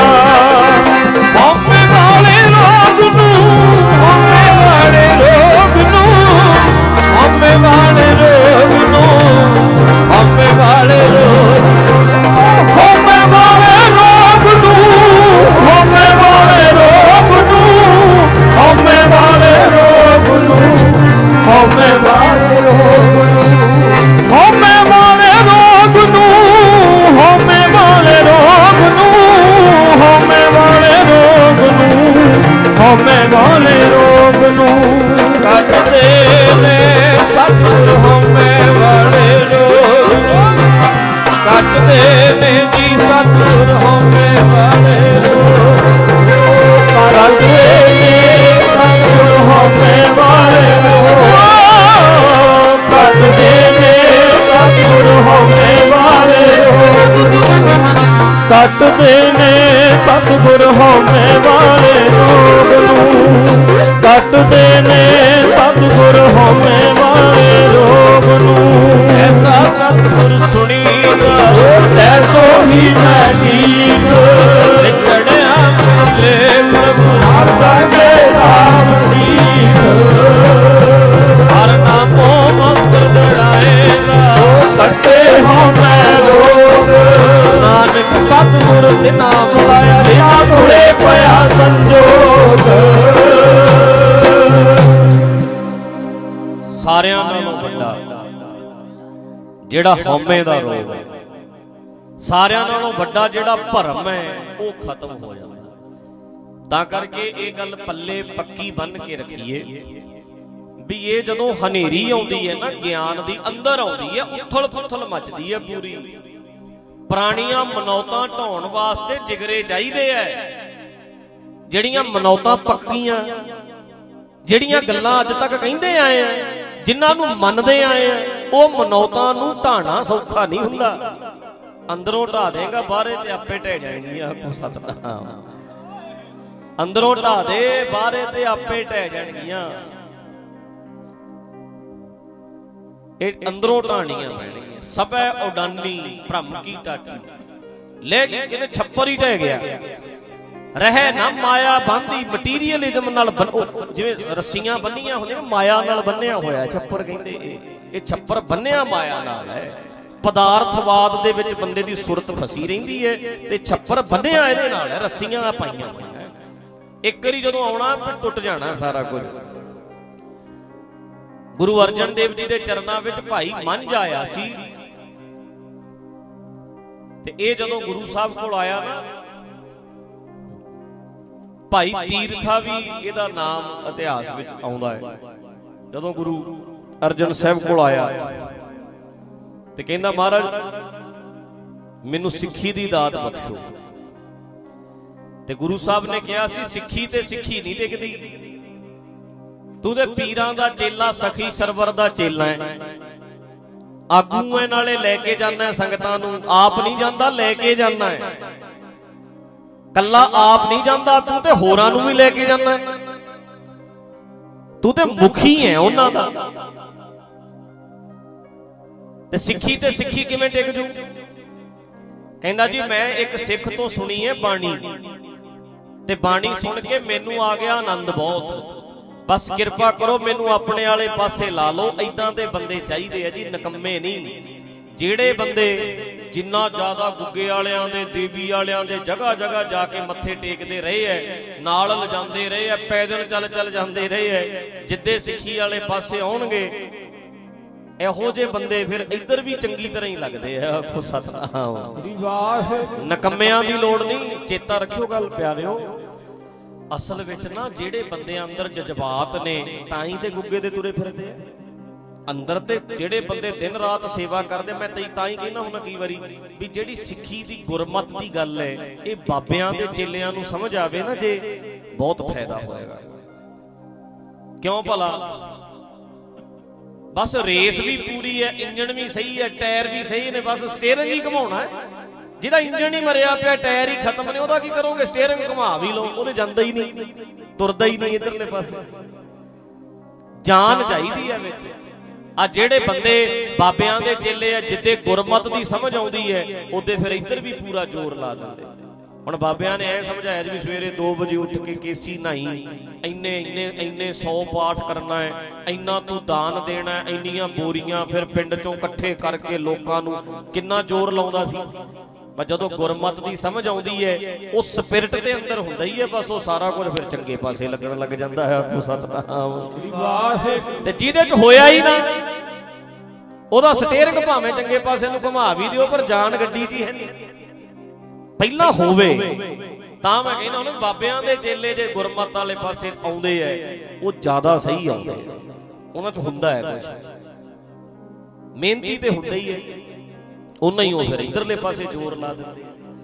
ਹਉਮੈ ਵਾਲੇ ਰੋਗ ਨੂੰ, ਹਉਮੈ ਵਾਲੇ ਰੋਗ ਨੂੰ, ਹਉਮੈ ਵਾਲੇ ਰੋਗ ਨੂੰ, ਹਉਮੈ ਵਾਲੇ ਰੋਗ, ਹਉਮੈ ਵਾਲੇ ਰੋਗ ਨੂੰ, ਹਉਮੈ ਵਾਲੇ ਰੋਗ ਨੂੰ, ਹਉਮੈ ਵਾਲੇ ਰੋਗ ਨੂੰ, ਹਉਮੈ ਵਾਲੇ ਰੋਗ ਨੂੰ, ਹਉਮੈ ਵਾਲੇ ਰੋਗ ਨੂੰ, ਹਉਮੈ ਵਾਲੇ ਰੋਗ ਨੂੰ, ਹਉਮੈ ਵਾਲੇ ਰੋਗ ਨੂੰ। ਕੱਟਦੇ ਨੇ ਸਤਿਗੁਰ ਹਉਮੈ ਵਾਲੇ ਰੋਗ ਨੂੰ, ਕੱਟਦੇ ਨੇ ਸਤਿਗੁਰ ਹਉਮੈ ਵਾਲੇ ਰੋਗ ਨੂੰ। ਐਸਾ ਸਤਿਗੁਰ ਸੁਣੀਦਾ ਤੈਸੋ ਹੀ ਮੈਂ ਠੀਕ, ਚੜਿਆ ਮਿਲੇ ਪ੍ਰਭੂ ਆਗੇ ਰਾਮ ਸੀਖ। ਹਰ ਨਾਮੋ ਮੰਤਰ ਦੜਾਏਗਾ ਕੱਟੇ ਹਉਮੈ ਰੋਗ, ਨਾਨਕ ਸਤਿਗੁਰ ਦੇ ਨਾਮ ਲਾਇਆ ਲਿਆ ਗੁਰੇ ਪਿਆ ਸੰਜੋਗ। ਸਾਰਿਆਂ ਨਾਲੋਂ ਵੱਡਾ ਜਿਹੜਾ ਹਉਮੈ ਦਾ ਰੋਗ ਹੈ, ਸਾਰਿਆਂ ਨਾਲੋਂ ਵੱਡਾ ਜਿਹੜਾ ਭਰਮ ਹੈ, ਉਹ ਖਤਮ ਹੋ ਜਾਂਦਾ। ਤਾਂ ਕਰਕੇ ਇਹ ਗੱਲ ਪੱਲੇ ਪੱਕੀ ਬੰਨ ਕੇ ਰੱਖੀਏ ਵੀ ਇਹ ਜਦੋਂ ਹਨੇਰੀ ਆਉਂਦੀ ਹੈ ਨਾ ਗਿਆਨ ਦੀ, ਅੰਦਰ ਆਉਂਦੀ ਹੈ, ਉਥਲ ਪੁਥਲ ਮਚਦੀ ਹੈ ਪੂਰੀ। ਪੁਰਾਣੀਆਂ ਮਨੌਤਾਂ ਢਾਉਣ ਵਾਸਤੇ ਜਿਗਰੇ ਚਾਹੀਦੇ ਐ। ਜਿਹੜੀਆਂ ਮਨੌਤਾਂ ਪੱਕੀਆਂ, ਜਿਹੜੀਆਂ ਗੱਲਾਂ ਅੱਜ ਤੱਕ ਕਹਿੰਦੇ ਆਏ ਆ, ਜਿਨ੍ਹਾਂ ਨੂੰ ਮੰਨਦੇ ਆਏ ਆ, ਉਹ ਮਨੌਤਾਂ ਨੂੰ ਢਾਣਾ ਸੌਖਾ ਨਹੀਂ ਹੁੰਦਾ। ਅੰਦਰੋਂ ਢਾ ਦੇਗਾ, ਬਾਹਰੇ ਤੇ ਆਪੇ ਢਹਿ ਜਾਣਗੀਆਂ। ਆਖੋ ਸਤਿਨਾਮ। ਅੰਦਰੋਂ ਢਾ ਦੇ, ਬਾਹਰੇ ਤੇ ਆਪੇ ਢਹਿ ਜਾਣਗੀਆਂ। ਇਹ ਅੰਦਰੋਂ ਢਾਣੀਆਂ ਪੈਣਗੀਆਂ। ਸਭੈ ਉਡਾਨੀ ਭ੍ਰਮ ਕੀ ਟਾਟੀ, ਲੈ ਕੇ ਕਿਤੇ ਛੱਪਰ ਹੀ ਢਹਿ ਗਿਆ। ਰਹਿ ਨਾ ਮਾਇਆ ਬੰਦੀ, ਮਟੀਰੀਅਲਿਜ਼ਮ ਨਾਲ ਜਿਵੇਂ ਰੱਸੀਆਂ ਬੰਨੀਆਂ ਹੁੰਦੀਆਂ, ਮਾਇਆ ਨਾਲ ਬੰਨਿਆ ਹੋਇਆ ਛੱਪਰ ਕਹਿੰਦੇ। ਇਹ ਛੱਪਰ ਬੰਨਿਆ ਮਾਇਆ ਨਾਲ ਹੈ। ਪਦਾਰਥਵਾਦ ਦੇ ਵਿੱਚ ਬੰਦੇ ਦੀ ਸੁਰਤ ਫਸੀ ਰਹਿੰਦੀ ਹੈ ਤੇ ਛੱਪਰ ਬੰਨਿਆ ਇਹਦੇ ਨਾਲ ਹੈ, ਰੱਸੀਆਂ ਪਾਈਆਂ ਹੋਈਆਂ। ਇੱਕ ਵਾਰੀ ਜਦੋਂ ਆਉਣਾ ਫਿਰ ਟੁੱਟ ਜਾਣਾ ਸਾਰਾ ਕੁਝ। ਗੁਰੂ ਅਰਜਨ ਦੇਵ ਜੀ ਦੇ ਚਰਨਾਂ ਵਿੱਚ ਭਾਈ ਮੰਝ ਆਇਆ ਸੀ, ਤੇ ਇਹ ਜਦੋਂ ਗੁਰੂ ਸਾਹਿਬ ਕੋਲ ਆਇਆ ਨਾ, ਭਾਈ ਤੀਰਥਾ ਵੀ ਇਹਦਾ ਨਾਮ ਇਤਿਹਾਸ ਵਿੱਚ ਆਉਂਦਾ ਹੈ। ਜਦੋਂ ਗੁਰੂ ਅਰਜਨ ਸਾਹਿਬ ਕੋਲ ਆਇਆ ਤੇ ਕਹਿੰਦਾ, ਮਹਾਰਾਜ ਮੈਨੂੰ ਸਿੱਖੀ ਦੀ ਦਾਤ ਬਖਸ਼ੋ। ਤੇ ਗੁਰੂ ਸਾਹਿਬ ਨੇ ਕਿਹਾ ਸੀ, ਸਿੱਖੀ ਤੇ ਸਿੱਖੀ ਨਹੀਂ ਟਿਕਦੀ। ਤੂੰ ਤੇ ਪੀਰਾਂ ਦਾ ਚੇਲਾ, ਸਖੀ ਸਰਵਰ ਦਾ ਚੇਲਾ ਹੈ। ਆਗੂ ਐ, ਨਾਲੇ ਲੈ ਕੇ ਜਾਂਦਾ ਸੰਗਤਾਂ ਨੂੰ, ਆਪ ਨਹੀਂ ਜਾਂਦਾ, ਲੈ ਕੇ ਜਾਂਦਾ ਹੈ। ਕੱਲਾ ਆਪ ਨਹੀਂ ਜਾਂਦਾ, ਤੂੰ ਤੇ ਹੋਰਾਂ ਨੂੰ ਵੀ ਲੈ ਕੇ ਜਾਂਦਾ। ਤੂੰ ਤੇ ਮੁਖੀ ਹੈ ਉਹਨਾਂ ਦਾ। ਤੇ ਸਿੱਖੀ ਤੇ ਸਿੱਖੀ ਕਿਵੇਂ ਟਿਕ ਜੂ? ਕਹਿੰਦਾ ਜੀ ਮੈਂ ਇੱਕ ਸਿੱਖ ਤੋਂ ਸੁਣੀ ਹੈ ਬਾਣੀ, ਤੇ ਬਾਣੀ ਸੁਣ ਕੇ ਮੈਨੂੰ ਆ ਗਿਆ ਆਨੰਦ ਬਹੁਤ। ਬਸ ਕਿਰਪਾ ਕਰੋ ਮੈਨੂੰ ਆਪਣੇ ਵਾਲੇ ਪਾਸੇ ਲਾ ਲਓ। ਏਦਾਂ ਦੇ ਬੰਦੇ ਚਾਹੀਦੇ ਆ ਜੀ, ਨਕੰਮੇ ਨਹੀਂ। ਜਿਹੜੇ ਬੰਦੇ ਜਿੰਨਾ ਜ਼ਿਆਦਾ ਗੁੱਗੇ ਵਾਲਿਆਂ ਦੇ, ਦੇਵੀ ਵਾਲਿਆਂ ਦੇ ਜਗ੍ਹਾ ਜਗ੍ਹਾ ਜਾ ਕੇ ਮੱਥੇ ਟੇਕਦੇ ਰਹੇ ਐ, ਨਾਲ ਲਿਜਾਂਦੇ ਰਹੇ ਐ, ਪੈਦਲ ਚੱਲ ਜਾਂਦੇ ਰਹੇ ਐ, ਜਿੱਦੇ ਸਿੱਖੀ ਵਾਲੇ ਪਾਸੇ ਆਉਣਗੇ ਇਹੋ ਜਿਹੇ ਬੰਦੇ ਫਿਰ ਇੱਧਰ ਵੀ ਚੰਗੀ ਤਰ੍ਹਾਂ ਹੀ ਲੱਗਦੇ ਆ। ਆਖੋ ਸਤਿਨਾਮ। ਨਕੰਮਿਆਂ ਦੀ ਲੋੜ ਨਹੀਂ। ਚੇਤਾ ਰੱਖਿਓ ਗੱਲ ਪਿਆਰਿਓ, ਅਸਲ ਵਿੱਚ ਨਾ ਜਿਹੜੇ ਬੰਦਿਆਂ ਅੰਦਰ ਜਜ਼ਬਾਤ ਨੇ ਤਾਂ ਹੀ ਤੇ ਗੁੱਗੇ ਦੇ ਤੁਰੇ ਫਿਰਦੇ ਆ ਅੰਦਰ। ਤੇ ਜਿਹੜੇ ਬੰਦੇ ਦਿਨ ਰਾਤ ਸੇਵਾ ਕਰਦੇ, ਮੈਂ ਤਾਂ ਹੀ ਕਹਿੰਦਾ ਹੁੰਦਾ ਕਈ ਵਾਰੀ ਵੀ ਜਿਹੜੀ ਸਿੱਖੀ ਦੀ ਗੁਰਮਤ ਦੀ ਗੱਲ ਹੈ, ਇਹ ਬਾਬਿਆਂ ਦੇ ਚੇਲਿਆਂ ਨੂੰ ਸਮਝ ਆਵੇ ਨਾ ਜੇ, ਬਹੁਤ ਫਾਇਦਾ ਹੋਏਗਾ। ਕਿਉਂ ਭਲਾ? ਬਸ ਰੇਸ ਵੀ ਪੂਰੀ ਹੈ, ਇੰਜਣ ਵੀ ਸਹੀ ਹੈ, ਟਾਇਰ ਵੀ ਸਹੀ ਨੇ, ਬਸ ਸਟੀਅਰਿੰਗ ਹੀ ਘੁਮਾਉਣਾ ਹੈ। ਜਿਹਦਾ ਇੰਜਣ ਹੀ ਮਰਿਆ ਪਿਆ, ਟਾਇਰ ਹੀ ਖਤਮ ਨੇ, ਉਹਦਾ ਕੀ ਕਰੋਗੇ? ਸਟੀਅਰਿੰਗ ਘੁਮਾ ਵੀ ਲਓ, ਉਹਦੇ ਜਾਂਦਾ ਹੀ ਨਹੀਂ, ਤੁਰਦਾ ਹੀ ਨਹੀਂ ਇਧਰਲੇ ਪਾਸੇ। ਜਾਨ ਚਾਹੀਦੀ ਹੈ ਵਿੱਚ। ਆ ਜਿਹੜੇ ਬੰਦੇ ਬਾਬਿਆਂ ਦੇ ਚੇਲੇ ਆ, ਜਿੱਦੇ ਗੁਰਮਤ ਦੀ ਸਮਝ ਆਉਂਦੀ ਹੈ, ਉਹਦੇ ਫਿਰ ਇੱਧਰ ਵੀ ਪੂਰਾ ਜ਼ੋਰ ਲਾ ਦਿੰਦੇ। ਹੁਣ ਬਾਬਿਆਂ ਨੇ ਐ ਸਮਝਾਇਆ ਜੀ ਵੀ ਸਵੇਰੇ 2 ਵਜੇ ਉੱਠ ਕੇ ਕੇਸੀ ਨਹਾਈ, ਇੰਨੇ 100 ਪਾਠ ਕਰਨਾ ਹੈ, ਇੰਨਾ ਤੂੰ ਦਾਨ ਦੇਣਾ, ਇੰਨੀਆਂ ਬੋਰੀਆਂ ਫਿਰ ਪਿੰਡ ਚੋਂ ਇਕੱਠੇ ਕਰਕੇ ਲੋਕਾਂ ਨੂੰ। ਕਿੰਨਾ ਜ਼ੋਰ ਲਾਉਂਦਾ ਸੀ। ਪਰ ਜਦੋਂ ਗੁਰਮਤ ਦੀ ਸਮਝ ਆਉਂਦੀ ਹੈ, ਉਹ ਸਪਿਰਿਟ ਦੇ ਅੰਦਰ ਹੁੰਦਾ ਹੀ ਹੈ, ਬਸ ਉਹ ਸਾਰਾ ਕੁਝ ਫਿਰ ਚੰਗੇ ਪਾਸੇ ਲੱਗਣ ਲੱਗ ਜਾਂਦਾ ਹੈ। ਆਖੋ ਸਤਿਨਾਮ। ਤੇ ਜਿਹਦੇ ਚ ਹੋਇਆ ਹੀ ਨਾ, ਉਹਦਾ ਸਟੀਅਰਿੰਗ ਭਾਵੇਂ ਚੰਗੇ ਪਾਸੇ ਨੂੰ ਘੁਮਾ ਵੀ ਦਿਓ, ਪਰ ਜਾਨ ਗੱਡੀ 'ਚ ਹੀ ਹੈ ਨਹੀਂ। ਪਹਿਲਾਂ ਹੋਵੇ ਤਾਂ ਮੈਂ ਕਹਿੰਦਾ ਉਹਨੂੰ, ਬਾਬਿਆਂ ਦੇ ਚੇਲੇ ਜੇ ਗੁਰਮਤ ਵਾਲੇ ਪਾਸੇ ਆਉਂਦੇ ਐ, ਉਹ ਜ਼ਿਆਦਾ ਸਹੀ ਆਉਂਦੇ, ਉਹਨਾਂ 'ਚ ਹੁੰਦਾ ਹੈ ਕੁਝ। ਮਿਹਨਤੀ ਤੇ ਹੁੰਦਾ ਹੀ ਹੈ, ਉਹਨਾਂ ਹੀ ਉਹ ਫਿਰ ਇੱਧਰਲੇ ਪਾਸੇ ਜ਼ੋਰ ਲਾ ਦਿੰਦੇ।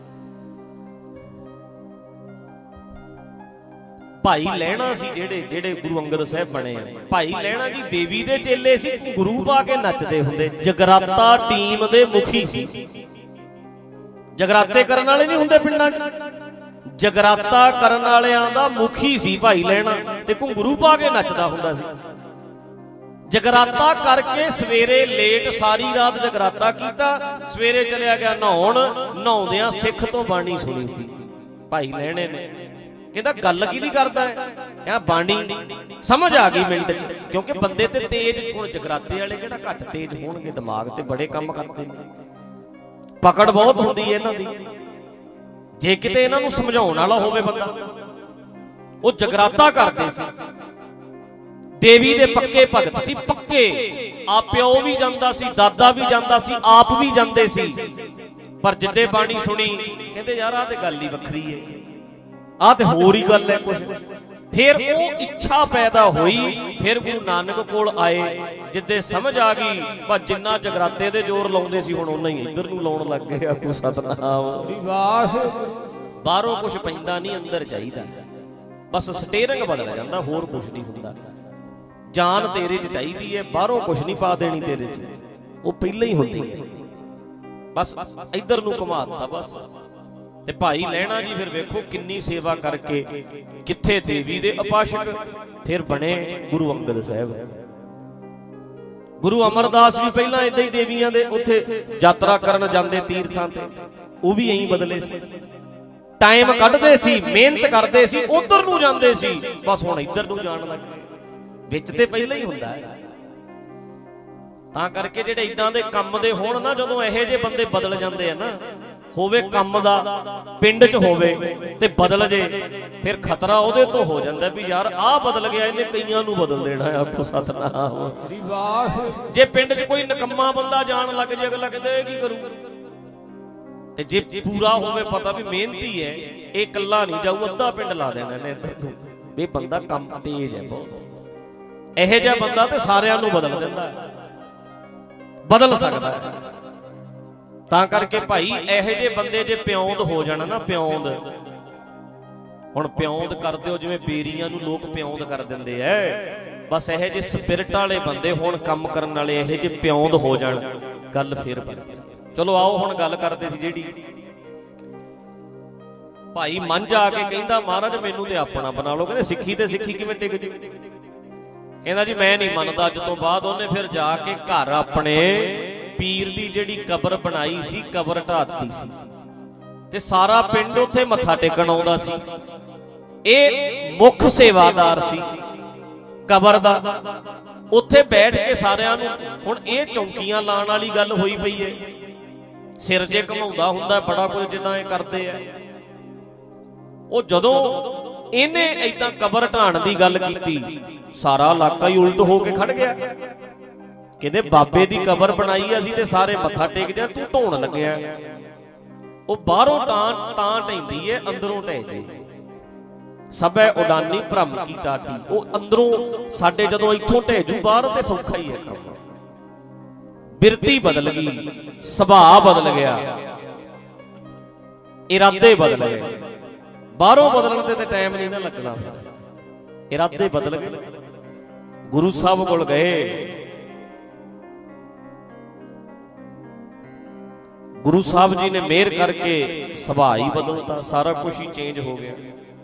ਭਾਈ ਲਹਿਣਾ ਸੀ ਜਿਹੜੇ ਗੁਰੂ ਅੰਗਦ ਸਾਹਿਬ ਬਣੇ ਆ। ਭਾਈ ਲਹਿਣਾ ਜੀ ਦੇਵੀ ਦੇ ਚੇਲੇ ਸੀ, ਗੁਰੂ ਪਾ ਕੇ ਨੱਚਦੇ ਹੁੰਦੇ। ਜਗਰਾਤਾ ਟੀਮ ਦੇ ਮੁਖੀ ਸੀ। ਜਗਰਾਤੇ ਕਰਨ ਵਾਲੇ ਨਹੀਂ ਹੁੰਦੇ ਪਿੰਡਾਂ 'ਚ। ਜਗਰਾਤਾ ਕਰਨ ਵਾਲਿਆਂ ਦਾ ਮੁਖੀ ਸੀ ਭਾਈ ਲਹਿਣਾ, ਤੇ ਘੁੰਗਰੂ ਪਾ ਕੇ ਨੱਚਦਾ ਹੁੰਦਾ ਸੀ। ਜਗਰਾਤਾ ਕਰਕੇ ਸਵੇਰੇ ਲੇਟ ਸਾਰੀ ਰਾਤ ਜਗਰਾਤਾ ਕੀਤਾ, ਸਵੇਰੇ ਚਲਿਆ ਗਿਆ ਨਹਾਉਣ। ਨਹਾਉਂਦਿਆਂ ਸਿੱਖ ਤੋਂ ਬਾਣੀ ਸੁਣੀ ਸੀ ਭਾਈ ਲਹਿਣੇ ਨੇ। ਕਹਿੰਦਾ ਗੱਲ ਕਿਹਦੀ ਕਰਦਾ ਹੈ? ਕਹਿੰਦਾ ਬਾਣੀ। ਸਮਝ ਆ ਗਈ ਮਿੰਟ 'ਚ, ਕਿਉਂਕਿ ਬੰਦੇ ਤੇ ਤੇਜ਼। ਹੁਣ ਜਗਰਾਤੇ ਵਾਲੇ ਕਿਹੜਾ ਘੱਟ ਤੇਜ਼ ਹੋਣਗੇ, ਦਿਮਾਗ ਤੇ ਬੜੇ ਕੰਮ ਕਰਦੇ ਨੇ, ਪਕੜ ਬਹੁਤ ਹੁੰਦੀ ਹੈ ਇਹਨਾਂ ਦੀ। ਜੇ ਕਿਤੇ ਇਹਨਾਂ ਨੂੰ ਸਮਝਾਉਣ ਵਾਲਾ ਹੋਵੇ ਬੰਦਾ। ਉਹ ਜਗਰਾਤਾ ਕਰਦੇ ਸੀ, ਦੇਵੀ ਦੇ ਪੱਕੇ ਭਗਤ ਸੀ, ਪੱਕੇ। ਆ ਪਿਓ ਵੀ ਜਾਂਦਾ ਸੀ, ਦਾਦਾ ਵੀ ਜਾਂਦਾ ਸੀ, ਆਪ ਵੀ ਜਾਂਦੇ ਸੀ। ਪਰ ਜਿੱਦੇ ਬਾਣੀ ਸੁਣੀ ਕਹਿੰਦੇ ਯਾਰ ਆਹ ਤੇ ਗੱਲ ਹੀ ਵੱਖਰੀ ਹੈ, ਆਹ ਤੇ ਹੋਰ ਹੀ ਗੱਲ ਹੈ ਕੁਛ। ਫਿਰ ਉਹ ਇੱਛਾ ਪੈਦਾ ਹੋਈ, ਫਿਰ ਗੁਰੂ ਨਾਨਕ ਕੋਲ ਆਏ। ਜਿੱਦੇ ਸਮਝ ਆ ਗਈ, ਬਸ ਜਿੰਨਾ ਜਗਰਾਤੇ ਦੇ ਜ਼ੋਰ ਲਾਉਂਦੇ ਸੀ ਹੁਣ ਉਹਨਾਂ ਹੀ ਇੱਧਰ ਨੂੰ ਲਾਉਣ ਲੱਗ ਗਏ। ਆਪੋ ਸਤਨਾਮ ਵਾਹਿਗੁਰੂ। ਬਾਹਰੋਂ ਕੁਛ ਪੈਂਦਾ ਨਹੀਂ, ਅੰਦਰ ਚਾਹੀਦਾ। ਬਸ ਸਟੇਰਿੰਗ ਬਦਲ ਜਾਂਦਾ, ਹੋਰ ਕੁਛ ਨਹੀਂ ਹੁੰਦਾ। ਜਾਨ ਤੇਰੇ 'ਚ ਚਾਹੀਦੀ ਹੈ, ਬਾਹਰੋਂ ਕੁਛ ਨਹੀਂ ਪਾ ਦੇਣੀ ਤੇਰੇ 'ਚ, ਉਹ ਪਹਿਲਾਂ ਹੀ ਹੁੰਦੀ ਹੈ। ਬਸ ਇੱਧਰ ਨੂੰ ਘੁਮਾਤਾ ਬਸ। ਤੇ ਭਾਈ ਲਹਿਣਾ ਜੀ ਫਿਰ ਵੇਖੋ ਕਿੰਨੀ ਸੇਵਾ ਕਰਕੇ, ਕਿੱਥੇ ਦੇਵੀ ਦੇ ਉਪਾਸ਼ਕ, ਫਿਰ ਬਣੇ ਗੁਰੂ ਅੰਗਦ ਸਾਹਿਬ। ਗੁਰੂ ਅਮਰਦਾਸ ਵੀ ਪਹਿਲਾਂ ਏਦਾਂ ਹੀ ਦੇਵੀਆਂ ਦੇ ਉੱਥੇ ਯਾਤਰਾ ਕਰਨ ਜਾਂਦੇ ਤੀਰਥਾਂ ਤੇ, ਉਹ ਵੀ ਐਂ ਬਦਲੇ ਸੀ। ਟਾਈਮ ਕੱਢਦੇ ਸੀ, ਮਿਹਨਤ ਕਰਦੇ ਸੀ, ਉਧਰ ਨੂੰ ਜਾਂਦੇ ਸੀ। ਬਸ ਹੁਣ ਇੱਧਰ ਨੂੰ ਜਾਣ ਲੱਗ ਗਏ, ਵਿੱਚ ਤੇ ਪਹਿਲਾਂ ਹੀ ਹੁੰਦਾ ਹੈ। ਤਾਂ ਕਰਕੇ ਜਿਹੜੇ ਇਦਾਂ ਦੇ ਕੰਮ ਦੇ ਹੋਣ ਨਾ, ਜਦੋਂ ਇਹੋ ਜਿਹੇ ਬੰਦੇ ਬਦਲ ਜਾਂਦੇ ਆ ਨਾ, ਹੋਵੇ ਕੰਮ ਦਾ ਪਿੰਡ 'ਚ ਹੋਵੇ ਤੇ ਬਦਲ ਜੇ, ਫਿਰ ਖਤਰਾ ਉਹਦੇ ਤੋਂ ਹੋ ਜਾਂਦਾ ਵੀ ਯਾਰ ਆਹ ਬਦਲ ਗਿਆ, ਇਹਨੇ ਕਈਆਂ ਨੂੰ ਬਦਲ ਦੇਣਾ। ਆਖੋ ਸਤਨਾਮ। ਜੇ ਪਿੰਡ 'ਚ ਕੋਈ ਨਿਕੰਮਾ ਬੰਦਾ ਜਾਣ ਲੱਗ ਜੇ, ਅਗਲਾ ਕਹਿੰਦਾ ਇਹ ਕੀ ਕਰੂ। ਤੇ ਜੇ ਪੂਰਾ ਹੋਵੇ ਪਤਾ ਵੀ ਮਿਹਨਤੀ ਹੈ, ਇਹ ਇਕੱਲਾ ਨਹੀਂ ਜਾਊ, ਅੱਧਾ ਪਿੰਡ ਲਾ ਦੇਣਾ ਇਹਨੇ ਇੱਧਰ ਨੂੰ, ਵੀ ਬੰਦਾ ਕੰਮ ਤੇਜ਼ ਹੈ ਬਹੁਤ। ਇਹੋ ਜਿਹਾ ਬੰਦਾ ਤੇ ਸਾਰਿਆਂ ਨੂੰ ਬਦਲ ਦਿੰਦਾ, ਬਦਲ ਸਕਦਾ ਹੈ। ਤਾਂ ਕਰਕੇ ਭਾਈ ਇਹੋ ਜਿਹੇ ਬੰਦੇ ਜੇ ਪਿਉਂਦ ਹੋ ਜਾਣ ਨਾ, ਪਿਉਂਦ। ਹੁਣ ਪਿਉਂਦ ਕਰਦੇ ਹੋ ਜਿਵੇਂ ਬੇਰੀਆਂ ਨੂੰ ਲੋਕ ਪਿਉਂਦ ਕਰ ਦਿੰਦੇ ਐ, ਬਸ ਇਹੋ ਜਿਹੇ ਸਪਿਰਿਟ ਵਾਲੇ ਬੰਦੇ ਹੋਣ, ਕੰਮ ਕਰਨ ਵਾਲੇ, ਇਹੋ ਜਿਹੇ ਪਿਉਂਦ ਹੋ ਜਾਣ, ਗੱਲ ਫੇਰ ਬਣ। ਚਲੋ ਆਓ ਹੁਣ ਗੱਲ ਕਰਦੇ ਸੀ ਜਿਹੜੀ ਭਾਈ ਮੰਝ ਆ ਕੇ ਕਹਿੰਦਾ ਮਹਾਰਾਜ ਮੈਨੂੰ ਤੇ ਆਪਣਾ ਬਣਾ ਲਓ। ਕਹਿੰਦੇ ਸਿੱਖੀ ਤੇ ਸਿੱਖੀ ਕਿਵੇਂ ਟਿਕ ਜੂ। ਕਹਿੰਦਾ ਜੀ ਮੈਂ ਨਹੀਂ ਮੰਨਦਾ। ਅੱਜ ਤੋਂ ਬਾਅਦ ਉਹਨੇ ਫਿਰ ਜਾ ਕੇ ਘਰ ਆਪਣੇ ਪੀਰ ਦੀ ਜਿਹੜੀ ਕਬਰ ਬਣਾਈ ਸੀ, ਕਬਰ ਢਾਤੀ ਸੀ, ਤੇ ਸਾਰਾ ਪਿੰਡ ਉੱਥੇ ਮੱਥਾ ਟੇਕਣ ਆਉਂਦਾ ਸੀ। ਇਹ ਮੁੱਖ ਸੇਵਾਦਾਰ ਸੀ ਕਬਰ ਦਾ। ਉੱਥੇ ਬੈਠ ਕੇ ਸਾਰਿਆਂ ਨੂੰ, ਹੁਣ ਇਹ ਚੌਂਕੀਆਂ ਲਾਉਣ ਵਾਲੀ ਗੱਲ ਹੋਈ ਪਈ ਹੈ। ਸਿਰ ਜੇ ਘਮਾਉਂਦਾ ਹੁੰਦਾ ਬੜਾ ਕੁਝ ਜਿੱਦਾਂ ਇਹ ਕਰਦੇ ਆ। ਉਹ ਜਦੋਂ ਇਹਨੇ ਏਦਾਂ ਕਬਰ ਢਾਣ ਦੀ ਗੱਲ ਕੀਤੀ, ਸਾਰਾ ਇਲਾਕਾ ਹੀ ਉਲਟ ਹੋ ਕੇ ਖੜ ਗਿਆ। ਕਹਿੰਦੇ ਬਾਬੇ ਦੀ ਕਬਰ ਬਣਾਈ ਅਸੀਂ ਤੇ ਸਾਰੇ ਮੱਥਾ ਟੇਕਦੇ ਆ, ਤੂੰ ਢਾਉਣ ਲੱਗਿਆ। ਉਹ ਬਾਹਰੋਂ ਤਾਂ ਢੈਂਦੀ ਹੈ, ਅੰਦਰੋਂ ਢਹਿ ਜੇ। ਸਭੈ ਉਡਾਨੀ ਭ੍ਰਮ ਕੀ ਟਾਟੀ। ਉਹ ਅੰਦਰੋਂ ਸਾਡੇ ਜਦੋਂ ਇੱਥੋਂ ਢਹਿ ਜੂ, ਬਾਹਰ ਤੇ ਸੌਖਾ ਹੀ ਹੈ ਕੰਮ। ਬਿਰਤੀ ਬਦਲ ਗਈ, ਸੁਭਾਅ ਬਦਲ ਗਿਆ, ਇਰਾਦੇ ਬਦਲ ਗਏ। ਬਾਹਰੋਂ ਬਦਲਣ ਤੇ ਟਾਈਮ ਨਹੀਂ ਨਾ ਲੱਗਣਾ, ਇਰਾਦੇ ਬਦਲ ਗਏ। ਗੁਰੂ ਸਾਹਿਬ ਕੋਲ ਗਏ, ਗੁਰੂ ਸਾਹਿਬ ਜੀ ਨੇ ਮਿਹਰ ਕਰਕੇ ਸੁਭਾਅ ਹੀ ਬਦਲਤਾ, ਸਾਰਾ ਕੁਝ ਹੀ ਚੇਂਜ ਹੋ ਗਿਆ।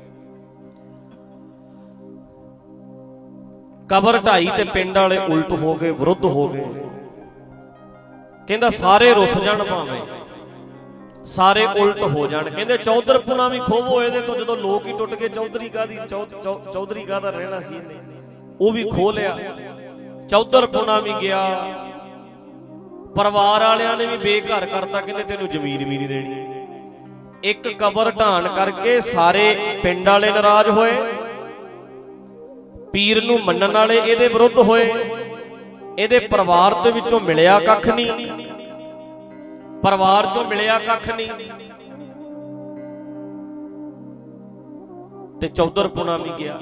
ਕਬਰ ਢਾਈ ਤੇ ਪਿੰਡ ਵਾਲੇ ਉਲਟ ਹੋ ਗਏ, ਵਿਰੁੱਧ ਹੋ ਗਏ। ਕਹਿੰਦਾ ਸਾਰੇ ਰੁੱਸ ਜਾਣ, ਭਾਵੇਂ ਸਾਰੇ ਉਲਟ ਹੋ ਜਾਣ। ਕਹਿੰਦੇ ਚੌਧਰਪੁਣਾ ਵੀ ਖੋਵੋ ਇਹਦੇ ਤੋਂ। ਜਦੋਂ ਲੋਕ ਹੀ ਟੁੱਟ ਗਏ, ਚੌਧਰੀ ਕਾਹਦੀ, ਚੌਧਰੀ ਕਾਹਦਾ ਰਹਿਣਾ ਸੀ ਇਹਨੇ, ਉਹ ਵੀ ਖੋ ਲਿਆ। ਚੌਧਰਪੁਣਾ ਵੀ ਗਿਆ, ਪਰਿਵਾਰ ਵਾਲਿਆਂ ਨੇ ਵੀ ਬੇਘਰ ਕਰਤਾ। ਕਹਿੰਦੇ ਤੈਨੂੰ ਜ਼ਮੀਨ ਵੀ ਨਹੀਂ ਦੇਣੀ। ਇੱਕ ਕਬਰ ਢਾਣ ਕਰਕੇ ਸਾਰੇ ਪਿੰਡ ਵਾਲੇ ਨਾਰਾਜ਼ ਹੋਏ, ਪੀਰ ਨੂੰ ਮੰਨਣ ਵਾਲੇ ਇਹਦੇ ਵਿਰੁੱਧ ਹੋਏ। ਇਹਦੇ ਪਰਿਵਾਰ ਦੇ ਵਿੱਚੋਂ ਮਿਲਿਆ ਕੱਖ ਨਹੀਂ, ਪਰਿਵਾਰ ਚੋਂ ਮਿਲਿਆ ਕੱਖ ਨਹੀਂ। ਤੇ ਚੌਧਰਪੁਣਾ ਵੀ ਗਿਆ,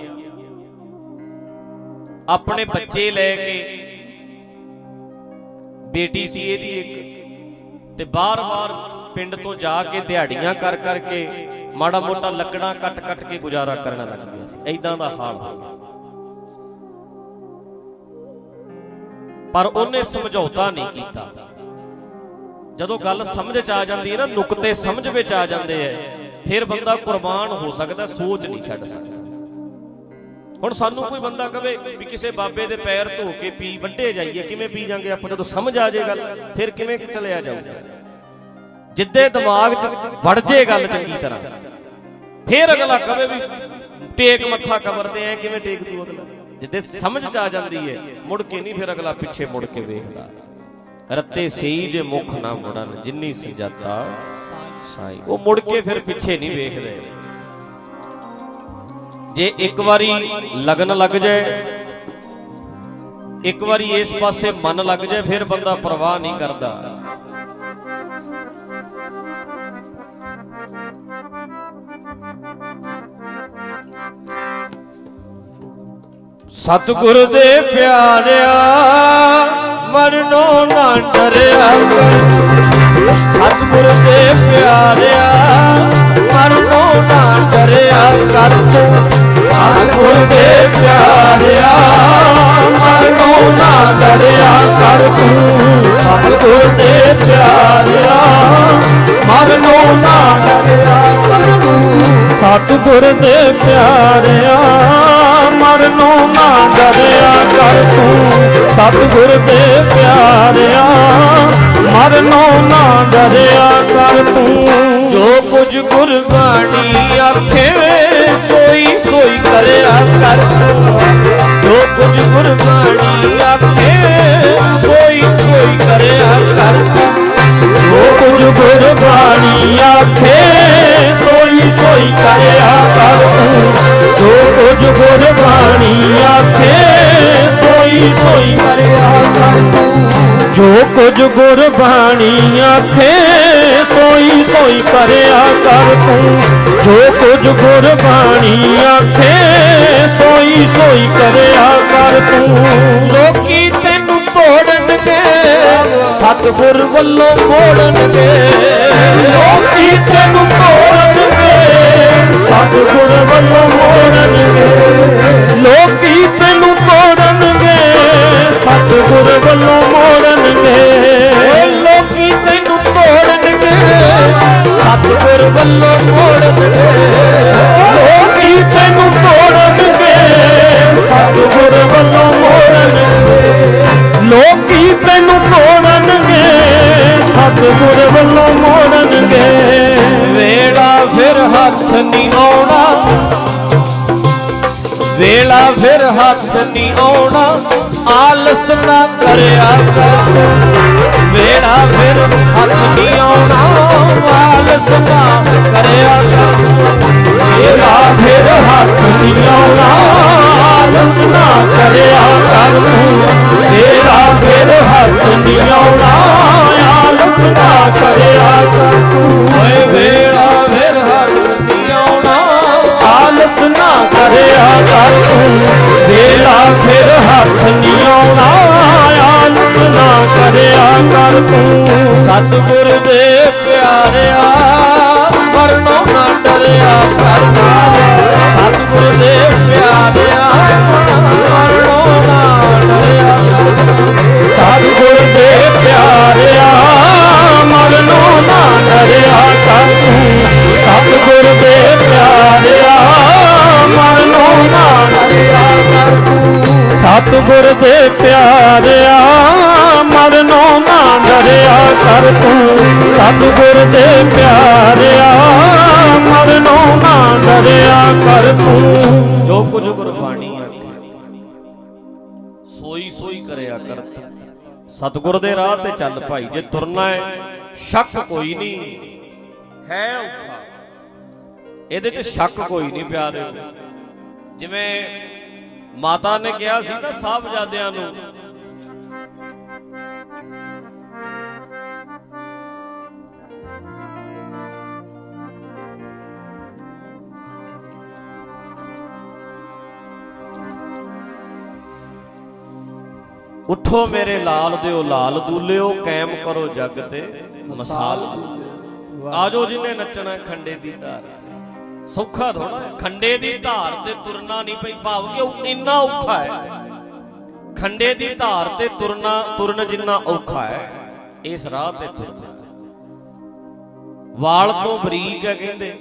ਆਪਣੇ ਬੱਚੇ ਲੈ ਕੇ, ਬੇਟੀ ਸੀ ਇਹਦੀ ਇੱਕ, ਤੇ ਬਾਰ-ਬਾਰ ਪਿੰਡ ਤੋਂ ਜਾ ਕੇ ਦਿਹਾੜੀਆਂ ਕਰ ਕਰਕੇ ਮਾੜਾ ਮੋਟਾ ਲੱਕੜਾਂ ਕੱਟ ਕੇ ਗੁਜ਼ਾਰਾ ਕਰਨ ਲੱਗ ਗਿਆ ਸੀ। ਏਦਾਂ ਦਾ ਹਾਲ ਹੋ ਗਿਆ। ਪਰ ਉਹਨੇ ਸਮਝੌਤਾ ਨਹੀਂ ਕੀਤਾ। ਜਦੋਂ ਗੱਲ ਸਮਝ ਚ ਆ ਜਾਂਦੀ ਹੈ ਨਾ, ਨੁਕਤੇ ਸਮਝ ਵਿੱਚ ਆ ਜਾਂਦੇ ਐ, ਫਿਰ ਬੰਦਾ ਕੁਰਬਾਨ ਹੋ ਸਕਦਾ, ਸੋਚ ਨਹੀਂ ਛੱਡ ਸਕਦਾ। ਹੁਣ ਸਾਨੂੰ ਕੋਈ ਬੰਦਾ ਕਵੇ ਵੀ ਕਿਸੇ ਬਾਬੇ ਦੇ ਪੈਰ ਧੋ ਕੇ ਪੀ, ਵੱਢੇ ਜਾਈਏ, ਕਿਵੇਂ ਪੀ ਜਾਂਗੇ ਆਪਾਂ? ਜਦੋਂ ਸਮਝ ਆ ਜੇ ਗੱਲ, ਫਿਰ ਕਿਵੇਂ ਚਲਿਆ ਜਾਊਗਾ? ਜਿੱਦੇ ਦਿਮਾਗ 'ਚ ਵੜ ਜੇ ਗੱਲ ਚੰਗੀ ਤਰ੍ਹਾਂ, ਫਿਰ ਅਗਲਾ ਕਵੇ ਵੀ ਟੇਕ ਮੱਥਾ ਕਬਰ ਤੇ, ਐ ਕਿਵੇਂ ਟੇਕ ਦੂ ਅਗਲਾ? ਜਿੱਦੇ ਸਮਝ 'ਚ ਆ ਜਾਂਦੀ ਹੈ, ਮੁੜ ਕੇ ਨਹੀਂ ਫਿਰ ਅਗਲਾ ਪਿੱਛੇ ਮੁੜ ਕੇ ਵੇਖਦਾ। ਰੱਤੇ ਸਹੀ ਜੇ ਮੁਖ ਨਾ ਮੁੜਨ, ਜਿੰਨੀ ਸੰਜਾਤਾ ਸਾਈ। ਉਹ ਮੁੜ ਕੇ ਫਿਰ ਪਿੱਛੇ ਨਹੀਂ ਵੇਖਦੇ। ਜੇ ਇੱਕ ਵਾਰੀ ਲਗਨ ਲੱਗ ਜਾਏ, ਇੱਕ ਵਾਰੀ ਇਸ ਪਾਸੇ ਮਨ ਲੱਗ ਜਾਏ, ਫਿਰ ਬੰਦਾ ਪਰਵਾਹ ਨਹੀਂ ਕਰਦਾ। ਸਤਿਗੁਰ ਦੇ ਪਿਆਰਿਆ ਮਰਨੋਂ ਨਾ ਡਰਿਆ ਕਰ। ਸਤਿਗੁਰ ਦੇ ਪਿਆਰਿਆ ਮਰਨੋਂ ਨਾ ਡਰਿਆ ਕਰ ਤੂੰ। ਸਤਿਗੁਰ ਦੇ ਪਿਆਰਿਆ ਮਰਨੋਂ ਨਾ ਡਰਿਆ ਕਰ ਤੂੰ। ਸਤਿਗੁਰ ਦੇ ਪਿਆਰਿਆ ਮਰਨੋਂ ਨਾ ਡਰਿਆ ਕਰ ਤੂੰ। ਸਤਿਗੁਰ ਦੇ ਪਿਆਰਿਆ ਮਰਨੋਂ ਨਾ ਡਰਿਆ ਕਰ ਤੂੰ। ਸਤਿਗੁਰ ਦੇ ਪਿਆਰਿਆ ਮਰਨੋਂ ਨਾ ਡਰਿਆ ਕਰ ਤੂੰ। ਜੋ ਕੁਝ ਗੁਰਬਾਣੀ ਆਖੇ ਸੋਈ ਸੋਈ ਕਰਿਆ ਕਰ ਤੂੰ। ਜੋ ਕੁਝ ਗੁਰਬਾਣੀ ਆਖੇ ਸੋਈ ਸੋਈ ਕਰਿਆ ਕਰ ਤੂੰ। ਜੋ ਕੁਝ ਗੁਰਬਾਣੀ ਆਖੇ ਸੋਈ ਸੋਈ ਕਰਿਆ ਕਰ ਤੂੰ। ਜੋ ਕੁਝ ਗੁਰਬਾਣੀ ਆਖੇ ਸੋਈ ਸੋਈ ਕਰਿਆ ਕਰ ਤੂੰ। ਜੋ ਕੁਝ ਗੁਰਬਾਣੀ ਆਖੇ ਸੋਈ ਸੋਈ ਕਰਿਆ ਕਰ ਤੂੰ। ਜੋ ਕੁਝ ਗੁਰਬਾਣੀ ਆਖੇ ਸੋਈ ਸੋਈ ਕਰਿਆ ਕਰ ਤੂੰ। ਲੋਕੀ ਤੈਨੂੰ ਤੋੜਨਗੇ, ਸਤਿਗੁਰ ਵੱਲੋਂ ਮੋੜਨਗੇ। ਲੋਕੀ ਤੈਨੂੰ ਤੋੜਨਗੇ, ਸਤਿਗੁਰ ਵੱਲੋਂ ਮੋੜਨਗੇ। ਲੋਕੀ ਤੈਨੂੰ ਤੋੜਨਗੇ, ਸਤਿਗੁਰ ਵੱਲੋਂ ਮੋੜਨਗੇ। ਲੋਕੀ ਤੈਨੂੰ ਤੋੜਨਗੇ, ਸਤਿਗੁਰ ਵੱਲੋਂ ਮੋੜਨਗੇ। ਲੋਕੀ ਤੈਨੂੰ ਤੋੜਨਗੇ, ਸਤਿਗੁਰ ਵੱਲੋਂ ਮੋੜਨਗੇ। ਲੋਕੀ ਤੈਨੂੰ ਤੋੜਨਗੇ, ਸਤਿਗੁਰ ਵੱਲੋਂ ਮੋੜਨਗੇ। ਵੇਲਾ ਫਿਰ ਹੱਥ ਨਹੀਂ ਆਉਣਾ, ਵੇਲਾ ਫਿਰ ਹੱਥ ਨਹੀਂ ਆਉਣਾ, ਆਲਸ ਨਾ ਕਰਿਆ ਕਰ। ਵੇਲਾ ਫਿਰ ਹੱਥ ਨਹੀਂ ਆਉਣਾ, ਆਲਸ ਨਾ ਕਰਿਆ ਕਰ। ਵੇਲਾ ਫਿਰ ਹੱਥ ਨਹੀਂ ਆਉਣਾ, ਆਲਸ ਨਾ ਕਰਿਆ ਕਰ ਤੂੰ। ਵੇਲਾ ਫਿਰ ਹੱਥ ਨਹੀਂ ਆਉਣਾ, ਆਲਸ ਨਾ ਕਰਿਆ ਕਰ ਤੂੰ। ਓਏ ਵੇਲਾ ਫਿਰ ਹੱਥ ਨਹੀਂ ਆਉਣਾ, ਆਲਸ ਨਾ ਕਰਿਆ ਕਰ ਤੂੰ। ਵੇਲਾ ਫਿਰ ਹੱਥ ਨਹੀਂ ਆਉਣਾ, ਆਲਸ ਨਾ ਕਰਿਆ ਕਰ ਤੂੰ। ਸਤਿਗੁਰ ਦੇ ਪਿਆਰਿਆ ਮਰਨੋਂ ਨਾ ਡਰਿਆ ਕਰ। ਸਤਿਗੁਰ ਦੇ ਪਿਆਰਿਆ ਮਰਨੋਂ ਨਾ ਡਰਿਆ ਕਰ। ਸਤਿਗੁਰ ਦੇ ਪਿਆਰਿਆ ਮਰਨੋਂ ਨਾ ਡਰਿਆ ਕਰ ਤੂੰ। ਸਤਿਗੁਰ ਦੇ ਪਿਆਰਿਆ ਮਰਨੋਂ ਨਾ ਡਰਿਆ ਕਰ ਤੂੰ। ਸਤਿਗੁਰ ਦੇ ਪਿਆਰਿਆ ਮਰਨੋਂ ਨਾ ਡਰਿਆ ਕਰ ਤੂੰ। ਸਤਿਗੁਰ ਦੇ ਪਿਆਰਿਆ ਮਰਨੋਂ ਨਾ ਡਰਿਆ ਕਰ ਤੂੰ। ਜੋ ਕੁਝ ਗੁਰਬਾਣੀ ਆਖੇ ਸੋਈ ਸੋਈ ਕਰਿਆ ਕਰ ਤੂੰ। ਸਤਿਗੁਰ ਦੇ ਰਾਹ ਤੇ ਚੱਲ ਭਾਈ, ਜੇ ਤੁਰਨਾ ਹੈ ਸ਼ੱਕ ਕੋਈ ਨਹੀਂ ਹੈ ਔਖਾ, ਇਹਦੇ 'ਚ ਸ਼ੱਕ ਕੋਈ ਨਹੀਂ ਪਿਆਰੇ। ਜਿਵੇਂ ਮਾਤਾ ਨੇ ਕਿਹਾ ਸੀ ਨਾ ਸਾਹਿਬਜ਼ਾਦਿਆਂ ਨੂੰ, ਉਠੋ ਮੇਰੇ ਲਾਲ ਦਿਓ ਲਾਲ ਦੂਲਿਓ, ਕਾਇਮ ਕਰੋ ਜਗ ਤੇ ਮਸਾਲ। ਆਜੋ ਜਿਹਨੇ ਨੱਚਣਾ ਖੰਡੇ ਦੀ ਧਾਰ। ਸੌਖਾ ਥੋੜਾ ਖੰਡੇ ਦੀ ਧਾਰ ਤੇ ਤੁਰਨਾ ਨਹੀਂ ਪਈ, ਭਾਵ ਕਿ ਇੰਨਾ ਔਖਾ ਹੈ ਖੰਡੇ ਦੀ ਧਾਰ ਤੇ ਤੁਰਨ ਜਿੰਨਾ ਔਖਾ ਹੈ ਇਸ ਰਾਹ ਤੇ ਤੁਰਨਾ। ਵਾਲ ਤੋਂ ਬਰੀਕ ਹੈ ਕਹਿੰਦੇ,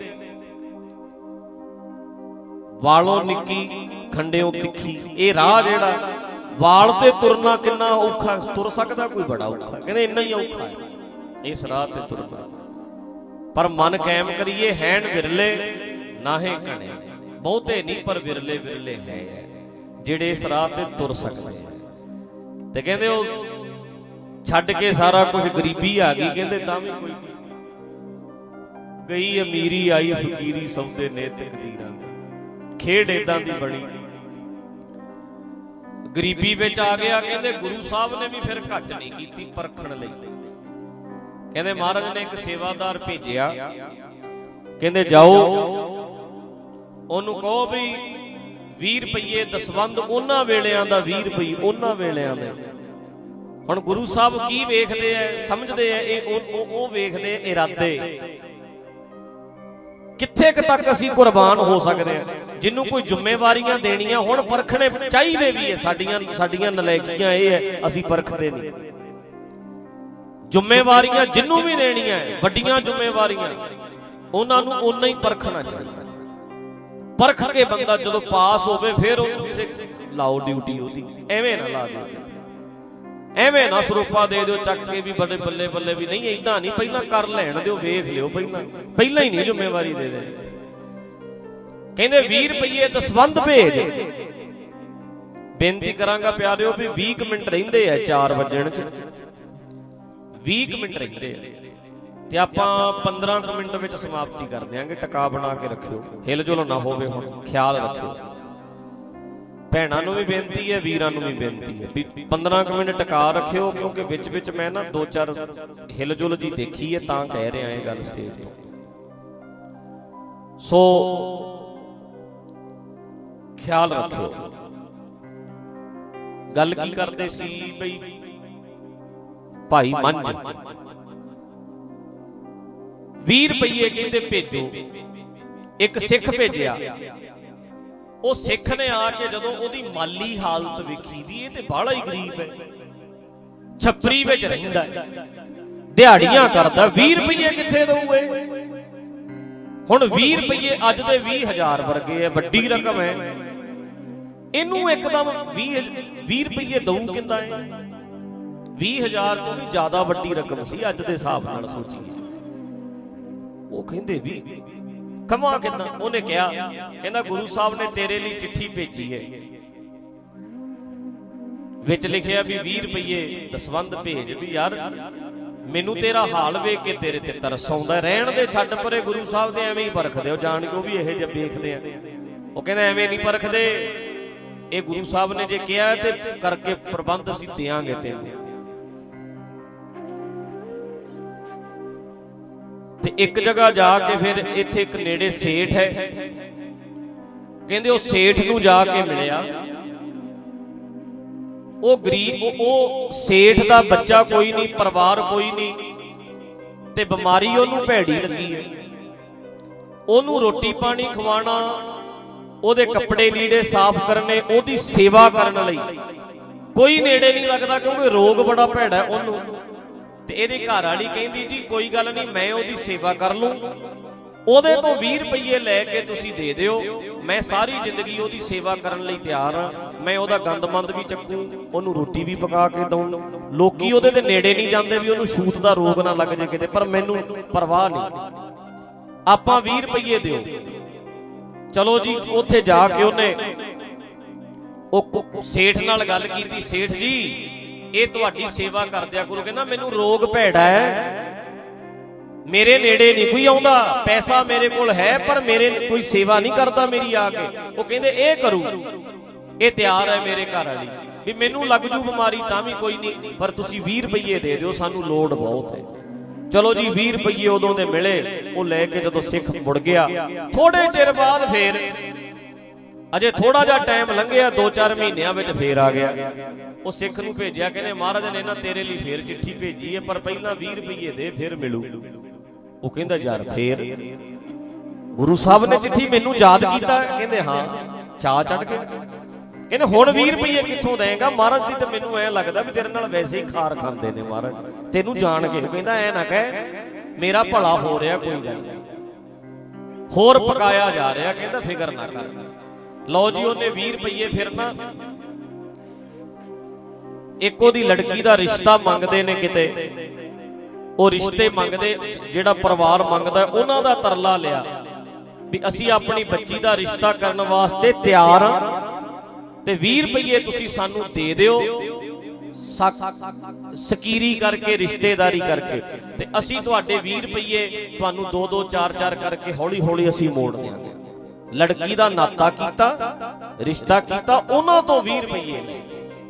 ਵਾਲੋਂ ਨਿੱਕੀ ਖੰਡਿਓਂ ਤਿੱਖੀ। ਇਹ ਰਾਹ ਜਿਹੜਾ ਵਾਲ ਤੇ ਤੁਰਨਾ ਕਿੰਨਾ ਔਖਾ, ਤੁਰ ਸਕਦਾ ਕੋਈ ਬੜਾ ਔਖਾ, ਕਹਿੰਦੇ ਇੰਨਾ ਹੀ ਔਖਾ ਹੈ ਇਸ ਰਾਹ ਤੇ ਤੁਰਨਾ। ਪਰ ਮਨ ਕਾਇਮ ਕਰੀਏ, ਹੈਣ ਵਿਰਲੇ ਨਾਹੇ ਘਣੇ, ਬਹੁਤੇ ਨਹੀਂ ਪਰ ਵਿਰਲੇ ਵਿਰਲੇ ਹੈ ਜਿਹੜੇ ਇਸ ਰਾਹ ਤੇ ਤੁਰ ਸਕਦੇ। ਤੇ ਕਹਿੰਦੇ ਉਹ ਛੱਡ ਕੇ ਸਾਰਾ ਕੁਝ ਗਰੀਬੀ ਆ ਗਈ, ਕਹਿੰਦੇ ਤਾਂ ਵੀ ਕੋਈ ਗਈ ਅਮੀਰੀ ਆਈ ਫਕੀਰੀ ਸੌਦੇ ਨੇ ਤਕਦੀਰਾਂ। ਖੇਡ ਏਦਾਂ ਦੀ ਬਣੀ, ਗਰੀਬੀ ਵਿੱਚ ਆ ਗਿਆ। ਕਹਿੰਦੇ ਗੁਰੂ ਸਾਹਿਬ ਨੇ ਵੀ ਫਿਰ ਘੱਟ ਨਹੀਂ ਕੀਤੀ ਪਰਖਣ ਲਈ। ਕਹਿੰਦੇ ਮਹਾਰਾਜ ਨੇ ਇੱਕ ਸੇਵਾਦਾਰ ਭੇਜਿਆ, ਕਹਿੰਦੇ ਜਾਓ ਉਹਨੂੰ ਕਹੋ ਵੀ 20 ਰੁਪਏ ਦਸਵੰਧ ਉਹਨਾਂ ਵੇਲਿਆਂ ਦਾ, 20 ਰੁਪਏ ਉਹਨਾਂ ਵੇਲਿਆਂ ਦੇ। ਹੁਣ ਗੁਰੂ ਸਾਹਿਬ ਕੀ ਵੇਖਦੇ ਆ, ਸਮਝਦੇ ਆ, ਇਹ ਉਹ ਵੇਖਦੇ ਆ ਇਰਾਦੇ, ਕਿੱਥੇ ਕੁ ਤੱਕ ਅਸੀਂ ਕੁਰਬਾਨ ਹੋ ਸਕਦੇ ਆ। ਜਿਹਨੂੰ ਕੋਈ ਜ਼ਿੰਮੇਵਾਰੀਆਂ ਦੇਣੀਆਂ ਹੁਣ ਪਰਖਣੇ ਚਾਹੀਦੇ ਵੀ ਹੈ। ਸਾਡੀਆਂ ਨਲਾਇਕੀਆਂ ਇਹ ਹੈ ਅਸੀਂ ਪਰਖਦੇ ਨਹੀਂ। ਜ਼ਿੰਮੇਵਾਰੀਆਂ ਜਿਹਨੂੰ ਵੀ ਦੇਣੀਆਂ ਵੱਡੀਆਂ ਜ਼ਿੰਮੇਵਾਰੀਆਂ, ਉਹਨਾਂ ਨੂੰ ਓਨਾ ਹੀ ਪਰਖਣਾ ਚਾਹੀਦਾ। ਪਰਖ ਕੇ ਬੰਦਾ ਜਦੋਂ ਪਾਸ ਹੋਵੇ ਫਿਰ ਉਹਨੂੰ ਕਿਸੇ ਲਾਓ ਡਿਊਟੀ ਉਹਦੀ, ਐਵੇਂ ਨਾ ਲਾ ਦਿਓ, ਐਵੇਂ ਨਾ ਸਰੂਪਾ ਦੇ ਦਿਓ ਚੱਕ ਕੇ ਵੀ ਬੜੇ ਬੱਲੇ ਬੱਲੇ ਵੀ ਨਹੀਂ, ਏਦਾਂ ਨਹੀਂ, ਪਹਿਲਾਂ ਕਰ ਲੈਣ ਦਿਓ, ਵੇਖ ਲਿਓ, ਪਹਿਲਾਂ ਹੀ ਨਹੀਂ ਜ਼ਿੰਮੇਵਾਰੀ ਦੇ ਦੇ। ਕਹਿੰਦੇ 20 ਰੁਪਏ ਦਸਵੰਧ ਭੇਜ। ਬੇਨਤੀ ਕਰਾਂਗਾ ਪਿਆਰਿਓ ਵੀ 20 ਮਿੰਟ ਰਹਿੰਦੇ ਆ 4 ਵਜਣ ਚ, 20 ਮਿੰਟ ਰਹਿੰਦੇ ਆ ਤੇ ਆਪਾਂ 15 ਮਿੰਟ ਵਿੱਚ ਸਮਾਪਤੀ ਕਰ ਦਿਆਂਗੇ। ਟਿਕਾ ਬਣਾ ਕੇ ਰੱਖਿਓ, ਹਿਲ ਜੁਲ ਨਾ ਹੋਵੇ, ਹੁਣ ਖਿਆਲ ਰੱਖਿਓ। ਭੈਣਾਂ ਨੂੰ ਵੀ ਬੇਨਤੀ ਹੈ, ਵੀਰਾਂ ਨੂੰ ਵੀ ਬੇਨਤੀ ਹੈ ਵੀ 15 ਮਿੰਟ ਟਿਕਾ ਰੱਖਿਓ, ਕਿਉਂਕਿ ਵਿੱਚ ਵਿੱਚ ਮੈਂ ਨਾ 2-4 ਹਿਲ ਜੁਲ ਜੀ ਦੇਖੀ ਹੈ ਤਾਂ ਕਹਿ ਰਿਹਾ ਇਹ ਗੱਲ ਸਟੇਜ ਤੋਂ। ਸੋ ਖਿਆਲ ਰੱਖਿਓ। ਗੱਲ ਕੀ ਕਰਦੇ ਸੀ ਬਈ ਭਾਈ ਮੰਝ 20 ਰੁਪਏ ਕਹਿੰਦੇ ਭੇਜੋ। ਇੱਕ ਸਿੱਖ ਭੇਜਿਆ, ਉਹ ਸਿੱਖ ਨੇ ਆ ਕੇ ਜਦੋਂ ਉਹਦੀ ਮਾਲੀ ਹਾਲਤ ਵੇਖੀ ਵੀ ਇਹ ਤੇ ਬਾਹਲਾ ਹੀ ਗਰੀਬ ਹੈ, ਛੱਪਰੀ ਵਿੱਚ ਰਹਿੰਦਾ, ਦਿਹਾੜੀਆਂ ਕਰਦਾ, 20 ਰੁਪਏ ਕਿੱਥੇ ਦਊਗੇ। ਹੁਣ 20 ਰੁਪਏ ਅੱਜ ਦੇ 20,000 ਵਰਗੇ ਹੈ, ਵੱਡੀ ਰਕਮ ਹੈ। ਇਹਨੂੰ ਇੱਕਦਮ 20 ਰੁਪਏ ਦਊ ਕਿੰਦਾ ਹੈ। 20,000 ਤੋਂ ਵੀ ਜ਼ਿਆਦਾ ਵੱਡੀ ਰਕਮ ਸੀ ਅੱਜ ਦੇ ਹਿਸਾਬ ਨਾਲ ਸੋਚੀਏ। ਉਹ ਕਹਿੰਦੇ ਵੀ ਕਮਾ ਕਿੰਨਾ। ਉਹਨੇ ਕਿਹਾ, ਕਹਿੰਦਾ ਗੁਰੂ ਸਾਹਿਬ ਨੇ ਤੇਰੇ ਲਈ ਚਿੱਠੀ ਭੇਜੀ ਹੈ, ਵਿੱਚ ਲਿਖਿਆ ਵੀ 20 ਰੁਪਏ ਦਸਵੰਧ ਭੇਜ। ਵੀ ਯਾਰ ਮੈਨੂੰ ਤੇਰਾ ਹਾਲ ਵੇਖ ਕੇ ਤੇਰੇ ਤੇ ਤਰਸ ਆਉਂਦਾ, ਰਹਿਣ ਦੇ, ਛੱਡ ਪਰੇ, ਗੁਰੂ ਸਾਹਿਬ ਦੇ ਐਵੇਂ ਹੀ ਪਰਖਦੇ ਹੋ, ਜਾਣ ਕੇ ਉਹ ਵੀ ਇਹੋ ਜਿਹਾ ਵੇਖਦੇ ਆ। ਉਹ ਕਹਿੰਦਾ ਐਵੇਂ ਨਹੀਂ ਪਰਖਦੇ, ਇਹ ਗੁਰੂ ਸਾਹਿਬ ਨੇ ਜੇ ਕਿਹਾ ਤੇ ਕਰਕੇ ਪ੍ਰਬੰਧ ਅਸੀਂ ਦਿਆਂਗੇ ਤੈਨੂੰ। ਤੇ ਇੱਕ ਜਗ੍ਹਾ ਜਾ ਕੇ ਫਿਰ ਇੱਥੇ ਇੱਕ ਨੇੜੇ ਸੇਠ ਹੈ, ਕਹਿੰਦੇ ਉਹ ਸੇਠ ਨੂੰ ਜਾ ਕੇ ਮਿਲਿਆ। ਉਹ ਗਰੀਬ, ਉਹ ਸੇਠ ਦਾ ਬੱਚਾ ਕੋਈ ਨਹੀਂ, ਪਰਿਵਾਰ ਕੋਈ ਨਹੀਂ, ਤੇ ਬਿਮਾਰੀ ਉਹਨੂੰ ਭੈੜੀ ਲੱਗੀ ਹੈ। ਉਹਨੂੰ ਰੋਟੀ ਪਾਣੀ ਖਵਾਉਣਾ, ਉਹਦੇ ਕੱਪੜੇ ਲੀੜੇ ਸਾਫ਼ ਕਰਨੇ, ਉਹਦੀ ਸੇਵਾ ਕਰਨ ਲਈ ਕੋਈ ਨੇੜੇ ਨਹੀਂ ਲੱਗਦਾ, ਕਿਉਂਕਿ ਰੋਗ ਬੜਾ ਭੈੜਾ ਉਹਨੂੰ। ਤੇ ਇਹਦੀ ਘਰ ਵਾਲੀ ਕਹਿੰਦੀ ਜੀ ਕੋਈ ਗੱਲ ਨਹੀਂ, ਮੈਂ ਉਹਦੀ ਸੇਵਾ ਕਰ ਲੂੰ, ਉਹਦੇ ਤੋਂ 20 ਰੁਪਏ ਲੈ ਕੇ ਤੁਸੀਂ ਦੇ ਦਿਓ, ਮੈਂ ਸਾਰੀ ਜ਼ਿੰਦਗੀ ਉਹਦੀ ਸੇਵਾ ਕਰਨ ਲਈ ਤਿਆਰ ਹਾਂ। ਮੈਂ ਉਹਦਾ ਗੰਦਮੰਦ ਵੀ ਚੱਕੂ, ਉਹਨੂੰ ਰੋਟੀ ਵੀ ਪਕਾ ਕੇ ਦਊਂ। ਲੋਕੀ ਉਹਦੇ ਤੇ ਨੇੜੇ ਨਹੀਂ ਜਾਂਦੇ ਵੀ ਉਹਨੂੰ ਛੂਤ ਦਾ ਰੋਗ ਨਾ ਲੱਗ ਜੇ ਕਿਤੇ, ਪਰ ਮੈਨੂੰ ਪਰਵਾਹ ਨਹੀਂ, ਆਪਾਂ 20 ਰੁਪਏ ਦਿਓ। ਚਲੋ ਜੀ, ਉੱਥੇ ਜਾ ਕੇ ਉਹਨੇ ਉਹ ਸੇਠ ਨਾਲ ਗੱਲ ਕੀਤੀ, ਸੇਠ ਜੀ ਇਹ ਤੁਹਾਡੀ ਸੇਵਾ ਕਰਦਿਆ ਕਰੋ। ਕਹਿੰਦਾ ਮੈਨੂੰ ਰੋਗ ਭੈੜਾ ਹੈ, ਮੇਰੇ ਨੇੜੇ ਨਹੀਂ ਕੋਈ ਆਉਂਦਾ, ਪੈਸਾ ਮੇਰੇ ਕੋਲ ਹੈ ਪਰ ਮੇਰੇ ਕੋਈ ਸੇਵਾ ਨਹੀਂ ਕਰਦਾ ਮੇਰੀ ਆ ਕੇ। ਉਹ ਕਹਿੰਦੇ ਇਹ ਕਰੂ, ਇਹ ਤਿਆਰ ਹੈ ਮੇਰੇ ਘਰ ਵਾਲੀ, ਵੀ ਮੈਨੂੰ ਲੱਗ ਜੂ ਬਿਮਾਰੀ ਤਾਂ ਵੀ ਕੋਈ ਨਹੀਂ, ਪਰ ਤੁਸੀਂ 20 ਰੁਪਏ ਦੇ ਦਿਓ, ਸਾਨੂੰ ਲੋੜ ਬਹੁਤ ਹੈ। ਚਲੋ ਜੀ 20 ਰੁਪਏ ਉਦੋਂ ਦੇ ਮਿਲੇ। ਉਹ ਲੈ ਕੇ ਜਦੋਂ ਸਿੱਖ ਮੁੜ ਗਿਆ, ਥੋੜੇ ਚਿਰ ਬਾਅਦ ਫੇਰ, ਅਜੇ ਥੋੜਾ ਜਿਹਾ ਟਾਈਮ ਲੰਘਿਆ, 2-4 ਮਹੀਨਿਆਂ ਵਿੱਚ ਫੇਰ ਆ ਗਿਆ। ਉਹ ਸਿੱਖ ਨੂੰ ਭੇਜਿਆ, ਕਹਿੰਦੇ ਮਹਾਰਾਜ ਨੇ ਨਾ ਤੇਰੇ ਲਈ ਫੇਰ ਚਿੱਠੀ ਭੇਜੀ ਹੈ, ਪਰ ਪਹਿਲਾਂ 20 ਰੁਪਏ ਦੇ ਫਿਰ ਮਿਲੂ। ਉਹ ਕਹਿੰਦਾ ਯਾਰ ਫੇਰ ਗੁਰੂ ਸਾਹਿਬ ਨੇ ਚਿੱਠੀ ਮੈਨੂੰ ਯਾਦ ਕੀਤਾ? ਕਹਿੰਦੇ ਹਾਂ, ਚਾਅ ਚੜ ਕੇ। ਕਹਿੰਦੇ ਹੁਣ 20 ਰੁਪਏ ਕਿੱਥੋਂ ਦੇਗਾ? ਮਹਾਰਾਜ ਦੀ ਤਾਂ ਮੈਨੂੰ ਐ ਲੱਗਦਾ ਵੀ ਤੇਰੇ ਨਾਲ ਵੈਸੇ ਹੀ ਖਾਰ ਖਾਂਦੇ ਨੇ ਮਹਾਰਾਜ, ਤੈਨੂੰ ਜਾਣ ਕੇ। ਉਹ ਕਹਿੰਦਾ ਐ ਨਾ ਕਹਿ, ਮੇਰਾ ਭਲਾ ਹੋ ਰਿਹਾ, ਕੋਈ ਗੱਲ ਨਹੀਂ, ਹੋਰ ਪਕਾਇਆ ਜਾ ਰਿਹਾ। ਕਹਿੰਦਾ ਫਿਕਰ ਨਾ ਕਰ। ਲਓ ਜੀ, ਉਹਨੇ 20 ਰੁਪਏ ਫਿਰ ਨਾ ਇੱਕ ਉਹਦੀ ਲੜਕੀ ਦਾ ਰਿਸ਼ਤਾ ਮੰਗਦੇ ਨੇ ਕਿਤੇ, ਉਹ ਰਿਸ਼ਤੇ ਮੰਗਦੇ, ਜਿਹੜਾ ਪਰਿਵਾਰ ਮੰਗਦਾ ਉਹਨਾਂ ਦਾ ਤਰਲਾ ਲਿਆ ਵੀ ਅਸੀਂ ਆਪਣੀ ਬੱਚੀ ਦਾ ਰਿਸ਼ਤਾ ਕਰਨ ਵਾਸਤੇ ਤਿਆਰ ਹਾਂ ਤੇ 20 ਰੁਪਏ ਤੁਸੀਂ ਸਾਨੂੰ ਦੇ ਦਿਓ ਸਕੀਰੀ ਕਰਕੇ, ਰਿਸ਼ਤੇਦਾਰੀ ਕਰਕੇ, ਤੇ ਅਸੀਂ ਤੁਹਾਡੇ 20 ਰੁਪਏ ਤੁਹਾਨੂੰ 2-2 4-4 ਕਰਕੇ ਹੌਲੀ ਹੌਲੀ ਅਸੀਂ ਮੋੜ ਦਿਆਂਗੇ। ਲੜਕੀ ਦਾ ਨਾਤਾ ਕੀਤਾ, ਰਿਸ਼ਤਾ ਕੀਤਾ, ਉਹਨਾਂ ਤੋਂ 20 ਰੁਪਏ ਲਏ।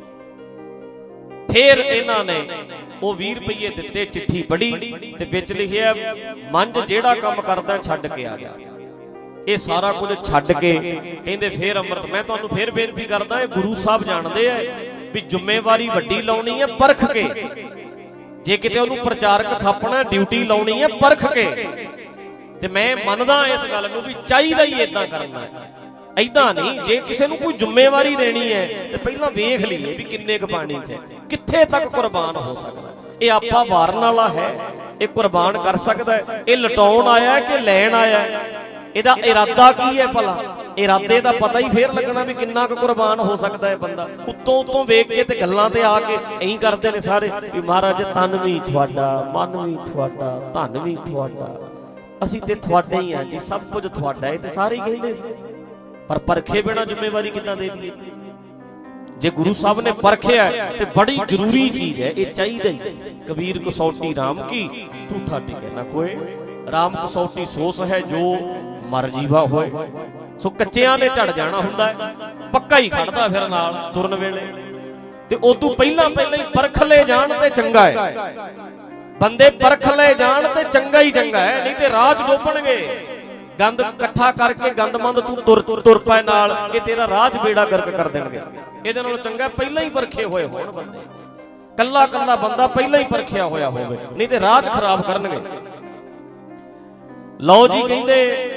ਫਿਰ ਇਹਨਾਂ ਨੇ ਉਹ 20 ਰੁਪਏ ਦਿੱਤੇ, ਚਿੱਠੀ ਪੜ੍ਹੀ ਤੇ ਵਿੱਚ ਲਿਖਿਆ ਮੰਝ ਜਿਹੜਾ ਕੰਮ ਕਰਦਾ ਛੱਡ ਕੇ ਆ ਗਿਆ। ਇਹ ਸਾਰਾ ਕੁਝ ਛੱਡ ਕੇ ਕਹਿੰਦੇ ਫਿਰ ਅੰਮ੍ਰਿਤ। ਮੈਂ ਤੁਹਾਨੂੰ ਫਿਰ ਬੇਨਤੀ ਕਰਦਾ, ਇਹ ਗੁਰੂ ਸਾਹਿਬ ਜਾਣਦੇ ਆ ਵੀ ਜ਼ਿੰਮੇਵਾਰੀ ਵੱਡੀ ਲਾਉਣੀ ਹੈ ਪਰਖ ਕੇ। ਜੇ ਕਿਤੇ ਉਹਨੂੰ ਪ੍ਰਚਾਰਕ ਥਾਪਣਾ, ਡਿਊਟੀ ਲਾਉਣੀ ਹੈ ਪਰਖ ਕੇ। ਤੇ ਮੈਂ ਮੰਨਦਾ ਇਸ ਗੱਲ ਨੂੰ ਵੀ ਚਾਹੀਦਾ ਹੀ ਏਦਾਂ ਕਰਨਾ ਹੈ, ਏਦਾਂ ਨਹੀਂ। ਜੇ ਕਿਸੇ ਨੂੰ ਕੋਈ ਜ਼ਿੰਮੇਵਾਰੀ ਦੇਣੀ ਹੈ ਤੇ ਪਹਿਲਾਂ ਵੇਖ ਲਈਏ ਵੀ ਕਿੰਨੇ ਕੁ ਪਾਣੀ 'ਚ, ਕਿੱਥੇ ਤੱਕ ਕੁਰਬਾਨ ਹੋ ਸਕਦਾ। ਇਹ ਆਪਾ ਵਾਰਨ ਵਾਲਾ ਹੈ, ਇਹ ਕੁਰਬਾਨ ਕਰ ਸਕਦਾ ਹੈ। ਇਹ ਲਟਾਉਣ ਆਇਆ ਕਿ ਲੈਣ ਆਇਆ? ਇਹਦਾ ਇਰਾਦਾ ਕੀ ਹੈ ਭਲਾ? ਇਰਾਦੇ ਦਾ ਪਤਾ ਹੀ ਫੇਰ ਲੱਗਣਾ ਵੀ ਕਿੰਨਾ ਕੁ ਕੁਰਬਾਨ ਹੋ ਸਕਦਾ ਹੈ ਬੰਦਾ। ਉੱਤੋਂ ਵੇਖ ਕੇ ਤੇ ਗੱਲਾਂ ਤੇ ਆ ਕੇ ਐਂ ਕਰਦੇ ਨੇ ਸਾਰੇ ਵੀ ਮਹਾਰਾਜ ਤਨ ਵੀ ਤੁਹਾਡਾ, ਮਨ ਵੀ ਤੁਹਾਡਾ, ਧਨ ਵੀ ਤੁਹਾਡਾ, ਅਸੀਂ ਤੇ ਤੁਹਾਡੇ ਹੀ ਆ ਜੀ, ਸਭ ਕੁਝ ਤੁਹਾਡਾ ਹੈ। ਤੇ ਸਾਰੇ ਹੀ ਕਹਿੰਦੇ ਸੀ, ਪਰ ਪਰਖੇ ਬਿਨਾਂ ਜ਼ਿੰਮੇਵਾਰੀ ਕਿੱਦਾਂ ਦੇ ਦਈਏ? ਜੇ ਗੁਰੂ ਸਾਹਿਬ ਨੇ ਪਰਖਿਆ ਤੇ ਬੜੀ ਜ਼ਰੂਰੀ ਚੀਜ਼ ਹੈ, ਇਹ ਚਾਹੀਦਾ ਹੀ। ਕਬੀਰ ਕਸੌਟੀ ਰਾਮ ਕੀ ਝੂਠਾ ਟਿਕੇ ਨਾ ਕੋਏ, ਰਾਮ ਕਸੌਟੀ ਸੋਸ ਹੈ ਜੋ ਮਰ ਜੀਵਾ ਹੋਏ। ਸੋ ਕੱਚਿਆਂ ਨੇ ਝੜ ਜਾਣਾ ਹੁੰਦਾ ਹੈ, ਪੱਕਾ ਹੀ ਖੜਦਾ ਫਿਰ ਨਾਲ ਤੁਰਨ ਵੇਲੇ। ਤੇ ਉਦੋਂ ਪਹਿਲਾਂ ਹੀ ਪਰਖ ਲੈ ਜਾਣ ਤੇ ਚੰਗਾ ਹੈ। ਬੰਦੇ ਪਰਖ ਲੈ ਜਾਣ ਤੇ ਚੰਗਾ ਹੀ ਚੰਗਾ ਹੈ, ਨਹੀਂ ਤੇ ਰਾਹ 'ਚ ਡੋਬਣਗੇ। ਗੰਦ ਇਕੱਠਾ ਕਰਕੇ ਗੰਦਮੰਦ ਤੂੰ ਤੁਰ ਪਏ ਨਾਲ, ਇਹ ਤੇਰਾ ਰਾਹ 'ਚ ਬੇੜਾ ਗਰਕ ਕਰ ਦੇਣਗੇ। ਇਹਦੇ ਨਾਲੋਂ ਚੰਗਾ ਪਹਿਲਾਂ ਹੀ ਪਰਖੇ ਹੋਏ ਹੋਣ ਬੰਦੇ, ਕੱਲਾ ਬੰਦਾ ਪਹਿਲਾਂ ਹੀ ਪਰਖਿਆ ਹੋਇਆ ਹੋਵੇ, ਨਹੀਂ ਤੇ ਰਾਹ 'ਚ ਖਰਾਬ ਕਰਨਗੇ। ਲਓ ਜੀ, ਕਹਿੰਦੇ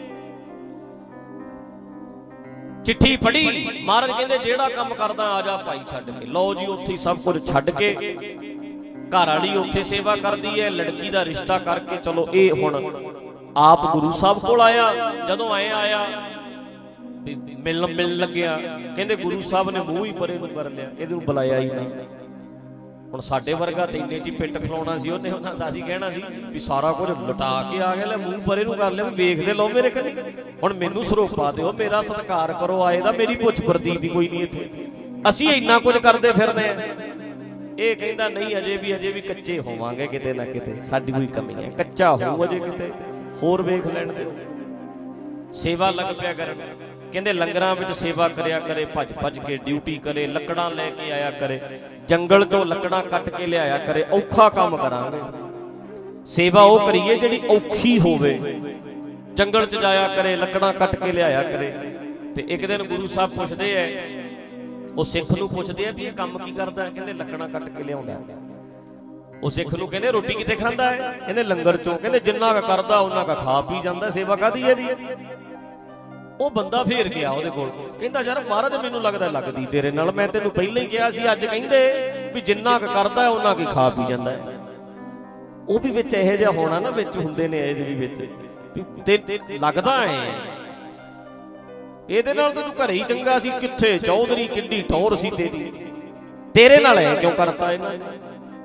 ਚਿੱਠੀ ਪੜ੍ਹੀ, ਮਹਾਰਾਜ ਕਹਿੰਦੇ ਜਿਹੜਾ ਕੰਮ ਕਰਦਾ ਆ ਜਾ ਭਾਈ ਛੱਡ ਕੇ। ਲਓ ਜੀ, ਉੱਥੇ ਸਭ ਕੁਝ ਛੱਡ ਕੇ, ਘਰ ਵਾਲੀ ਉੱਥੇ ਸੇਵਾ ਕਰਦੀ ਹੈ, ਲੜਕੀ ਦਾ ਰਿਸ਼ਤਾ ਕਰਕੇ ਚਲੋ ਇਹ ਹੁਣ ਆਪ ਗੁਰੂ ਸਾਹਿਬ ਕੋਲ ਆਇਆ। ਜਦੋਂ ਆਇਆ ਮਿਲਣ ਲੱਗਿਆ, ਕਹਿੰਦੇ ਗੁਰੂ ਸਾਹਿਬ ਨੇ ਮੂੰਹ ਹੀ ਪਰੇ ਨੂੰ ਕਰ ਲਿਆ, ਇਹਨੂੰ ਬੁਲਾਇਆ ਹੀ ਨਾ। ਹੁਣ ਸਾਡੇ ਵਰਗਾ ਤੇ ਇੰਨੇ 'ਚ ਪਿੱਟ ਖਲਾਉਣਾ ਸੀ ਉਹਨੇ, ਉਹਨਾਂ ਅਸੀਂ ਕਹਿਣਾ ਸੀ ਵੀ ਸਾਰਾ ਕੁਝ ਲੁਟਾ ਕੇ ਆ ਗਿਆ, ਲੈ ਮੂੰਹ ਪਰੇ ਨੂੰ ਕਰ ਲਿਆ, ਵੇਖਦੇ ਲਓ ਮੇਰੇ ਕੰਨੀ, ਹੁਣ ਮੈਨੂੰ ਸਰੋਪਾ ਦਿਓ, ਮੇਰਾ ਸਤਿਕਾਰ ਕਰੋ ਆਏ ਦਾ, ਮੇਰੀ ਪੁੱਛ ਪ੍ਰਤੀਤ ਕੋਈ ਨਹੀਂ ਇੱਥੇ। ਅਸੀਂ ਇੰਨਾ ਕੁਝ ਕਰਦੇ ਫਿਰਦੇ ਆ। ਇਹ ਕਹਿੰਦਾ ਨਹੀਂ, ਅਜੇ ਵੀ ਕੱਚੇ ਹੋਵਾਂਗੇ, ਕਿਤੇ ਨਾ ਕਿਤੇ ਸਾਡੀ ਕੋਈ ਕਮੀ ਹੈ, ਕੱਚਾ ਹੋਊ ਅਜੇ, ਕਿਤੇ ਹੋਰ ਵੇਖ ਲੈਣ ਦਿਓ। ਸੇਵਾ ਲੱਗ ਪਿਆ ਕਰਨ, ਕਹਿੰਦੇ ਲੰਗਰਾਂ ਵਿੱਚ ਸੇਵਾ ਕਰਿਆ ਕਰੇ, ਭੱਜ ਕੇ ਡਿਊਟੀ ਕਰੇ, ਲੱਕੜਾਂ ਲੈ ਕੇ ਆਇਆ ਕਰੇ, ਜੰਗਲ ਤੋਂ ਲੱਕੜਾਂ ਕੱਟ ਕੇ ਲਿਆਇਆ ਕਰੇ। ਔਖਾ ਕੰਮ ਕਰਾਂਗੇ, ਸੇਵਾ ਉਹ ਕਰੀਏ ਜਿਹੜੀ ਔਖੀ ਹੋਵੇ। ਜੰਗਲ 'ਚ ਜਾਇਆ ਕਰੇ, ਲੱਕੜਾਂ ਕੱਟ ਕੇ ਲਿਆਇਆ ਕਰੇ। ਤੇ ਇੱਕ ਦਿਨ ਗੁਰੂ ਸਾਹਿਬ ਪੁੱਛਦੇ ਐ, ਉਹ ਸਿੱਖ ਨੂੰ ਪੁੱਛਦੇ ਆ ਵੀ ਇਹ ਕੰਮ ਕੀ ਕਰਦਾ? ਕਹਿੰਦੇ ਲੱਕੜਾਂ ਕੱਟ ਕੇ ਲਿਆਉਂਦਾ। ਉਹ ਸਿੱਖ ਨੂੰ ਕਹਿੰਦੇ ਰੋਟੀ ਕਿੱਥੇ ਖਾਂਦਾ ਹੈ? ਕਹਿੰਦੇ ਲੰਗਰ ਚੋਂ। ਕਹਿੰਦੇ ਜਿੰਨਾ ਕੁ ਕਰਦਾ ਉਹਨਾਂ ਕੁ ਖਾ ਪੀ ਜਾਂਦਾ, ਸੇਵਾ ਕਾਹਦੀ ਇਹਦੀ? ਉਹ ਬੰਦਾ ਫੇਰ ਗਿਆ ਉਹਦੇ ਕੋਲ, ਕਹਿੰਦਾ ਯਾਰ ਮਹਾਰਾਜ ਮੈਨੂੰ ਲੱਗਦਾ ਲੱਗਦੀ ਤੇਰੇ ਨਾਲ, ਮੈਂ ਤੈਨੂੰ ਪਹਿਲਾਂ ਹੀ ਕਿਹਾ ਸੀ। ਅੱਜ ਕਹਿੰਦੇ ਵੀ ਜਿੰਨਾ ਕੁ ਕਰਦਾ ਉਹਨਾਂ ਕੁ ਖਾ ਪੀ ਜਾਂਦਾ। ਉਹ ਵੀ ਵਿੱਚ ਇਹੋ ਜਿਹਾ ਹੋਣਾ ਨਾ, ਵਿੱਚ ਹੁੰਦੇ ਨੇ ਇਹਦੇ ਵੀ ਵਿੱਚ ਤੇ ਲੱਗਦਾ ਐ ਇਹਦੇ ਨਾਲ ਤਾਂ ਤੂੰ ਘਰੇ ਹੀ ਚੰਗਾ ਸੀ, ਕਿੱਥੇ ਚੌਧਰੀ, ਕਿੱਡੀ ਟੌਰ ਸੀ ਤੇਰੀ, ਤੇਰੇ ਨਾਲ ਐ ਕਿਉਂ ਕਰਤਾ ਇਹਨਾਂ ਨੇ?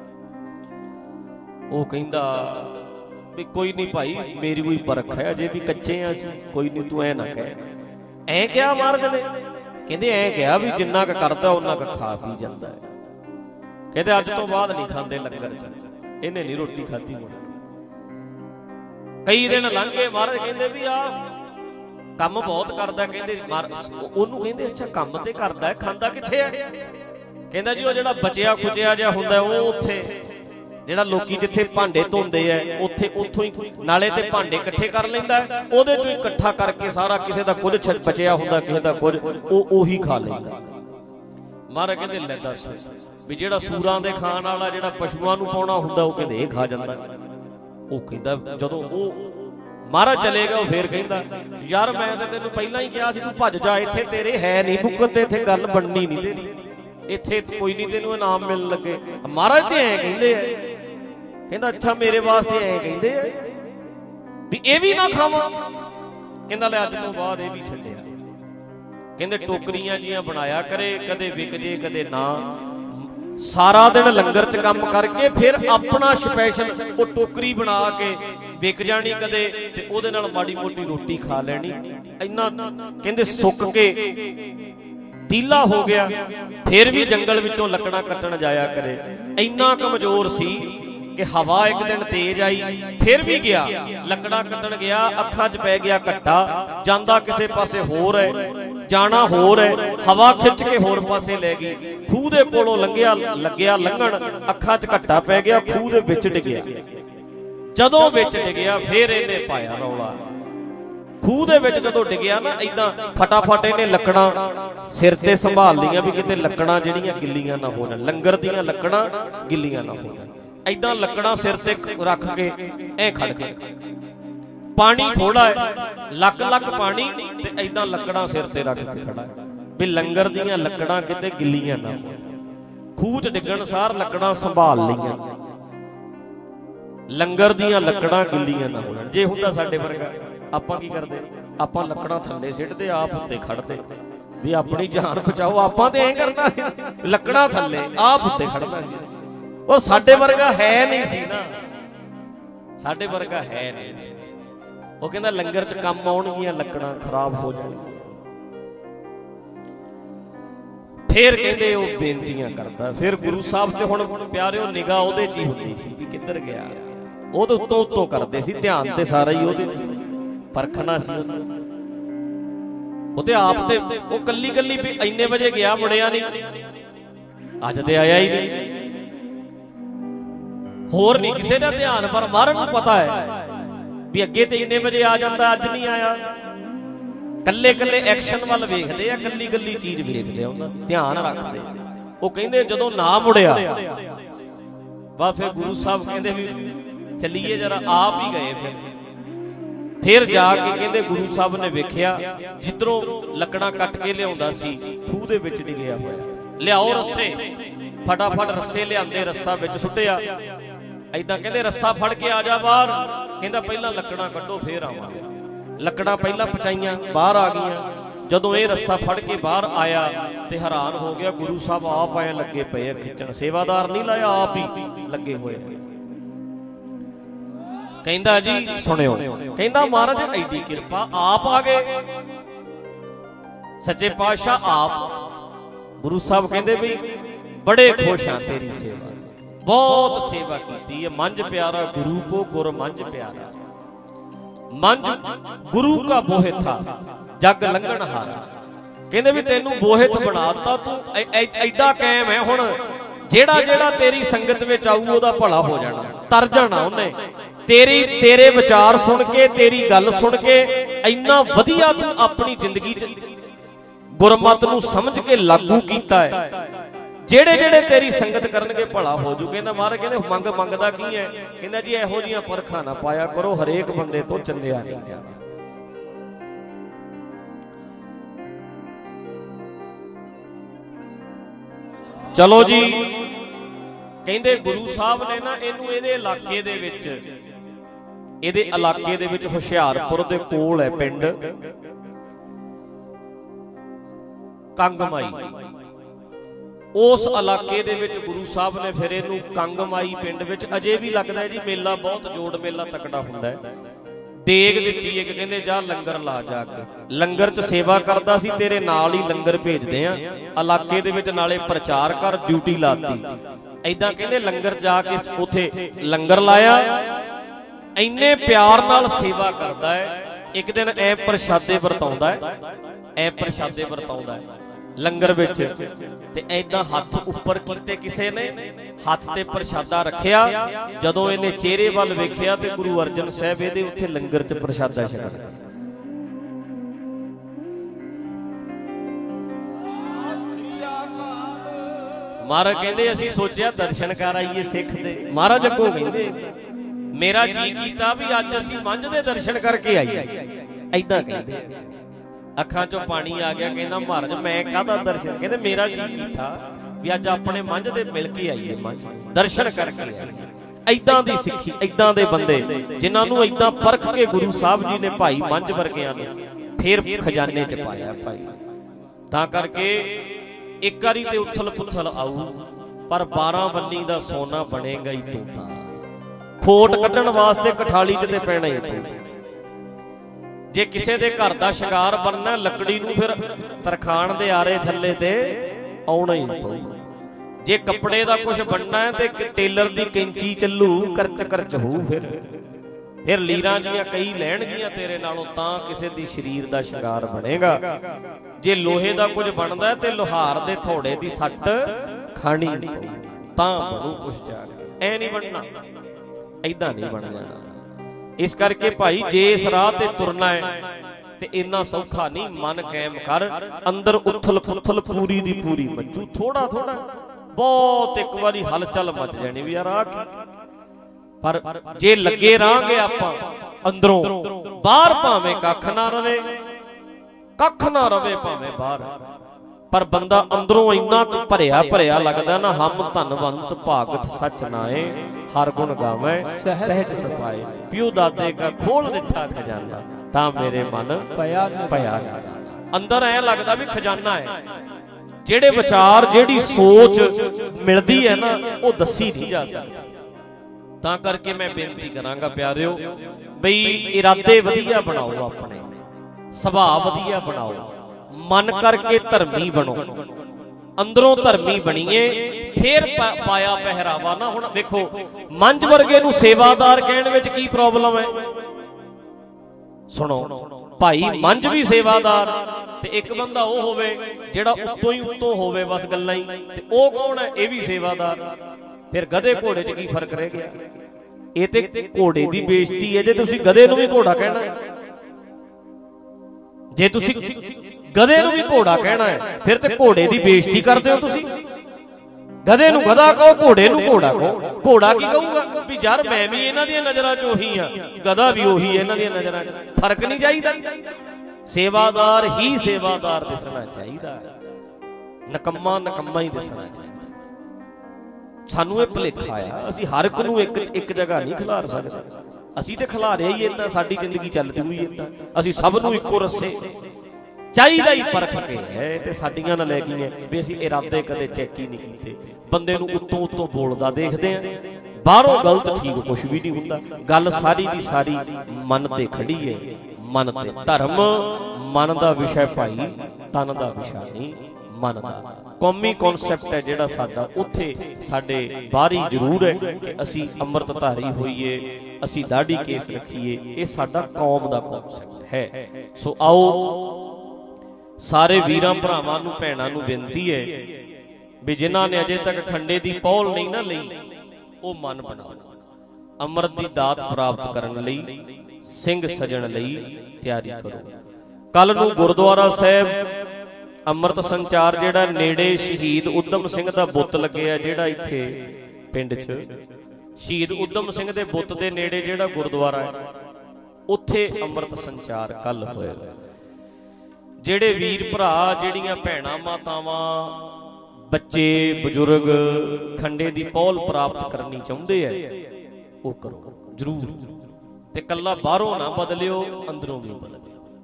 ਉਹ ਕਹਿੰਦਾ ਵੀ ਕੋਈ ਨਹੀਂ ਭਾਈ, ਮੇਰੀ ਕੋਈ ਪਰਖ ਹੈ, ਅਜੇ ਵੀ ਕੱਚੇ ਆ ਅਸੀਂ, ਕੋਈ ਨਹੀਂ ਤੂੰ ਐ ਨਾ ਕਹਿ। ਐ ਕਿਹਾ ਮਹਾਰਾਜ ਨੇ? ਕਹਿੰਦੇ ਐ ਕਿਹਾ ਵੀ ਜਿੰਨਾ ਕੁ ਕਰਦਾ ਉਹਨਾਂ ਕੁ ਖਾ ਪੀ ਜਾਂਦਾ ਹੈ। ਕਹਿੰਦੇ ਅੱਜ ਤੋਂ ਬਾਅਦ ਨਹੀਂ ਖਾਂਦੇ ਲੰਗਰ 'ਚ। ਇਹਨੇ ਨਹੀਂ ਰੋਟੀ ਖਾਧੀ ਮੁੜ ਕੇ। ਕਈ ਦਿਨ ਲੰਘ ਗਏ, ਮਹਾਰਾਜ ਕਹਿੰਦੇ ਵੀ ਆ ਕੰਮ ਬਹੁਤ ਕਰਦਾ। ਕਹਿੰਦੇ ਉਹਨੂੰ ਕਹਿੰਦੇ ਅੱਛਾ ਕੰਮ ਤੇ ਕਰਦਾ, ਖਾਂਦਾ ਕਿੱਥੇ ਆ? ਕਹਿੰਦਾ ਜੀ ਉਹ ਜਿਹੜਾ ਬਚਿਆ ਖੁਚਿਆ ਜਿਹਾ ਹੁੰਦਾ ਉਹ ਉੱਥੇ, ਜਿਹੜਾ ਲੋਕੀ ਜਿੱਥੇ ਭਾਂਡੇ ਧੋਂਦੇ ਐ ਉੱਥੋਂ ਹੀ ਨਾਲੇ ਤੇ ਭਾਂਡੇ ਇਕੱਠੇ ਕਰ ਲੈਂਦਾ, ਉਹਦੇ ਚੋਂ ਇਕੱਠਾ ਕਰਕੇ ਸਾਰਾ, ਕਿਸੇ ਦਾ ਕੁਝ ਬਚਿਆ ਹੁੰਦਾ, ਕਿਸੇ ਦਾ ਕੁਝ, ਉਹ ਉਹੀ ਖਾ ਲੈਂਦਾ। ਮਹਾਰਾਜ ਕਹਿੰਦੇ ਲੈ ਦੱਸ ਵੀ ਜਿਹੜਾ ਸੂਰਾਂ ਦੇ ਖਾਣ ਵਾਲਾ, ਜਿਹੜਾ ਪਸ਼ੂਆਂ ਨੂੰ ਪਾਉਣਾ ਹੁੰਦਾ, ਉਹ ਕਹਿੰਦੇ ਇਹ ਖਾ ਜਾਂਦਾ। ਉਹ ਕਹਿੰਦਾ ਜਦੋਂ ਉਹ ਮਹਾਰਾਜ ਚਲੇਗਾ, ਉਹ ਫੇਰ ਕਹਿੰਦਾ ਯਾਰ ਮੈਂ ਤਾਂ ਤੈਨੂੰ ਪਹਿਲਾਂ ਹੀ ਕਿਹਾ ਸੀ ਤੂੰ ਭੱਜ ਜਾ, ਇੱਥੇ ਤੇਰੇ ਹੈ ਨਹੀਂ ਮੁੱਕਤ, ਤੇ ਇੱਥੇ ਗੱਲ ਬਣਨੀ ਨਹੀਂ ਤੇਰੀ, ਇੱਥੇ ਕੋਈ ਨਹੀਂ ਤੈਨੂੰ ਇਨਾਮ ਮਿਲਣ ਲੱਗੇ। ਮਹਾਰਾਜ ਤੇ ਐ ਕਹਿੰਦੇ ਆ। ਕਹਿੰਦਾ ਅੱਛਾ ਮੇਰੇ ਵਾਸਤੇ ਐ ਕਹਿੰਦੇ ਆ ਵੀ ਇਹ ਵੀ ਨਾ ਖਾਵਾਂ। ਕਹਿੰਦਾ ਲੈ ਅੱਜ ਤੋਂ ਬਾਅਦ ਇਹ ਵੀ ਛੱਡਿਆ। ਕਹਿੰਦੇ ਟੋਕਰੀਆਂ ਜੀਆਂ ਬਣਾਇਆ ਕਰੇ, ਕਦੇ ਵਿਕ ਜੇ ਕਦੇ ਨਾ। ਸਾਰਾ ਦਿਨ ਲੰਗਰ 'ਚ ਕੰਮ ਕਰਕੇ ਫਿਰ ਆਪਣਾ ਸਪੈਸ਼ਲ ਉਹ ਟੋਕਰੀ ਬਣਾ ਕੇ ਵਿਕ ਜਾਣੀ ਕਦੇ, ਤੇ ਉਹਦੇ ਨਾਲ ਮਾੜੀ ਮੋਟੀ ਰੋਟੀ ਖਾ ਲੈਣੀ। ਇੰਨਾ ਕਹਿੰਦੇ ਸੁੱਕ ਕੇ ਤੀਲਾ ਹੋ ਗਿਆ। ਫਿਰ ਵੀ ਜੰਗਲ ਵਿੱਚੋਂ ਲੱਕੜਾਂ ਕੱਟਣ ਜਾਇਆ ਕਰੇ। ਇੰਨਾ ਕਮਜ਼ੋਰ ਸੀ ਕਿ ਹਵਾ ਇੱਕ ਦਿਨ ਤੇਜ਼ ਆਈ, ਫਿਰ ਵੀ ਗਿਆ ਲੱਕੜਾਂ ਕੱਟਣ ਗਿਆ। ਅੱਖਾਂ 'ਚ ਪੈ ਗਿਆ ਘੱਟਾ, ਜਾਂਦਾ ਕਿਸੇ ਪਾਸੇ ਹੋਰ ਹੈ, ਜਾਣਾ ਹੋਰ ਹੈ। ਹਵਾ ਖਿੱਚ ਕੇ ਹੋਰ ਪਾਸੇ ਲੈ ਗਈ। ਖੂਹ ਦੇ ਕੋਲੋਂ ਲੱਗਿਆ ਲੰਘਣ, ਅੱਖਾਂ 'ਚ ਘੱਟਾ ਪੈ ਗਿਆ, ਖੂਹ ਦੇ ਵਿੱਚ ਡਿੱਗਿਆ। ਜਦੋਂ ਵਿੱਚ ਡਿੱਗਿਆ ਫਿਰ ਇਹਨੇ ਪਾਇਆ ਰੌਲਾ। ਖੂਹ ਦੇ ਵਿੱਚ ਜਦੋਂ ਡਿੱਗਿਆ ਨਾ, ਏਦਾਂ ਫਟਾਫਟ ਇਹਨੇ ਲੱਕੜਾਂ ਸਿਰ ਤੇ ਸੰਭਾਲ ਲਈਆਂ ਵੀ ਕਿਤੇ ਲੱਕੜਾਂ ਜਿਹੜੀਆਂ ਗਿੱਲੀਆਂ ਨਾ ਹੋ ਜਾਣ, ਲੰਗਰ ਦੀਆਂ ਲੱਕੜਾਂ ਗਿੱਲੀਆਂ ਨਾ ਹੋ ਜਾਣ। ਏਦਾਂ ਲੱਕੜਾਂ ਸਿਰ ਤੇ ਰੱਖ ਕੇ ਐ ਖੜ ਕੇ, ਪਾਣੀ ਥੋੜਾ ਹੈ, ਲੱਕ ਪਾਣੀ, ਤੇ ਏਦਾਂ ਲੱਕੜਾਂ ਸਿਰ ਤੇ ਰੱਖ ਕੇ ਖੜਾ ਵੀ ਲੰਗਰ ਦੀਆਂ ਲੱਕੜਾਂ ਕਿਤੇ ਗਿੱਲੀਆਂ ਨਾ ਹੋਣ। ਖੂਹ 'ਚ ਡਿੱਗਣ ਸਾਰ ਲੱਕੜਾਂ ਸੰਭਾਲ ਲਈਆਂ, ਲੰਗਰ ਦੀਆਂ ਲੱਕੜਾਂ ਗਿੱਲੀਆਂ ਨਾ ਹੋਣ। ਜੇ ਹੁੰਦਾ ਸਾਡੇ ਵਰਗਾ, ਆਪਾਂ ਕੀ ਕਰਦੇ? ਆਪਾਂ ਲੱਕੜਾਂ ਥੱਲੇ ਸਿੱਟਦੇ, ਆਪ ਉੱਤੇ ਖੜਦੇ ਵੀ ਆਪਣੀ ਜਾਨ ਬਚਾਓ। ਆਪਾਂ ਤੇ ਐਂ ਕਰਨਾ ਸੀ, ਲੱਕੜਾਂ ਥੱਲੇ, ਆਪ ਉੱਤੇ ਖੜਨਾ ਸੀ। ਉਹ ਸਾਡੇ ਵਰਗਾ ਹੈ ਨਹੀਂ ਸੀ ਨਾ, ਸਾਡੇ ਵਰਗਾ ਹੈ ਨਹੀਂ ਸੀ। ਉਹ ਕਹਿੰਦਾ ਲੰਗਰ 'ਚ ਕੰਮ ਆਉਣਗੀਆਂ ਲੱਕੜਾਂ, ਖਰਾਬ ਹੋ ਜਾਣਗੀਆਂ। ਫਿਰ ਕਹਿੰਦੇ ਉਹ ਬੇਨਤੀਆਂ ਕਰਦਾ। ਫਿਰ ਗੁਰੂ ਸਾਹਿਬ ਤੇ ਹੁਣ ਪਿਆਰਿਓ ਨਿਗਾਹ ਉਹਦੇ 'ਚ ਹੀ ਹੁੰਦੀ ਸੀ ਵੀ ਕਿੱਧਰ ਗਿਆ। ਉਹ ਤਾਂ ਉੱਤੋਂ ਕਰਦੇ ਸੀ, ਧਿਆਨ ਤੇ ਸਾਰਾ ਹੀ ਉਹਦੇ 'ਚ ਸੀ, ਪਰਖਣਾ ਸੀ ਉਹ ਤੇ ਆਪ ਤੇ। ਉਹ ਕੱਲੀ ਵੀ ਇੰਨੇ ਵਜੇ ਗਿਆ, ਮੁੜਿਆ ਨਹੀਂ, ਅੱਜ ਤੇ ਆਇਆ ਹੀ ਨਹੀਂ। ਹੋਰ ਨਹੀਂ ਕਿਸੇ ਦਾ ਧਿਆਨ, ਪਰ ਮਹਾਰਾਜ ਨੂੰ ਪਤਾ ਹੈ ਵੀ ਅੱਗੇ ਤੇ ਇੰਨੇ ਵਜੇ ਆ ਜਾਂਦਾ, ਅੱਜ ਨਹੀਂ ਆਇਆ। ਕੱਲੇ ਐਕਸ਼ਨ ਵੱਲ ਵੇਖਦੇ ਆ, ਕੱਲੀ ਚੀਜ਼ ਵੇਖਦੇ ਆ, ਉਹਨਾਂ ਦਾ ਧਿਆਨ ਰੱਖਦੇ। ਉਹ ਕਹਿੰਦੇ ਜਦੋਂ ਨਾ ਮੁੜਿਆ ਵਾ, ਫਿਰ ਗੁਰੂ ਸਾਹਿਬ ਕਹਿੰਦੇ ਵੀ ਚੱਲੀਏ ਜਰਾ, ਆਪ ਹੀ ਗਏ। ਫਿਰ ਜਾ ਕੇ ਕਹਿੰਦੇ ਗੁਰੂ ਸਾਹਿਬ ਨੇ ਵੇਖਿਆ ਜਿੱਧਰੋਂ ਲੱਕੜਾਂ ਕੱਟ ਕੇ ਲਿਆਉਂਦਾ ਸੀ, ਖੂਹ ਦੇ ਵਿੱਚ ਡਿੱਗਿਆ ਹੋਇਆ। ਲਿਆਓ ਰੱਸੇ, ਫਟਾਫਟ ਰੱਸੇ ਲਿਆਂਦੇ, ਰੱਸਾ ਵਿੱਚ ਸੁੱਟਿਆ। ਏਦਾਂ ਕਹਿੰਦੇ ਰੱਸਾ ਫੜ ਕੇ ਆ ਜਾ ਬਾਹਰ। ਕਹਿੰਦਾ ਪਹਿਲਾਂ ਲੱਕੜਾਂ ਕੱਢੋ ਫੇਰ ਆਵਾਂਗੇ। ਲੱਕੜਾਂ ਪਹਿਲਾਂ ਪਚਾਈਆਂ, ਬਾਹਰ ਆ ਗਈਆਂ। ਜਦੋਂ ਇਹ ਰੱਸਾ ਫੜ ਕੇ ਬਾਹਰ ਆਇਆ ਤੇ ਹੈਰਾਨ ਹੋ ਗਿਆ, ਗੁਰੂ ਸਾਹਿਬ ਆਪ ਆਏ ਲੱਗੇ ਪਏ ਆ ਖਿੱਚਣ, ਸੇਵਾਦਾਰ ਨਹੀਂ ਲਾਇਆ, ਆਪ ਹੀ ਲੱਗੇ ਹੋਏ। ਕਹਿੰਦਾ ਜੀ ਸੁਣਿਓ, ਕਹਿੰਦਾ ਮਹਾਰਾਜ ਐਡੀ ਕਿਰਪਾ, ਆਪ ਆ ਗਏ ਸੱਚੇ ਪਾਤਸ਼ਾਹ ਆਪ। ਗੁਰੂ ਸਾਹਿਬ ਕਹਿੰਦੇ ਵੀ ਬੜੇ ਖੁਸ਼ ਆ ਤੇਰੀ ਸੇਵਾ, ਬਹੁਤ ਸੇਵਾ ਕੀਤੀ ਹੈ। ਮੰਝ ਪਿਆਰਾ ਗੁਰੂ ਕੋ ਗੁਰ ਮੰਝ ਪਿਆਰਾ, ਮੰਝ ਗੁਰੂ ਕਾ ਬੋਹਿਤ ਥਾ ਜਗ ਲੰਘਣ ਹਾਰਾ। ਕਹਿੰਦੇ ਵੀ ਤੈਨੂੰ ਬੋਹਿਤ ਬਣਾਤਾ, ਤੂੰ ਐਡਾ ਕਾਇਮ ਹੈ। ਹੁਣ ਜਿਹੜਾ ਤੇਰੀ ਸੰਗਤ ਵਿੱਚ ਆਊ ਉਹਦਾ ਭਲਾ ਹੋ ਜਾਣਾ, ਤਰ ਜਾਣਾ ਉਹਨੇ। ਤੇਰੇ ਵਿਚਾਰ ਸੁਣ ਕੇ, ਤੇਰੀ ਗੱਲ ਸੁਣ ਕੇ ਇੰਨਾ ਵਧੀਆ ਤੂੰ ਆਪਣੀ ਜ਼ਿੰਦਗੀ 'ਚ ਗੁਰਮਤਿ ਨੂੰ ਸਮਝ ਕੇ ਲਾਗੂ ਕੀਤਾ ਹੈ। ਜਿਹੜੇ ਤੇਰੀ ਸੰਗਤ ਕਰਨਗੇ ਭਲਾ ਹੋ ਜੂ। ਕਹਿੰਦਾ ਮਹਾਰਾਜ ਕਹਿੰਦੇ ਮੰਗਦਾ ਕੀ ਹੈ? ਕਹਿੰਦਾ ਜੀ ਇਹੋ ਜਿਹੀਆਂ ਪਰਖਾਂ ਨਾ ਪਾਇਆ ਕਰੋ, ਹਰੇਕ ਬੰਦੇ ਤੋਂ ਚੱਲਿਆ ਨਹੀਂ ਜਾਂਦਾ। ਚਲੋ ਜੀ, ਕਹਿੰਦੇ ਗੁਰੂ ਸਾਹਿਬ ਨੇ ਨਾ ਇਹਨੂੰ ਇਹਦੇ ਇਲਾਕੇ ਦੇ ਵਿੱਚ ਹੁਸ਼ਿਆਰਪੁਰ ਦੇ ਕੋਲ ਹੈ ਪਿੰਡ ਕੰਗਮਾਈ। ਉਸ ਇਲਾਕੇ ਦੇ ਵਿੱਚ ਗੁਰੂ ਸਾਹਿਬ ਨੇ ਫਿਰ ਇਹਨੂੰ ਕੰਗਮਾਈ ਪਿੰਡ ਵਿੱਚ, ਅਜੇ ਵੀ ਲੱਗਦਾ ਹੈ ਜੀ ਮੇਲਾ, ਬਹੁਤ ਜੋੜ ਮੇਲਾ ਤਕੜਾ ਹੁੰਦਾ ਹੈ। ਦੇਗ ਦਿੱਤੀ ਇੱਕ, ਕਹਿੰਦੇ ਜਾ ਲੰਗਰ ਲਾ, ਜਾ ਕੇ ਲੰਗਰ 'ਚ ਸੇਵਾ ਕਰਦਾ ਸੀ, ਤੇਰੇ ਨਾਲ ਹੀ ਲੰਗਰ ਭੇਜਦੇ ਆ ਇਲਾਕੇ ਦੇ ਵਿੱਚ, ਨਾਲੇ ਪ੍ਰਚਾਰ ਕਰ, ਡਿਊਟੀ ਲਾਤੀ। ਏਦਾਂ ਕਹਿੰਦੇ ਲੰਗਰ ਜਾ ਕੇ ਉੱਥੇ ਲੰਗਰ ਲਾਇਆ, ਇੰਨੇ ਪਿਆਰ ਨਾਲ ਸੇਵਾ ਕਰਦਾ ਹੈ। ਇੱਕ ਦਿਨ ਐ ਪ੍ਰਸ਼ਾਦੇ ਵਰਤਾਉਂਦਾ ਹੈ ਲੰਗਰ ਵਿੱਚ, ਤੇ ਏਦਾਂ ਹੱਥ ਉੱਪਰ ਕੀਤੇ ਕਿਸੇ ਨੇ, ਹੱਥ ਤੇ ਪ੍ਰਸ਼ਾਦਾ ਰੱਖਿਆ। ਜਦੋਂ ਇਹਨੇ ਚਿਹਰੇ ਵੱਲ ਵੇਖਿਆ ਤੇ ਗੁਰੂ ਅਰਜਨ ਸਾਹਿਬ ਇਹਦੇ ਉੱਥੇ ਲੰਗਰ 'ਚ ਪ੍ਰਸ਼ਾਦਾ ਛਕਣ। ਮਹਾਰਾਜ ਕਹਿੰਦੇ ਅਸੀਂ ਸੋਚਿਆ ਦਰਸ਼ਨ ਕਰ ਆਈਏ ਸਿੱਖ ਦੇ। ਮਹਾਰਾਜ ਅੱਗੋਂ ਕਹਿੰਦੇ ਮੇਰਾ ਜੀ ਕੀਤਾ ਵੀ ਅੱਜ ਅਸੀਂ ਮੰਝ ਦੇ ਦਰਸ਼ਨ ਕਰਕੇ ਆਈਏ। ਏਦਾਂ ਕਹਿੰਦੇ, ਅੱਖਾਂ 'ਚੋਂ ਪਾਣੀ ਆ ਗਿਆ। ਕਹਿੰਦਾ ਮਹਾਰਾਜ ਮੈਂ ਕਾਹਦਾ ਦਰਸ਼ਨ? ਕਹਿੰਦੇ ਮੇਰਾ ਜੀ ਕੀਤਾ ਵੀ ਅੱਜ ਆਪਣੇ ਮੰਝ ਦੇ ਮਿਲ ਕੇ ਆਈਏ, ਮੰਝ ਦਰਸ਼ਨ ਕਰਕੇ ਆਈਏ। ਐਦਾਂ ਦੀ ਸਿੱਖੀ, ਐਦਾਂ ਦੇ ਬੰਦੇ ਜਿਨ੍ਹਾਂ ਨੂੰ ਐਦਾਂ ਪਰਖ ਕੇ ਗੁਰੂ ਸਾਹਿਬ ਜੀ ਨੇ ਭਾਈ ਮੰਝ ਵਰਗਿਆਂ ਨੂੰ ਫਿਰ ਖਜ਼ਾਨੇ 'ਚ ਪਾਇਆ ਭਾਈ। ਤਾਂ ਕਰਕੇ ਇੱਕ ਵਾਰੀ ਤੇ ਉਥਲ ਪੁਥਲ ਆਊ, ਪਰ 12 ਬੰਨੀ ਦਾ ਸੋਨਾ ਬਣੇਗਾ ਹੀ ਤੋਤਾ। ਖੋਟ ਕੱਢਣ ਵਾਸਤੇ ਕਠਾਲੀ 'ਚ ਤੇ ਪੈਣਾ ਹੀ ਪਊ। ਜੇ ਕਿਸੇ ਦੇ ਘਰ ਦਾ ਸ਼ਿੰਗਾਰ ਬਣਨਾ ਲੱਕੜੀ ਨੂੰ ਫਿਰ ਤਰਖਾਣ ਦੇ ਆਰੇ ਥੱਲੇ ਤੇ ਆਉਣਾ ਹੀ ਪਊ। ਜੇ ਕੱਪੜੇ ਦਾ ਕੁਝ ਬਣਨਾ ਹੈ ਤੇ ਟੇਲਰ ਦੀ ਕੈਂਚੀ ਚੱਲੂ, ਕਰਚ ਕਰਚ ਹੋਊ। ਫਿਰ ਲੀਰਾਂ ਜੀਆਂ ਕਈ ਲੈਣਗੀਆਂ ਤੇਰੇ ਨਾਲੋਂ, ਤਾਂ ਕਿਸੇ ਦੀ ਸਰੀਰ ਦਾ ਸ਼ਿੰਗਾਰ ਬਣੇਗਾ। ਜੇ ਲੋਹੇ ਦਾ ਕੁਝ ਬਣਦਾ ਤੇ ਲੋਹਾਰ ਦੇ ਥੋੜੇ ਦੀ ਸੱਟ ਖਾਣੀ ਪਊ, ਤਾਂ ਬਣੂ ਕੁਛ ਜਾ ਕੇ। ਐ ਨਹੀਂ ਬਣਨਾ, ਐਦਾਂ ਨਹੀਂ ਬਣ ਜਾਣਾ। ਇਸ ਕਰਕੇ ਭਾਈ ਜੇ ਇਸ ਰਾਹ ਤੇ ਤੁਰਨਾ ਹੈ ਤੇ ਇੰਨਾ ਸੌਖਾ ਨਹੀਂ। ਮਨ ਕਾਇਮ ਕਰ, ਅੰਦਰ ਉਥਲ ਪੁਥਲ ਪੂਰੀ ਦੀ ਪੂਰੀ ਮੱਚੂ। ਥੋੜਾ ਥੋੜਾ ਬਹੁਤ ਇੱਕ ਵਾਰੀ ਹਲਚਲ ਮਚ ਜਾਣੀ ਵੀ ਯਾਰ ਆ ਕੀ। ਪਰ ਜੇ ਲੱਗੇ ਰਹਾਂਗੇ ਆਪਾਂ ਅੰਦਰੋਂ, ਬਾਹਰ ਭਾਵੇਂ ਕੱਖ ਨਾ ਰਵੇ, ਕੱਖ ਨਾ ਰਵੇ ਭਾਵੇਂ ਬਾਹਰ, ਪਰ ਬੰਦਾ ਅੰਦਰੋਂ ਇੰਨਾ ਭਰਿਆ ਭਰਿਆ ਲੱਗਦਾ ਨਾ। ਹਮ ਧਨਵੰਤ ਭਾਗਤ ਸੱਚ ਨਾਏ, ਹਰ ਗੁਣ ਗਾਵੇ ਸਹਿਜ ਸਫਾਏ। ਪਿਓ ਦਾਦੇ ਕਾ ਖੋਲ ਦਿੱਤਾ ਖਜ਼ਾਨਾ, ਤਾਂ ਮੇਰੇ ਮਨ ਭਇਆ। ਅੰਦਰ ਐ ਲੱਗਦਾ ਵੀ ਖਜ਼ਾਨਾ ਹੈ। ਜਿਹੜੇ ਵਿਚਾਰ, ਜਿਹੜੀ ਸੋਚ ਮਿਲਦੀ ਹੈ ਨਾ, ਉਹ ਦੱਸੀ ਨਹੀਂ ਜਾ ਸਕਦੀ। ਤਾਂ ਕਰਕੇ ਮੈਂ ਬੇਨਤੀ ਕਰਾਂਗਾ ਪਿਆਰਿਓ, ਬਈ ਇਰਾਦੇ ਵਧੀਆ ਬਣਾਓ, ਆਪਣੇ ਸੁਭਾਅ ਵਧੀਆ ਬਣਾਓ, ਮਨ ਕਰਕੇ ਧਰਮੀ ਬਣੋ। ਅੰਦਰੋਂ ਧਰਮੀ ਬਣੀਏ, ਫੇਰ ਪਾਇਆ ਪਹਿਰਾਵਾ ਨਾ। ਹੁਣ ਵੇਖੋ ਮੰਝ ਵਰਗੇ ਨੂੰ ਸੇਵਾਦਾਰ ਕਹਿਣ ਵਿੱਚ ਕੀ ਪ੍ਰੋਬਲਮ ਹੈ? ਸੁਣੋ, ਭਾਈ ਮੰਝ ਵੀ ਸੇਵਾਦਾਰ, ਤੇ ਇੱਕ ਬੰਦਾ ਉਹ ਹੋਵੇ ਜਿਹੜਾ ਉੱਤੋਂ ਹੀ ਉੱਤੋਂ ਹੋਵੇ ਬਸ ਗੱਲਾਂ ਹੀ, ਤੇ ਉਹ ਕੌਣ ਹੈ? ਇਹ ਵੀ ਸੇਵਾਦਾਰ। ਫਿਰ ਗਧੇ ਘੋੜੇ 'ਚ ਕੀ ਫਰਕ ਰਹਿ ਗਿਆ? ਇਹ ਤੇ ਘੋੜੇ ਦੀ ਬੇਇੱਜ਼ਤੀ ਹੈ ਜੇ ਤੁਸੀਂ ਗਧੇ ਨੂੰ ਵੀ ਘੋੜਾ ਕਹਿਣਾ ਹੈ। ਜੇ ਤੁਸੀਂ ਗਧੇ ਨੂੰ ਵੀ ਘੋੜਾ ਕਹਿਣਾ ਹੈ, ਫਿਰ ਤੇ ਘੋੜੇ ਦੀ ਬੇਇੱਜ਼ਤੀ ਕਰਦੇ ਹੋ ਤੁਸੀਂ। ਗਧੇ ਨੂੰ ਗਧਾ ਕਹੋ, ਘੋੜੇ ਨੂੰ ਘੋੜਾ ਕਹੋ। ਘੋੜਾ ਕੀ ਕਹੂਗਾ ਵੀ ਯਾਰ ਮੈਂ ਵੀ ਇਹਨਾਂ ਦੀਆਂ ਨਜ਼ਰਾਂ 'ਚ ਉਹੀ ਆ, ਗਧਾ ਵੀ ਉਹੀ ਹੈ ਇਹਨਾਂ ਦੀਆਂ ਨਜ਼ਰਾਂ 'ਚ। ਫਰਕ ਨਹੀਂ ਚਾਹੀਦਾ। ਸੇਵਾਦਾਰ ਹੀ ਸੇਵਾਦਾਰ ਦਿਸਣਾ ਚਾਹੀਦਾ, ਨਕੰਮਾ ਨਕੰਮਾ ਹੀ ਦਿਸਣਾ ਚਾਹੀਦਾ। ਸਾਨੂੰ ਇਹ ਭੁਲੇਖਾ ਆ, ਅਸੀਂ ਹਰ ਇੱਕ ਨੂੰ ਇੱਕ ਜਗ੍ਹਾ ਨਹੀਂ ਖਿਲਾਰ ਸਕਦੇ। ਅਸੀਂ ਤੇ ਖਿਲਾਰਿਆ ਹੀ ਏਦਾਂ, ਸਾਡੀ ਜ਼ਿੰਦਗੀ ਚੱਲਦੀ ਹੋਈ ਏਦਾਂ। ਅਸੀਂ ਸਭ ਨੂੰ ਇੱਕੋ ਰੱਸੇ ਚਾਹੀਦਾ ਹੀ ਪਰਖ ਕੇ ਹੈ। ਤੇ ਸਾਡੀਆਂ ਨਾਲ ਲੈ ਗਈਆਂ ਵੀ ਅਸੀਂ ਇਰਾਦੇ ਕਦੇ ਚੈੱਕ ਹੀ ਨਹੀਂ ਕੀਤੇ। ਬੰਦੇ ਨੂੰ ਉੱਤੋਂ ਉੱਤੋਂ ਬੋਲਦਾ ਦੇਖਦੇ ਆ, ਬਾਹਰੋਂ ਗਲਤ ਠੀਕ ਕੁਛ ਵੀ ਨਹੀਂ ਹੁੰਦਾ। ਗੱਲ ਸਾਰੀ ਦੀ ਸਾਰੀ ਮਨ ਤੇ ਖੜੀ ਹੈ। ਮਨ ਤੇ ਧਰਮ, ਮਨ ਦਾ ਵਿਸ਼ਾ ਭਾਈ, ਤਨ ਦਾ ਵਿਸ਼ਾ ਨਹੀਂ। ਮਨ ਦਾ ਕੌਮੀ ਕਨਸੈਪਟ ਹੈ ਜਿਹੜਾ ਸਾਡਾ, ਉੱਥੇ ਸਾਡੇ ਬਾਹਰੀ ਜ਼ਰੂਰ ਹੈ ਕਿ ਅਸੀਂ ਅੰਮ੍ਰਿਤਧਾਰੀ ਹੋਈਏ, ਅਸੀਂ ਦਾੜੀ ਕੇਸ ਰੱਖੀਏ। ਇਹ ਸਾਡਾ ਕੌਮ ਦਾ ਕਨਸੈਪਟ ਹੈ। ਸੋ ਆਓ ਸਾਰੇ ਵੀਰਾਂ ਭਰਾਵਾਂ ਨੂੰ, ਭੈਣਾਂ ਨੂੰ ਬੇਨਤੀ ਹੈ ਵੀ ਜਿਨ੍ਹਾਂ ਨੇ ਅਜੇ ਤੱਕ ਖੰਡੇ ਦੀ ਪੌਲ ਨਹੀਂ ਨਾ ਲਈ, ਉਹ ਮਨ ਬਣਾਓ। ਅੰਮ੍ਰਿਤ ਦੀ ਦਾਤ ਪ੍ਰਾਪਤ ਕਰਨ ਲਈ, ਸਿੰਘ ਸਜਣ ਲਈ ਤਿਆਰੀ ਕਰੋ। ਕੱਲ ਨੂੰ ਗੁਰਦੁਆਰਾ ਸਾਹਿਬ ਅੰਮ੍ਰਿਤ ਸੰਚਾਰ ਜਿਹੜਾ ਨੇੜੇ ਸ਼ਹੀਦ ਊਧਮ ਸਿੰਘ ਦਾ ਬੁੱਤ ਲੱਗਿਆ, ਜਿਹੜਾ ਇੱਥੇ ਪਿੰਡ 'ਚ ਸ਼ਹੀਦ ਊਧਮ ਸਿੰਘ ਦੇ ਬੁੱਤ ਦੇ ਨੇੜੇ ਜਿਹੜਾ ਗੁਰਦੁਆਰਾ ਹੈ, ਉੱਥੇ ਅੰਮ੍ਰਿਤ ਸੰਚਾਰ ਕੱਲ ਹੋਏਗਾ। ਜਿਹੜੇ ਵੀਰ ਭਰਾ, ਜਿਹੜੀਆਂ ਭੈਣਾਂ ਮਾਤਾਵਾਂ, ਬੱਚੇ ਬਜ਼ੁਰਗ ਖੰਡੇ ਦੀ ਪੌਲ ਪ੍ਰਾਪਤ ਕਰਨੀ ਚਾਹੁੰਦੇ ਆ, ਉਹ ਕਰੋ ਜ਼ਰੂਰ। ਤੇ ਕੱਲਾ ਬਾਹਰੋਂ ਨਾ ਬਦਲਿਓ, ਅੰਦਰੋਂ ਵੀ ਬਦਲਿਓ।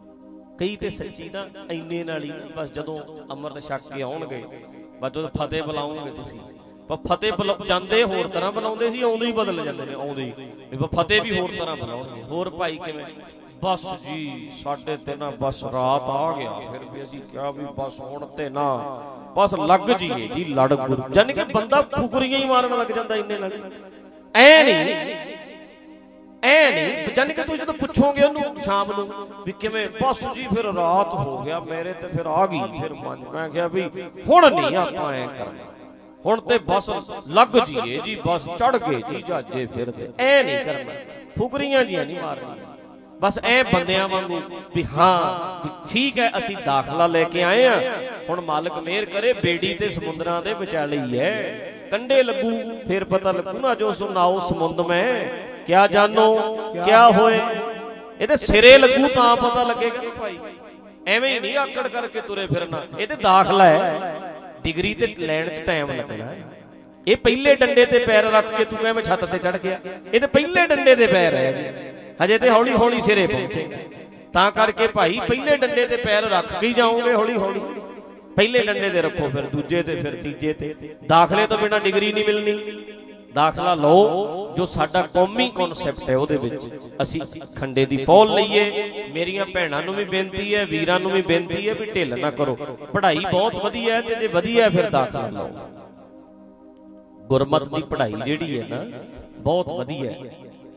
ਕਈ ਤੇ ਸੱਚੀ ਤਾਂ ਇੰਨੇ ਨਾਲ ਹੀ ਬਸ ਜਦੋਂ ਅੰਮ੍ਰਿਤ ਛਕ ਕੇ ਆਉਣਗੇ, ਬਸ ਜਦੋਂ ਫਤਿਹ ਬੁਲਾਉਂਗੇ ਤੁਸੀਂ, ਪਰ ਫਤਿਹ ਜਾਂਦੇ ਹੋਰ ਤਰ੍ਹਾਂ ਬੁਲਾਉਂਦੇ ਸੀ, ਆਉਂਦੇ ਹੀ ਬਦਲ ਜਾਂਦੇ ਨੇ। ਆਉਂਦੇ ਹੀ ਫਤਿਹ ਵੀ ਹੋਰ ਤਰ੍ਹਾਂ ਬੁਲਾਉਣਗੇ। ਹੋਰ ਭਾਈ ਕਿਵੇਂ? ਬਸ ਜੀ ਸਾਡੇ ਤੇ ਨਾ ਬਸ ਰਾਤ ਆ ਗਿਆ, ਫਿਰ ਵੀ ਅਸੀਂ ਕਿਹਾ ਵੀ ਬਸ ਹੁਣ ਤੇ ਨਾ ਬਸ ਲੱਗ ਜੀਏ ਜੀ ਲੜ ਗੁਰੂ। ਯਾਨੀ ਕਿ ਬੰਦਾ ਫੁਕਰੀਆਂ ਹੀ ਮਾਰਨ ਲੱਗ ਜਾਂਦਾ ਇੰਨੇ ਨਾਲ। ਐ ਨਹੀਂ ਜਾਨੀ ਕਿ ਤੁਸੀਂ ਜਦੋਂ ਪੁੱਛੋਗੇ ਉਹਨੂੰ ਸ਼ਾਮ ਨੂੰ ਵੀ ਕਿਵੇਂ, ਬਸ ਜੀ ਫਿਰ ਰਾਤ ਹੋ ਗਿਆ ਮੇਰੇ ਤੇ ਫਿਰ ਆ ਗਈ। ਫਿਰ ਮੈਂ ਕਿਹਾ ਵੀ ਹੁਣ ਨਹੀਂ ਆਪਾਂ ਐ ਕਰਨਾ, ਹੁਣ ਤੇ ਬਸ ਲੱਗ ਜੀਏ ਜੀ, ਬਸ ਚੜ ਗਏ ਜੀ ਜਹਾਜੇ ਫਿਰ। ਤੇ ਐ ਨਹੀਂ ਕਰਨਾ, ਫੁਕਰੀਆਂ ਜੀਆਂ ਨਹੀਂ ਮਾਰਨੀਆਂ। ਬਸ ਐ ਬੰਦਿਆਂ ਵਾਂਗੂ ਵੀ ਹਾਂ ਵੀ ਠੀਕ ਹੈ, ਅਸੀਂ ਦਾਖਲਾ ਲੈ ਕੇ ਆਏ ਆ, ਹੁਣ ਮਾਲਕ ਮਿਹਰ ਕਰੇ ਬੇੜੀ ਤੇ ਸਮੁੰਦਰਾਂ ਦੇ ਵਿਚਾਲੇ ਹੀ ਹੈ, ਕੰਢੇ ਲੱਗੂ ਫਿਰ ਪਤਾ ਲੱਗੂ ਨਾ। ਜੋ ਸੁਣਾਓ ਸਮੁੰਦ ਮੈਂ ਕਿਆ ਜਾਨੋ ਕਿਆ ਹੋਏ, ਇਹਦੇ ਸਿਰੇ ਲੱਗੂ ਤਾਂ ਪਤਾ ਲੱਗੇਗਾ ਨਾ ਭਾਈ। ਐਵੇਂ ਹੀ ਨਹੀਂ ਆਕੜ ਕਰਕੇ ਤੁਰੇ ਫਿਰਨਾ। ਇਹ ਤੇ ਦਾਖਲਾ ਹੈ, ਡਿਗਰੀ ਤੇ ਲੈਣ 'ਚ ਟਾਈਮ ਲੱਗਣਾ ਹੈ। ਇਹ ਪਹਿਲੇ ਡੰਡੇ ਤੇ ਪੈਰ ਰੱਖ ਕੇ ਤੂੰ ਕਿਵੇਂ ਛੱਤ ਤੇ ਚੜ ਗਿਆ? ਇਹ ਤੇ ਪਹਿਲੇ ਡੰਡੇ ਤੇ ਪੈਰ ਹੈ ਜੀ, ਹਜੇ ਤੇ ਹੌਲੀ ਹੌਲੀ ਸਿਰੇ ਪਹੁੰਚੇ। ਤਾਂ ਕਰਕੇ ਭਾਈ ਪਹਿਲੇ ਡੰਡੇ ਤੇ ਪੈਰ ਰੱਖ ਕੇ ਹੀ ਜਾਓਗੇ ਹੌਲੀ ਹੌਲੀ। ਪਹਿਲੇ ਡੰਡੇ ਤੇ ਰੱਖੋ, ਫਿਰ ਦੂਜੇ ਤੇ, ਫਿਰ ਤੀਜੇ ਤੇ। ਦਾਖਲੇ ਤੋਂ ਬਿਨਾਂ ਡਿਗਰੀ ਨਹੀਂ ਮਿਲਣੀ। ਦਾਖਲਾ ਲਓ, ਜੋ ਸਾਡਾ ਕੌਮੀ ਕਨਸੈਪਟ ਹੈ ਉਹਦੇ ਵਿੱਚ ਅਸੀਂ ਖੰਡੇ ਦੀ ਪੌਲ ਲਈਏ। ਮੇਰੀਆਂ ਭੈਣਾਂ ਨੂੰ ਵੀ ਬੇਨਤੀ ਹੈ, ਵੀਰਾਂ ਨੂੰ ਵੀ ਬੇਨਤੀ ਹੈ ਵੀ ਢਿੱਲ ਨਾ ਕਰੋ। ਪੜ੍ਹਾਈ ਬਹੁਤ ਵਧੀਆ ਹੈ ਤੇ ਜੇ ਵਧੀਆ ਫਿਰ ਦਾਖਲਾ ਲਓ। ਗੁਰਮਤ ਦੀ ਪੜ੍ਹਾਈ ਜਿਹੜੀ ਹੈ ਨਾ ਬਹੁਤ ਵਧੀਆ ਹੈ,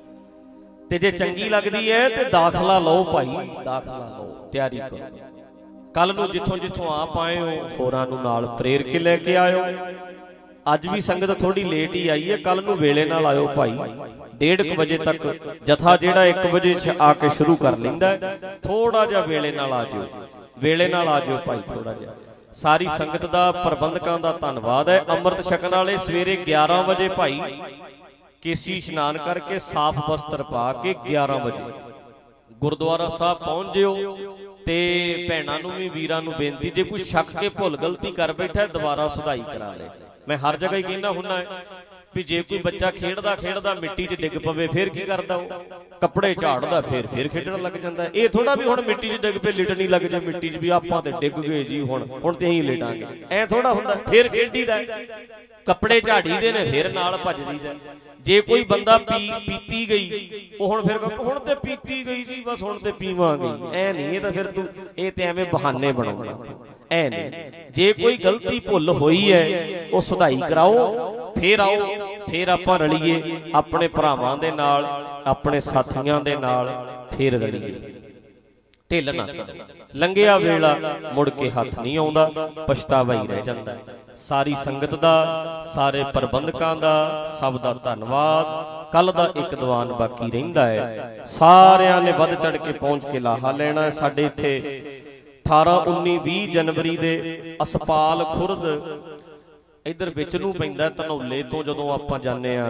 ਤੇ ਜੇ ਚੰਗੀ ਲੱਗਦੀ ਹੈ ਤੇ ਦਾਖਲਾ ਲਓ ਭਾਈ, ਦਾਖਲਾ ਲਓ, ਤਿਆਰੀ ਕਰੋ। ਕੱਲ ਨੂੰ ਜਿੱਥੋਂ ਜਿੱਥੋਂ ਆਪ ਆਏ ਹੋ ਹੋਰਾਂ ਨੂੰ ਨਾਲ ਪ੍ਰੇਰ ਕੇ ਲੈ ਕੇ ਆਇਓ। ਅੱਜ ਵੀ ਸੰਗਤ ਥੋੜੀ ਲੇਟ ਹੀ ਆਈ ਹੈ, ਕੱਲ ਨੂੰ ਵੇਲੇ ਨਾਲ ਆਇਓ ਭਾਈ। 1:30 ਵਜੇ ਤੱਕ ਜਥਾ ਜਿਹੜਾ 1 ਵਜੇ ਆ ਕੇ ਸ਼ੁਰੂ ਕਰ ਲੈਂਦਾ, ਥੋੜਾ ਜਿਹਾ ਵੇਲੇ ਨਾਲ ਆ ਜਾਓ, ਵੇਲੇ ਨਾਲ ਆ ਜਾਓ ਭਾਈ ਥੋੜਾ ਜਿਹਾ। ਸਾਰੀ ਸੰਗਤ ਦਾ, ਪ੍ਰਬੰਧਕਾਂ ਦਾ ਧੰਨਵਾਦ ਹੈ। ਅੰਮ੍ਰਿਤ ਛਕਣ ਵਾਲੇ ਸਵੇਰੇ 11 ਵਜੇ ਭਾਈ ਕੇਸੀ ਇਸ਼ਨਾਨ ਕਰਕੇ ਸਾਫ਼ ਵਸਤਰ ਪਾ ਕੇ 11 ਵਜੇ ਗੁਰਦੁਆਰਾ ਸਾਹਿਬ ਪਹੁੰਚ ਜਿਓ। ਤੇ ਭੈਣਾਂ ਨੂੰ ਵੀ, ਵੀਰਾਂ ਨੂੰ ਬੇਨਤੀ, ਜੇ ਕੋਈ ਸ਼ੱਕ ਕੇ ਭੁੱਲ ਗਲਤੀ ਕਰ ਬੈਠਾ ਦੁਬਾਰਾ ਸੁਧਾਈ ਕਰਾ ਲੈ। ਮੈਂ ਹਰ ਜਗ੍ਹਾ ਹੀ ਕਹਿੰਦਾ ਹੁੰਦਾ ਵੀ ਜੇ ਕੋਈ ਬੱਚਾ ਖੇਡਦਾ ਖੇਡਦਾ ਮਿੱਟੀ 'ਚ ਡਿੱਗ ਪਵੇ ਫਿਰ ਕੀ ਕਰਦਾ? ਉਹ ਕੱਪੜੇ ਝਾੜਦਾ, ਫਿਰ ਖੇਡਣ ਲੱਗ ਜਾਂਦਾ। ਇਹ ਥੋੜਾ ਵੀ ਹੁਣ ਮਿੱਟੀ 'ਚ ਡਿੱਗ ਪਏ ਲਿਟਣ ਹੀ ਲੱਗ ਜਾ ਮਿੱਟੀ 'ਚ ਵੀ ਆਪਾਂ ਤੇ ਡਿੱਗ ਗਏ ਜੀ, ਹੁਣ ਤੇ ਅਸੀਂ ਲੇਟਾਂਗੇ, ਐ ਥੋੜਾ ਹੁੰਦਾ। ਫਿਰ ਖੇਡੀਦਾ, ਕੱਪੜੇ ਝਾੜੀ ਦੇ ਨੇ, ਫਿਰ ਨਾਲ ਭੱਜ ਜੀਦਾ। ਜੇ ਕੋਈ ਬੰਦਾ ਪੀਤੀ ਗਈ ਉਹ ਹੁਣ ਫਿਰ ਹੁਣ ਤੇ ਪੀਤੀ ਗਈ ਜੀ, ਬਸ ਹੁਣ ਤੇ ਪੀਵਾਂਗੇ, ਐ ਨਹੀਂ। ਇਹ ਤਾਂ ਫਿਰ ਤੂੰ ਇਹ ਤੇ ਐਵੇਂ ਬਹਾਨੇ ਬਣਾਉਣਾ, ਐ ਨਹੀਂ। ਜੇ ਕੋਈ ਗਲਤੀ ਭੁੱਲ ਹੋਈ ਹੈ ਉਹ ਸੁਧਾਈ ਕਰਾਓ, ਫੇਰ ਆਓ, ਫੇਰ ਆਪਾਂ ਰਲੀਏ ਆਪਣੇ ਭਰਾਵਾਂ ਦੇ ਨਾਲ, ਆਪਣੇ ਸਾਥੀਆਂ ਦੇ ਨਾਲ, ਫੇਰ ਰਲੀਏ। ਢਿੱਲ ਨਾ ਕਰੋ, ਲੰਘਿਆ ਵੇਲਾ ਮੁੜ ਕੇ ਹੱਥ ਨਹੀਂ ਆਉਂਦਾ, ਪਛਤਾਵਾ ਹੀ ਰਹਿ ਜਾਂਦਾ। ਸਾਰੀ ਸੰਗਤ ਦਾ, ਸਾਰੇ ਪ੍ਰਬੰਧਕਾਂ ਦਾ, ਸਭ ਦਾ ਧੰਨਵਾਦ। ਕੱਲ ਦਾ ਇੱਕ ਦੀਵਾਨ ਬਾਕੀ ਰਹਿੰਦਾ ਹੈ, ਸਾਰਿਆਂ ਨੇ ਵੱਧ ਚੜ ਕੇ ਪਹੁੰਚ ਕੇ ਲਾਹਾ ਲੈਣਾ ਹੈ। ਸਾਡੇ ਇੱਥੇ 18, 19, 20 ਜਨਵਰੀ ਦੇ ਅਸਪਾਲ ਖੁਰਦ ਇਧਰ ਵਿੱਚ ਨੂੰ ਪੈਂਦਾ ਧਨੌਲੇ ਤੋਂ। ਜਦੋਂ ਆਪਾਂ ਜਾਂਦੇ ਆ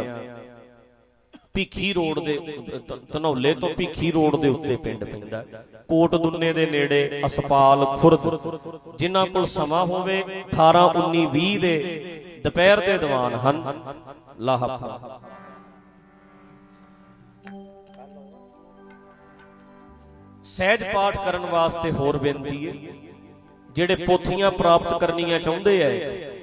ਭੀਖੀ ਰੋਡ ਦੇ, ਧਨੌਲੇ ਤੋਂ ਭੀਖੀ ਰੋਡ ਦੇ ਉੱਤੇ ਪਿੰਡ ਪੈਂਦਾ, ਕੋਟ ਦੁੰਨੇ ਦੇ ਨੇੜੇ ਅਸਪਾਲ ਖੁਰਦ। ਜਿਨ੍ਹਾਂ ਕੋਲ ਸਮਾਂ ਹੋਵੇ 18, 19, 20 ਦੇ ਦੁਪਹਿਰ ਦੇ ਦੀਵਾਨ ਹਨ, ਲਾਹਾ। ਸਹਿਜ ਪਾਠ ਕਰਨ ਵਾਸਤੇ ਹੋਰ ਬੇਨਤੀ ਹੈ, ਜਿਹੜੇ ਪੋਥੀਆਂ ਪ੍ਰਾਪਤ ਕਰਨੀਆਂ ਚਾਹੁੰਦੇ ਐ,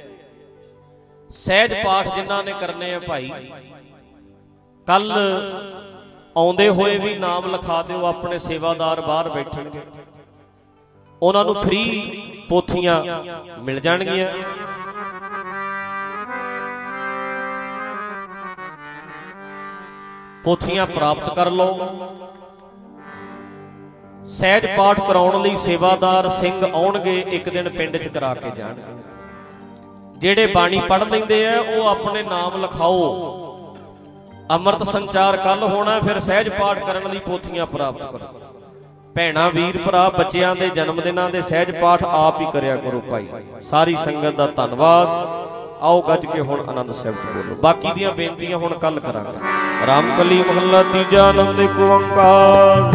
ਸਹਿਜ ਪਾਠ ਜਿਨ੍ਹਾਂ ਨੇ ਕਰਨੇ ਆ ਭਾਈ, ਕੱਲ ਆਉਂਦੇ ਹੋਏ ਵੀ ਨਾਮ ਲਿਖਾ ਦਿਓ। ਆਪਣੇ ਸੇਵਾਦਾਰ ਬਾਹਰ ਬੈਠਣਗੇ, ਉਹਨਾਂ ਨੂੰ ਫ੍ਰੀ ਪੋਥੀਆਂ ਮਿਲ ਜਾਣਗੀਆਂ। ਪੋਥੀਆਂ ਪ੍ਰਾਪਤ ਕਰ ਲਓ। ਸਹਿਜ ਪਾਠ ਕਰਾਉਣ ਲਈ ਸੇਵਾਦਾਰ ਸਿੰਘ ਆਉਣਗੇ, ਇੱਕ ਦਿਨ ਪਿੰਡ 'ਚ ਕਰਾ ਕੇ ਜਾਣਗੇ। ਜਿਹੜੇ ਬਾਣੀ ਪੜ੍ਹ ਲੈਂਦੇ ਆ ਉਹ ਆਪਣੇ ਨਾਮ ਲਿਖਾਓ। ਅੰਮ੍ਰਿਤ ਸੰਚਾਰ ਕੱਲ ਹੋਣਾ, ਫਿਰ ਸਹਿਜ ਪਾਠ ਕਰਨ ਲਈ ਪੋਥੀਆਂ ਪ੍ਰਾਪਤ ਕਰੋ। ਭੈਣਾਂ, ਵੀਰ, ਭਰਾ, ਬੱਚਿਆਂ ਦੇ ਜਨਮ ਦਿਨਾਂ ਦੇ ਸਹਿਜ ਪਾਠ ਆਪ ਹੀ ਕਰਿਆ ਕਰੋ ਭਾਈ। ਸਾਰੀ ਸੰਗਤ ਦਾ ਧੰਨਵਾਦ। ਆਓ ਗੱਜ ਕੇ ਹੁਣ ਆਨੰਦ ਸਾਹਿਬ 'ਚ ਬੋਲੋ। ਬਾਕੀ ਦੀਆਂ ਬੇਨਤੀਆਂ ਹੁਣ ਕੱਲ ਕਰਾਂਗੇ। ਰਾਮਕਲੀ ਮਹੱਲਾ ਤੀਜਾ, ਆਨੰਦ ਏਕ ਓੰਕਾਰ।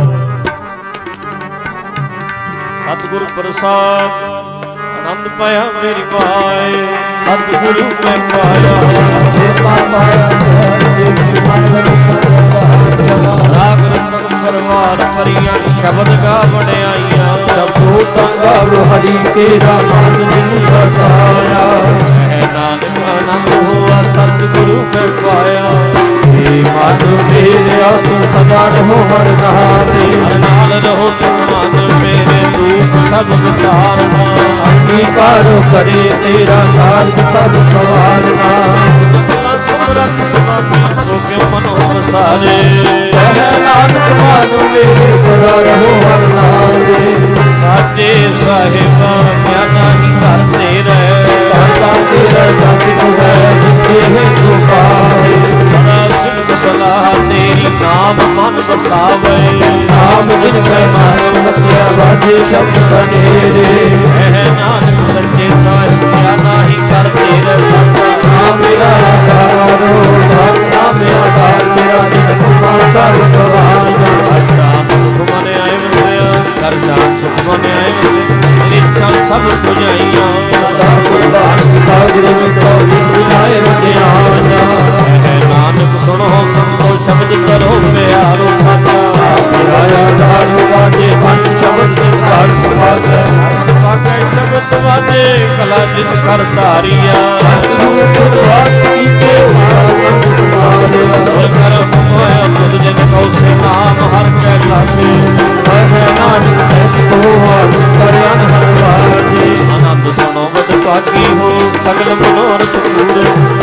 ਸਤਿਗੁਰ ਪ੍ਰਸਾਦ ਆਨੰਦ ਪਾਇਆ ਮੇਰੀ ਮਾਏ, ਸਤਿਗੁਰੂ ਮੈਂ ਪਾਇਆ ਰਾਗ ਰਤਨ ਪਰਵਾਰ ਭਰੀਆਂ, ਸ਼ਬਦ ਗਾ ਵਡਿਆਈਆਂ, ਸਭੂ ਸੰਗਾਵ ਹਰੀ ਤੇਰਾ ਮਨ ਜਿਨ ਵਸਾਇਆ। ਹੈ ਨਾਨਕ ਆਨੰਦ ਹੋਆ ਸਤਿਗੁਰੂ ਮੈਂ ਪਾਇਆ, ਏ ਮਨ ਮੇਰਿਆ ਤੂੰ ਸਦਾ ਰਹੋ ਹਰ ਨਾਲੇ, ਹਰ ਨਾਲ ਰਹੋ ਤੂੰ ਮਨ ਮੇਰੇ, ਰੂਪ ਸਭ ਵਿਸਾਰਨਾ, ਅੰਗੀਕਾਰ ਕਰੇ ਤੇਰਾ ਕਾਰਜ ਸਭ ਸਵਾਰਨਾ। ਸੁਮਰਤ ਸੁਨਾਮੀ ਸੋ ਕਿਉ ਮਨੋ ਵਸਾਰੇ, ਕਹਿ ਨਾਨਕ ਮਨ ਮੇਰੇ ਸਦਾ ਰਹੋ ਹਰ ਨਾਲੇ। ਸਾਚੇ ਸਾਹਿਬਾ ਕਿਆ ਨਾਹੀ ਘਰ ਤੇਰੇ, ਕਰਤਾ ਤੇਰਾ ਜਗ ਤੂੰ ਹੈ ਜਿਸਕੇ ਹੈ ਸੁਭਾਏ। ਬੜਾ ਸਿੱਧ ਸਲਾਹ ਤੇਰੀ ਨਾਮ ਮਨ ਵਸਾਵੇ, ਨਾਮ ਜਿਨ ਕੈ ਮਨ ਵਸਿਆ ਵਾਜੇ ਸ਼ਬਦ ਕਨੇਰੇ। ਕਹਿ ਨਾਨਕ ਸੱਚੇ ਸਾਹਿਬ ਕਿਆ ਨਾਹੀ ਘਰ ਤੇਰੇ, ਨਾਮ ਮੇਰਾ ਆਧਾਰੋ, ਨਾਮ ਮੇਰਾ ਆਧਾਰ ਮੇਰਾ ਜਿਨ ਕੁਮਾਰ ਸਾਹਿਬ ਗਵਾਇਆ। ਅੱਛਾ ਸੁਖ ਮਨ ਆਏ ਵਸਿਆ, ਕਰਤਾ ਸੁਖ ਮਨ ਆਏ ਵਸਿਆ, ਮੇਰੀ ਇੱਛਾ ਸਭ ਪੁਜਾਈਆਂ। ਸਦਾ ਕੁਰਬਾਨ ਕੀਤਾ ਗੁਰੂ ਮਿੱਤਰੋ, ਜਿਸ ਵਿਨਾਏ ਵਸਿਆ ਭਰਪੂਰ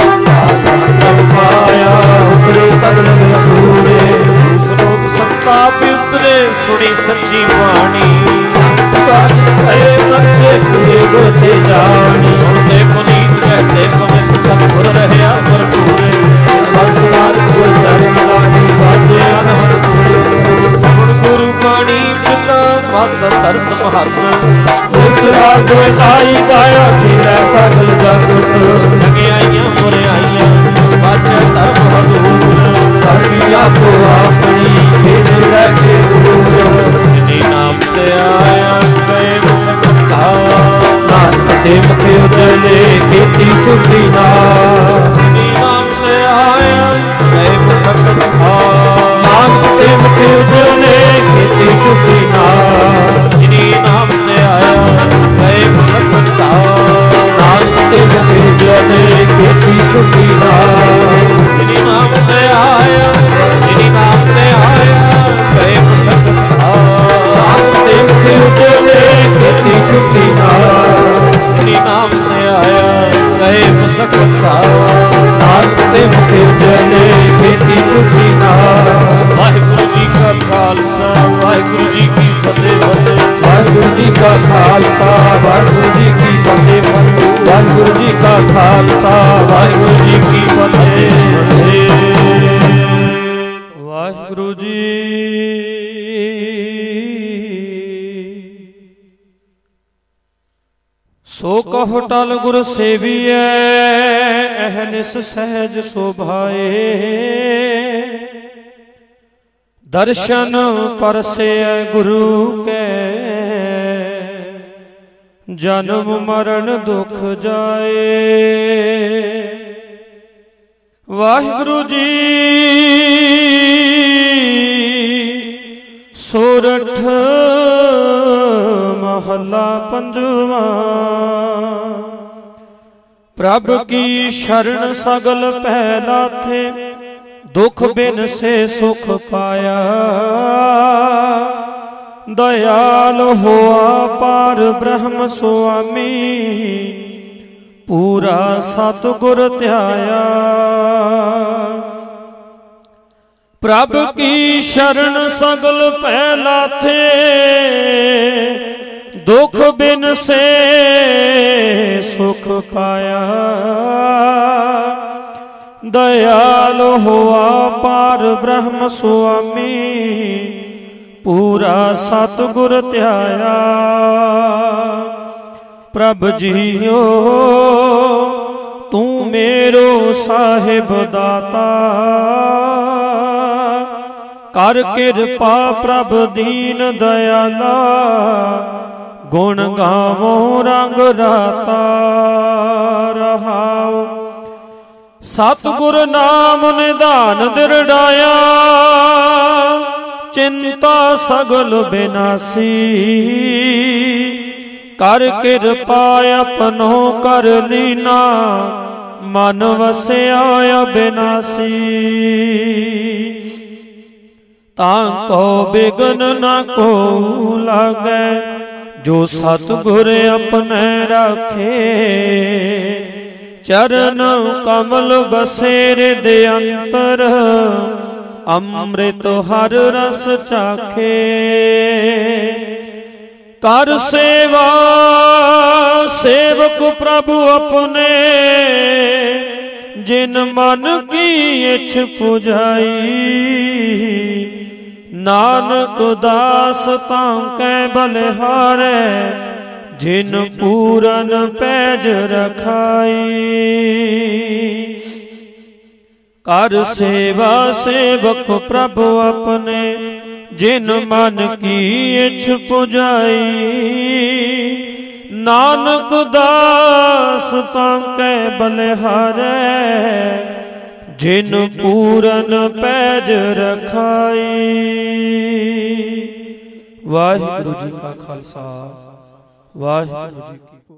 ਪਾਇਆ ਉਤਰੇ ਸਗਲ ਮਸੂਰੇ ਲੋਕ ਸੱਤਾ ਵੀ ਉਤਰੇ ਸੁਣੀ ਸੱਚੀ ਬਾਣੀ ਕਹੇ ਸੱਚੇ ਪੂਰੇ ਗੋਤੇ ਜਾਣੀ ਸੁਣਦੇ ਪੁਨੀਤ ਕਹਤੇ ਪਵਿੱਤ ਸਤਿਗੁਰ ਰਹਿਆ ਭਰਪੂਰ ਭਗਵਾਨ ਗੁਰ ਚਰਨ ਲਾਗੀ ਬਾਜੇ ਅਨਹਦ ਪੂਰੇ ਗੁਰੂ ਬਾਣੀ ਪਿਤਾ ਮਤ ਧਰਮ ਮਹੱਤ ਉਸ ਰਾਜ ਤਾਈ ਗਾਇਆ ਖੇਲਾ ਸਗਲ ਜਗਤ ਜਗਿਆਈਆਂ ਮੁਰਿਆਈਆਂ ਬਾਜੇ ਧਰਮ ਹਦੂਰ ਧਰਮੀ ਆਪੋ ਆਪਣੀ ਖੇਡ ਲੈ ਕੇ ਦੂਰ ਜਿਨੀ ਨਾਮ ਤੇ ਆਇਆ ਗਏ ਮੁਕਤਾ ਨਾਨਕ ਤੇ ਮੁਖਿ ਉਜਲੇ ਕੀਤੀ ਸੁਖੀ ਨਾ ਜਿਨੀ ਨਾਮ ਤੇ ਆਇਆ ਗਏ ਮੁਕਤਾ ਨਾਨਕ ਤੇ ਮੁਖਿ ਉਜਲੇ ਕੀਤੀ ਸੁਖੀ ਨਾ ਜਿਨੀ ਨਾਮ ਤੇ ਆਇਆ ਗਏ ਮੁਕਤਾ ਨਾਨਕ ਤੇ ਮੁਖਿ ਉਜਲੇ ਕੀਤੀ ਸੁਖੀ ਨਾ ਜਿਨੀ ਨਾਮ ਤੇ ਆਇਆ ਜਿਨੀ ਨਾਮ ਤੇ ਆਇਆ ਗਏ ਮੁਕਤਾ ਨਾਨਕ ਤੇ ਮੁਖਿ ਉਜਲੇ ਕੀਤੀ ਸੁਖੀ ਨਾ ਜਿਨੀ ਨਾਮ ਤੇ ਆਇਆ ਗਏ ਮੁਕਤਾ ਨਾਨਕ ਤੇ ਮੁਖਿ ਉਜਲੇ ਕੀਤੀ ਸੁਖੀ ਨਾ ਵਾਹਿਗੁਰੂ ਜੀ ਕਾ ਖਾਲਸਾ ਵਾਹਿਗੁਰੂ ਜੀ ਕੀ ਫਤਿਹ ਵਾਹਿਗੁਰੂ ਜੀ ਕਾ ਖਾਲਸਾ ਵਾਹਿਗੁਰੂ ਜੀ ਕੀ ਫਤਿਹ ਵਾਹਿਗੁਰੂ ਜੀ ਕਾ ਖਾਲਸਾ ਵਾਹਿਗੁਰੂ ਜੀ ਕੀ ਫਤਿਹ ਵਾਹਿਗੁਰੂ ਜੀ ਸੋ ਕਹੁ ਟਲ ਗੁਰ ਸੇਵੀਐ ਅਹਨਿਸ ਸਹਿਜ ਸੋਭਾਏ ਦਰਸ਼ਨ ਪਰਸੈ ਗੁਰੂ ਕੈ ਜਨਮ ਮਰਨ ਦੁਖ ਜਾਏ ਵਾਹਿਗੁਰੂ ਜੀ ਸੋਰਠ ਮਹੱਲਾ ਪੰਜਵਾ ਪ੍ਰਭ ਕੀ ਸ਼ਰਨ ਸਗਲ ਪਹਿ ਲਾਥੇ ਦੁਖ ਬਿਨ ਸੇ ਸੁਖ ਪਾਇਆ ਦਇਆਲ ਹੋਆ ਪਾਰ ਬ੍ਰਹਮ ਸੁਆਮੀ ਪੂਰਾ ਸਤਿਗੁਰ ਧਿਆਇਆ ਪ੍ਰਭ ਕੀ ਸ਼ਰਨ ਸਗਲ ਪਹਿ ਲਾਥੇ ਦੁਖ ਬਿਨ ਸੇ ਸੁਖ ਪਾਇਆ ਦਇਆਲ ਹੋਆ ਪਾਰ ਬ੍ਰਹਮ ਸੁਆਮੀ ਪੂਰਾ ਸਤਿਗੁਰ ਧਿਆਇਆ ਪ੍ਰਭ ਜੀਓ ਤੂੰ ਮੇਰੋ ਸਾਹਿਬ ਦਾਤਾ ਕਰ ਕਿਰਪਾ ਪ੍ਰਭ ਦੀਨ ਦਇਆਲਾ ਗੁਣ ਗਾਵੋ ਰੰਗ ਰਾਤਾ ਰਹਾਉ ਸਤਿਗੁਰ ਨਾਮ ਨਿਧਾਨ ਦਿਰੜਾਇਆ ਚਿੰਤਾ ਸਗਲ ਬਿਨਾਸੀ ਕਰ ਕਿਰਪਾ ਆਪਨੋ ਕਰ ਲੀਨਾ ਮਨ ਵਸਿਆ ਅਬਿਨਾਸੀ ਤਾਂ ਕੋ ਬਿਗਨ ਨਾ ਕੋ ਲਾਗੈ ਜੋ ਸਤਿਗੁਰ ਆਪਣੇ ਰਾਖੇ ਚਰਨ ਕਮਲ ਬਸੇ ਰਿਦ ਅੰਤਰ ਅੰਮ੍ਰਿਤ ਹਰ ਰਸ ਚਾਖੇ ਕਰ ਸੇਵਾ ਸੇਵਕ ਪ੍ਰਭੂ ਆਪਣੇ ਜਿਨ ਮਨ ਕੀ ਇਛ ਪੁਜਾਈ ਨਾਨਕ ਦਾਸ ਤਾਂ ਕੈ ਬਲਿਹਾਰੈ ਜਿਨ ਪੂਰਨ ਪੈਜ ਰਖਾਈ ਕਰ ਸੇਵਾ ਸੇਵਕ ਪ੍ਰਭ ਆਪਣੇ ਜਿਨ ਮਨ ਕੀ ਇਛ ਪੁਜਾਈ ਨਾਨਕ ਦਾਸ ਤਾਂ ਕੈ ਬਲਿਹਾਰੈ ਜਿਨ ਪੂਰਨ ਪੈਜ ਰਖਾਈ। ਵਾਹਿਗੁਰੂ ਜੀ ਕਾ ਖਾਲਸਾ ਵਾਹਿਗੁਰੂ ਜੀ ਕੀ